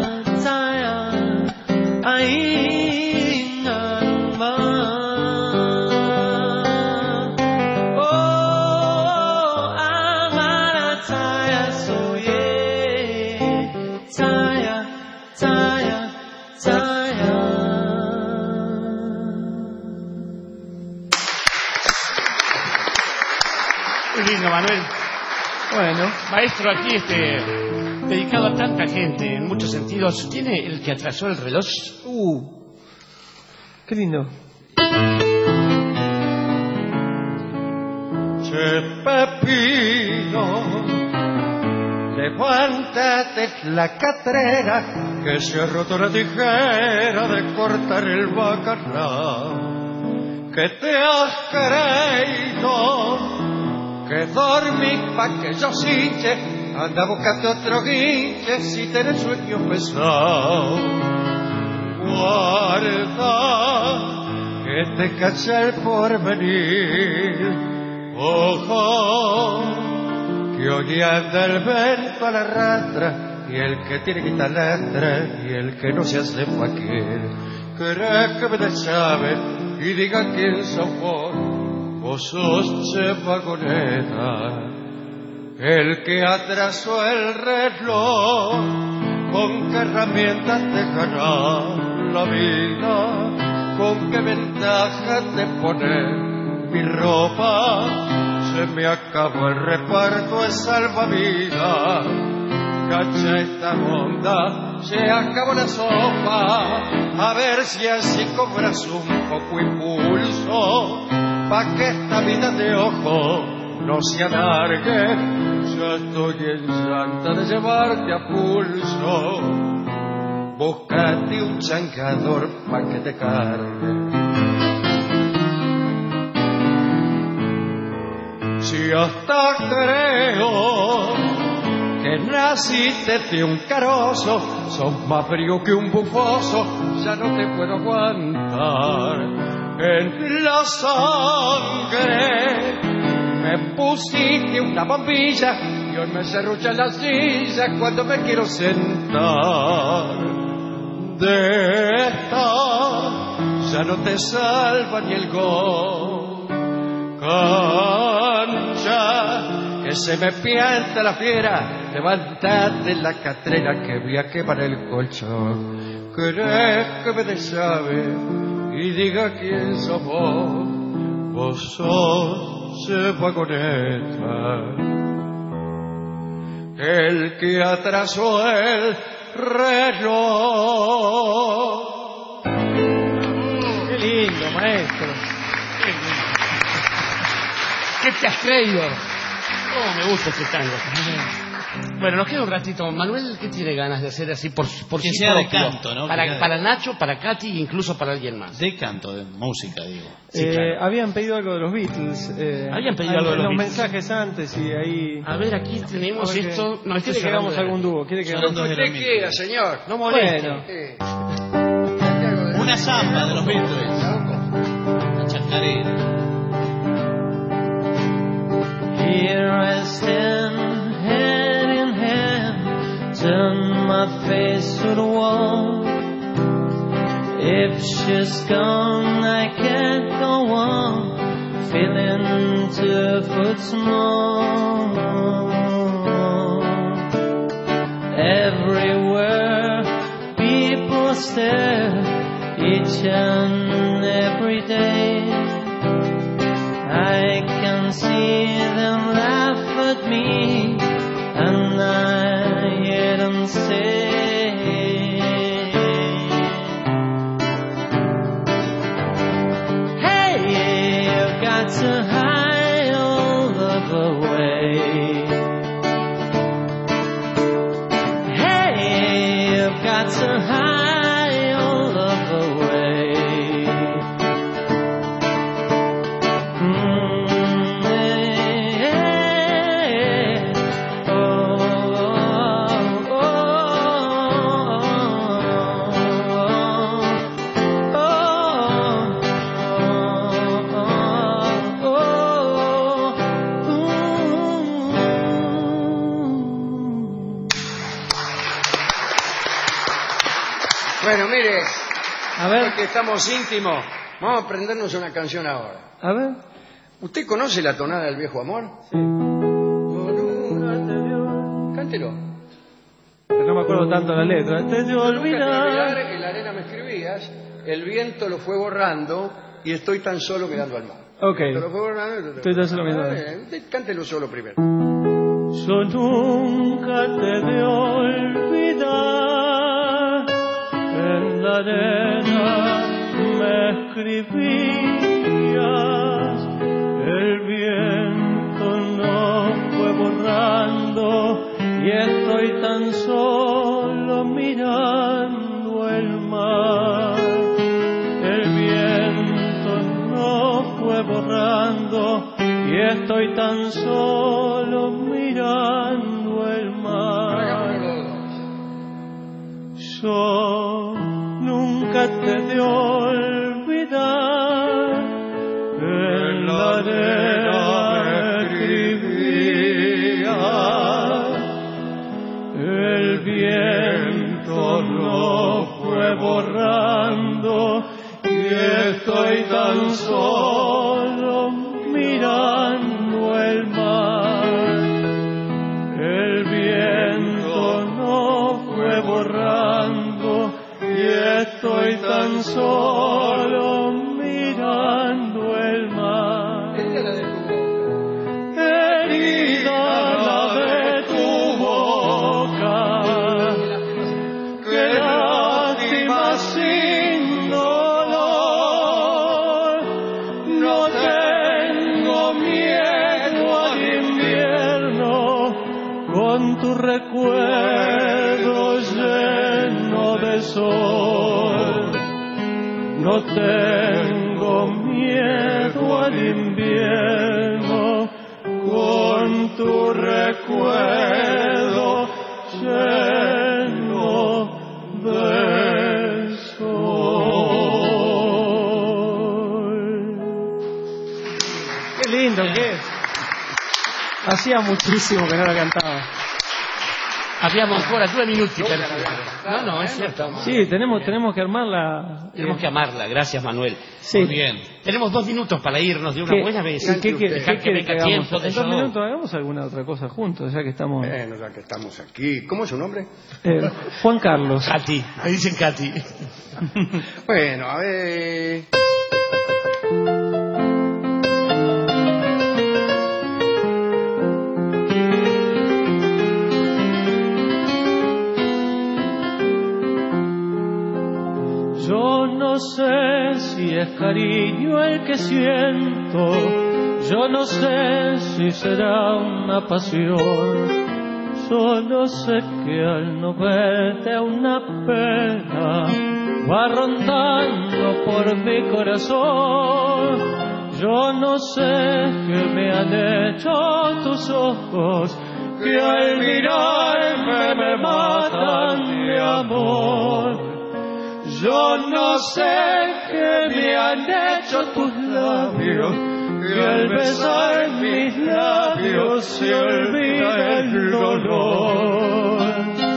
Manuel. Bueno, maestro, aquí dedicado a tanta gente en muchos sentidos. ¿Tiene el que atrasó el reloj? Qué lindo. Che Pepino, levántate la catrera, que se ha roto la tijera de cortar el bacalao, que te has creído que dormís pa' que yo sinche, anda buscando otro guinche si tenés sueño pesado. Guarda que te cacha el porvenir, ojo, que hoy anda el vento a la rastra, y el que tiene quita letra, y el que no se hace faquir. ¿Querés que me desave y diga quién sos vos? Vos sos Che Vagoneta, el que atrasó el reloj, con qué herramientas dejará la vida, con qué ventajas de poner mi ropa. Se me acabó el reparto de salvavidas, cacha esta onda, se acabó la sopa. A ver si así cobras un poco impulso, pa' que esta vida de ojo no se alargue. Ya estoy en santa de llevarte a pulso, búscate un chancador pa' que te cargue. Si hasta creo que naciste de un carozo, sos más frío que un bufoso, ya no te puedo aguantar. En la sangre me pusiste una bombilla y hoy me serrucha la silla cuando me quiero sentar. De esta ya no te salva ni el gol. Cancha, que se me pianta la fiera, levántate la catrera que voy a quemar el colchón. ¿Querés que me desave y diga quién sos vos? Vos sos vagoneta, el que atrasó el reloj. Qué lindo, maestro. ¿Qué te has creído? Oh, me gusta este tango. Bueno, nos queda un ratito. Manuel, ¿qué tiene ganas de hacer así por que sí sea de propio? canto, ¿no? Para Nacho, para Katy e incluso para alguien más. De canto, de música, digo. Sí, claro. Habían pedido algo de los Beatles. Habían pedido algo de los Beatles. mensajes antes y ahí... A ver, aquí tenemos Porque esto. No, ¿quiere que hagamos algún dúo? ¿Quiere que hagamos Lo que usted quiera, señor. No moleste. Bueno. Una samba de los Beatles. Una chacarera. Here I stand, hand in hand, turn my face to the wall. If she's gone, I can't go on, feeling 2 foot small. Everywhere people stare, each and every day. I can see them laugh at me, and I hear them say, hey, you've got to hide all of the way. Hey, you've got to hide all of the way. Bueno, mire, A ver. que estamos íntimos, vamos a aprendernos una canción ahora. A ver. ¿Usted conoce la tonada del viejo amor? Sí. Cántelo. Pero no me acuerdo tanto la letra. Te de Nunca te olvidar, olvidar. en la arena me escribías, el viento lo fue borrando y estoy tan solo mirando al mar. Ok. Te lo fue borrando. Estoy tan solo mirando. Usted cántelo solo primero. Yo nunca te de olvidar, en la arena me escribías, el viento no fue borrando y estoy tan solo mirando el mar. El viento no fue borrando y estoy tan solo mirando el mar. Yo nunca te de olvidar, en la arena me escribías, el viento no fue borrando y estoy tan solo mirando el mar. El viento no fue borrando estoy tan solo mirando el mar. Herida la de tu boca, qué lástima sin dolor. No tengo miedo al invierno con tu recuerdo lleno de sol. No tengo miedo al invierno con tu recuerdo lleno de sol. Qué lindo que es. Hacía muchísimo que no la cantaba. Abbiamo ancora 2 minuti per... No, es cierto. Sí, tenemos que armarla. Tenemos que amarla, gracias Manuel. Sí. Muy bien. Tenemos 2 minutos para irnos de una buena vez. ¿Qué Dejar que venga tiempo de en 2 yo. minutos hagamos alguna otra cosa juntos, ya que estamos... Bueno, ya que estamos aquí. ¿Cómo es su nombre? Juan Carlos. Katy, me dicen Katy. Bueno, a ver... Yo no sé si es cariño el que siento, yo no sé si será una pasión, solo sé que al no verte una pena va rondando por mi corazón. Yo no sé qué me han hecho tus ojos, que al mirarme me matan de amor. Yo no sé qué me han hecho tus labios, que al besar mis labios se olvida el dolor.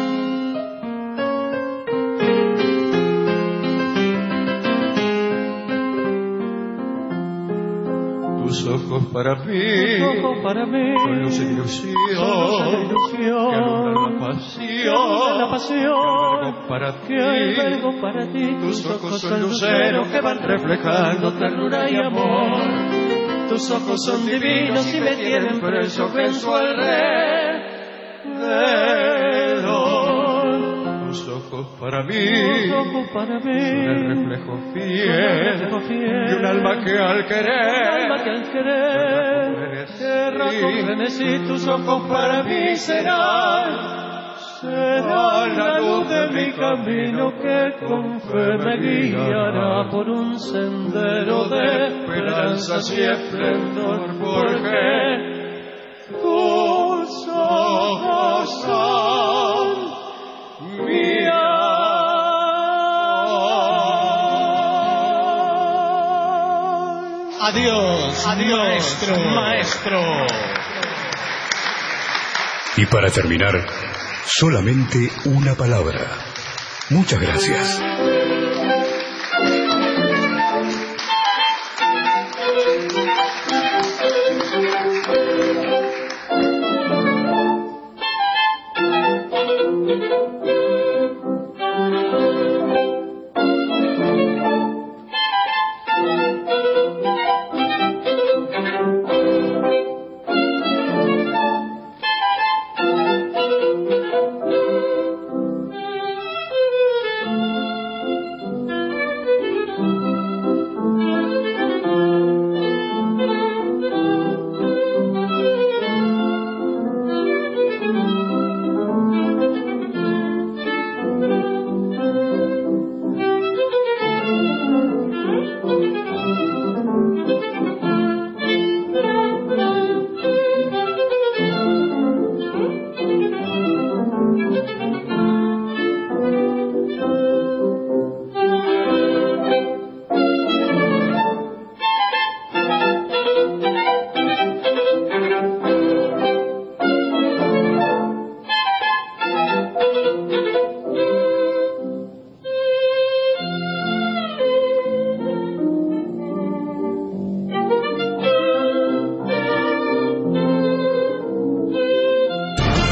Tus ojos para mí, con luz e ilusión, que alumbran la pasión, que albergo para ti. Tus ojos son luceros que van reflejando ternura y amor. Tus ojos son divinos y me tienen preso en su alrededor. Tus ojos para mí, son el reflejo fiel de un alma que al querer erra con frenesí. Tus ojos para mí serán la luz de mi camino que con fe me guiará por un sendero de esperanzas y esplendor, porque tus ojos son mi Adiós, maestro. Y para terminar, solamente una palabra. Muchas gracias.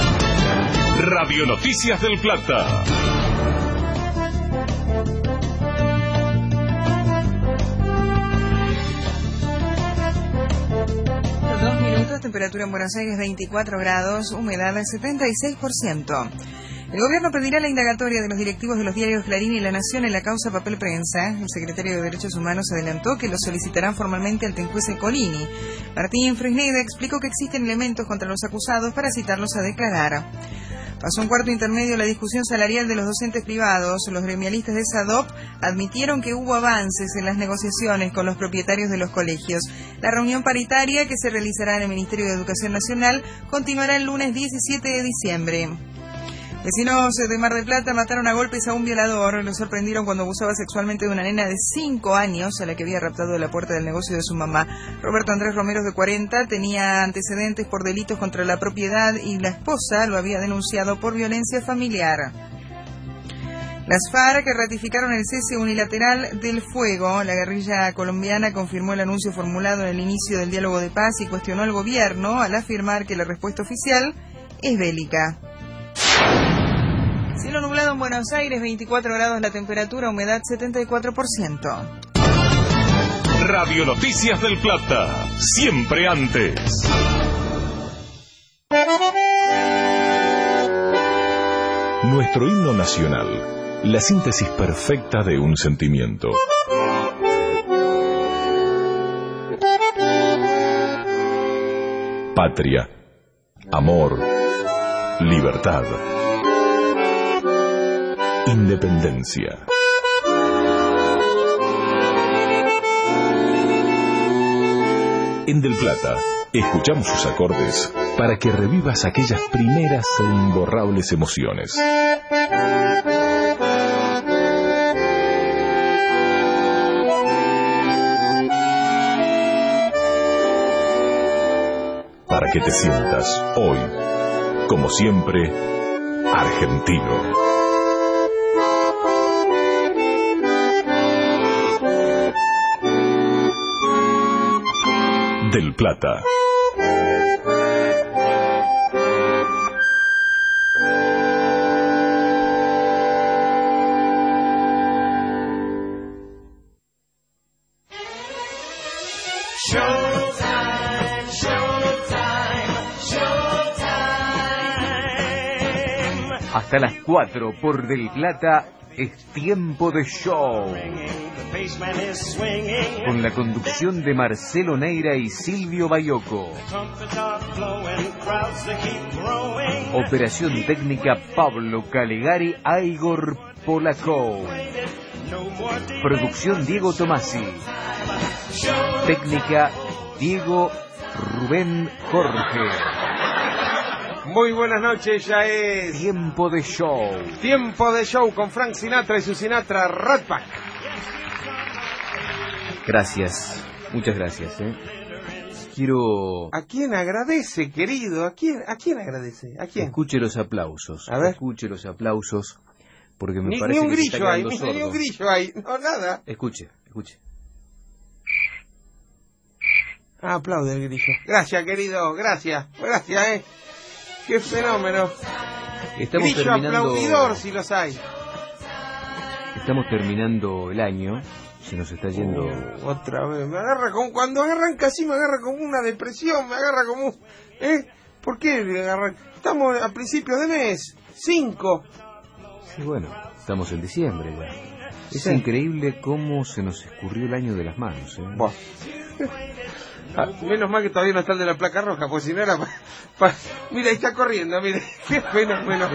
Radio Noticias del Plata. temperatura en Buenos Aires 24 grados, humedad del 76%. El gobierno pedirá la indagatoria de los directivos de los diarios Clarín y La Nación en la causa Papel Prensa. El secretario de Derechos Humanos adelantó que lo solicitarán formalmente al juez Colini. Martín Fresneda explicó que existen elementos contra los acusados para citarlos a declarar. Pasó un cuarto intermedio la discusión salarial de los docentes privados. Los gremialistas de SADOP admitieron que hubo avances en las negociaciones con los propietarios de los colegios. La reunión paritaria, que se realizará en el Ministerio de Educación Nacional, continuará el lunes 17 de diciembre. Vecinos de Mar del Plata mataron a golpes a un violador. Lo sorprendieron cuando abusaba sexualmente de una nena de 5 años a la que había raptado de la puerta del negocio de su mamá. Roberto Andrés Romero, de 40, tenía antecedentes por delitos contra la propiedad y la esposa lo había denunciado por violencia familiar. Las FARC ratificaron el cese unilateral del fuego. La guerrilla colombiana confirmó el anuncio formulado en el inicio del diálogo de paz y cuestionó al gobierno al afirmar que la respuesta oficial es bélica. Cielo nublado en Buenos Aires, 24 grados la temperatura, humedad 74%. Radio Noticias del Plata, siempre antes. Nuestro himno nacional, la síntesis perfecta de un sentimiento. Patria, amor, libertad, independencia. En Del Plata, escuchamos sus acordes para que revivas aquellas primeras e imborrables emociones. Para que te sientas hoy, como siempre, argentino. Del Plata. Hasta las 4 por Del Plata es tiempo de show. Con la conducción de Marcelo Neira y Silvio Bayoco. Operación técnica Pablo Calegari, Igor Polakov. Producción Diego Tomasi. Técnica Diego Rubén Jorge. Muy buenas noches, ya es tiempo de show. Tiempo de show con Frank Sinatra y su Sinatra Rat Pack. Gracias, muchas gracias. Quiero... ¿A quién agradece, querido? ¿A quién agradece? ¿A quién? Escuche los aplausos. A ver. Escuche los aplausos, porque me parece ni un que grillo se está hay, quedando sordo. ni un grillo hay, no, nada. Escuche. Ah, aplaude el grillo. Gracias, querido, gracias. Qué fenómeno. Estamos grillo terminando... aplaudidor, si los hay. Estamos terminando el año. Se nos está yendo... Otra vez, me agarra como... Cuando arranca así me agarra como una depresión, me agarra como... ¿Por qué me agarra? Estamos a principios de mes, 5. Sí, bueno, estamos en diciembre ya. Es increíble cómo se nos escurrió el año de las manos, Menos mal que todavía no está el de la placa roja, pues si no era... Mira, ahí está corriendo, mire. Qué fenómeno.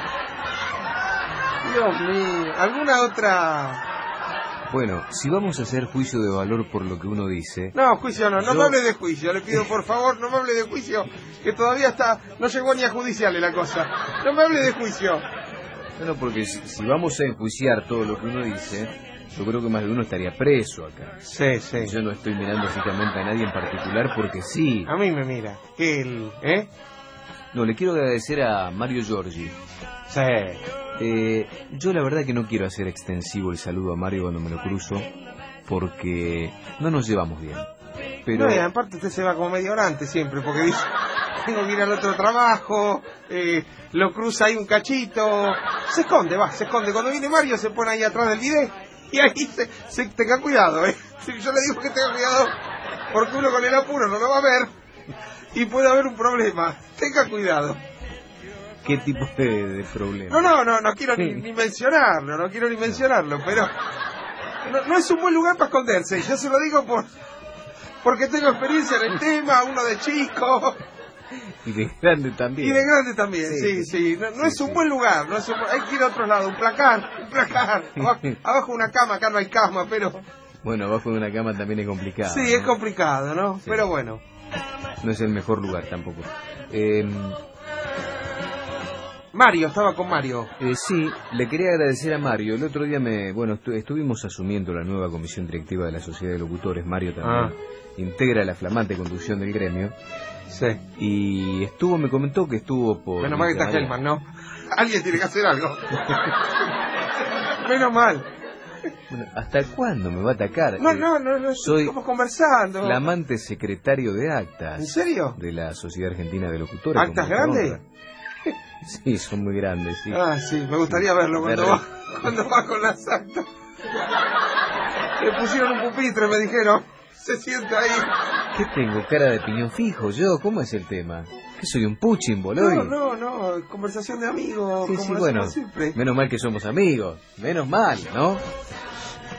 Dios mío, ¿alguna otra...? Bueno, si vamos a hacer juicio de valor por lo que uno dice... No, juicio no me hable de juicio, le pido por favor, no me hable de juicio, que todavía no llegó ni a judiciales la cosa. No me hable de juicio. Bueno, porque si vamos a enjuiciar todo lo que uno dice, yo creo que más de uno estaría preso acá. Sí. Yo no estoy mirando fijamente a nadie en particular porque sí. A mí me mira. No, le quiero agradecer a Mario Giorgi. Sí. Yo la verdad que no quiero hacer extensivo el saludo a Mario cuando me lo cruzo, porque no nos llevamos bien. Pero... No, aparte usted se va como media hora antes siempre, porque dice, tengo que ir al otro trabajo, lo cruza ahí un cachito, se esconde. Cuando viene Mario se pone ahí atrás del bidet y ahí se tenga cuidado, Yo le digo que tenga cuidado, porque uno con el apuro no lo va a ver, y puede haber un problema. Tenga cuidado. ¿Qué tipo de problema? No quiero ni mencionarlo, pero no es un buen lugar para esconderse. Yo se lo digo porque tengo experiencia en el tema, uno de chico. Y de grande también. Sí. No es un buen lugar. Hay que ir a otro lado, un placar. Abajo de una cama, acá no hay cama, pero... Bueno, abajo de una cama también es complicado. Sí, es complicado, ¿no? Sí. Pero bueno. No es el mejor lugar tampoco. Mario, estaba con Mario. Sí, le quería agradecer a Mario. El otro día estuvimos asumiendo la nueva comisión directiva de la Sociedad de Locutores. Mario también integra la flamante conducción del gremio. Sí. Y me comentó que estuvo por... Menos mal que está Hellman, ¿no? Alguien tiene que hacer algo. Menos mal. Bueno, ¿hasta cuándo me va a atacar? No, soy estamos conversando. Flamante secretario de actas. ¿En serio? De la Sociedad Argentina de Locutores. ¿Actas grandes? Sí, son muy grandes, sí. Sí, me gustaría verlo cuando va con las actas. Le pusieron un pupitre, me dijeron. Se sienta ahí. ¿Qué tengo? ¿Cara de piñón fijo yo? ¿Cómo es el tema? ¿Qué soy un puchín, boludo? No, conversación de amigos. Sí, bueno, menos mal que somos amigos. Menos mal, ¿no?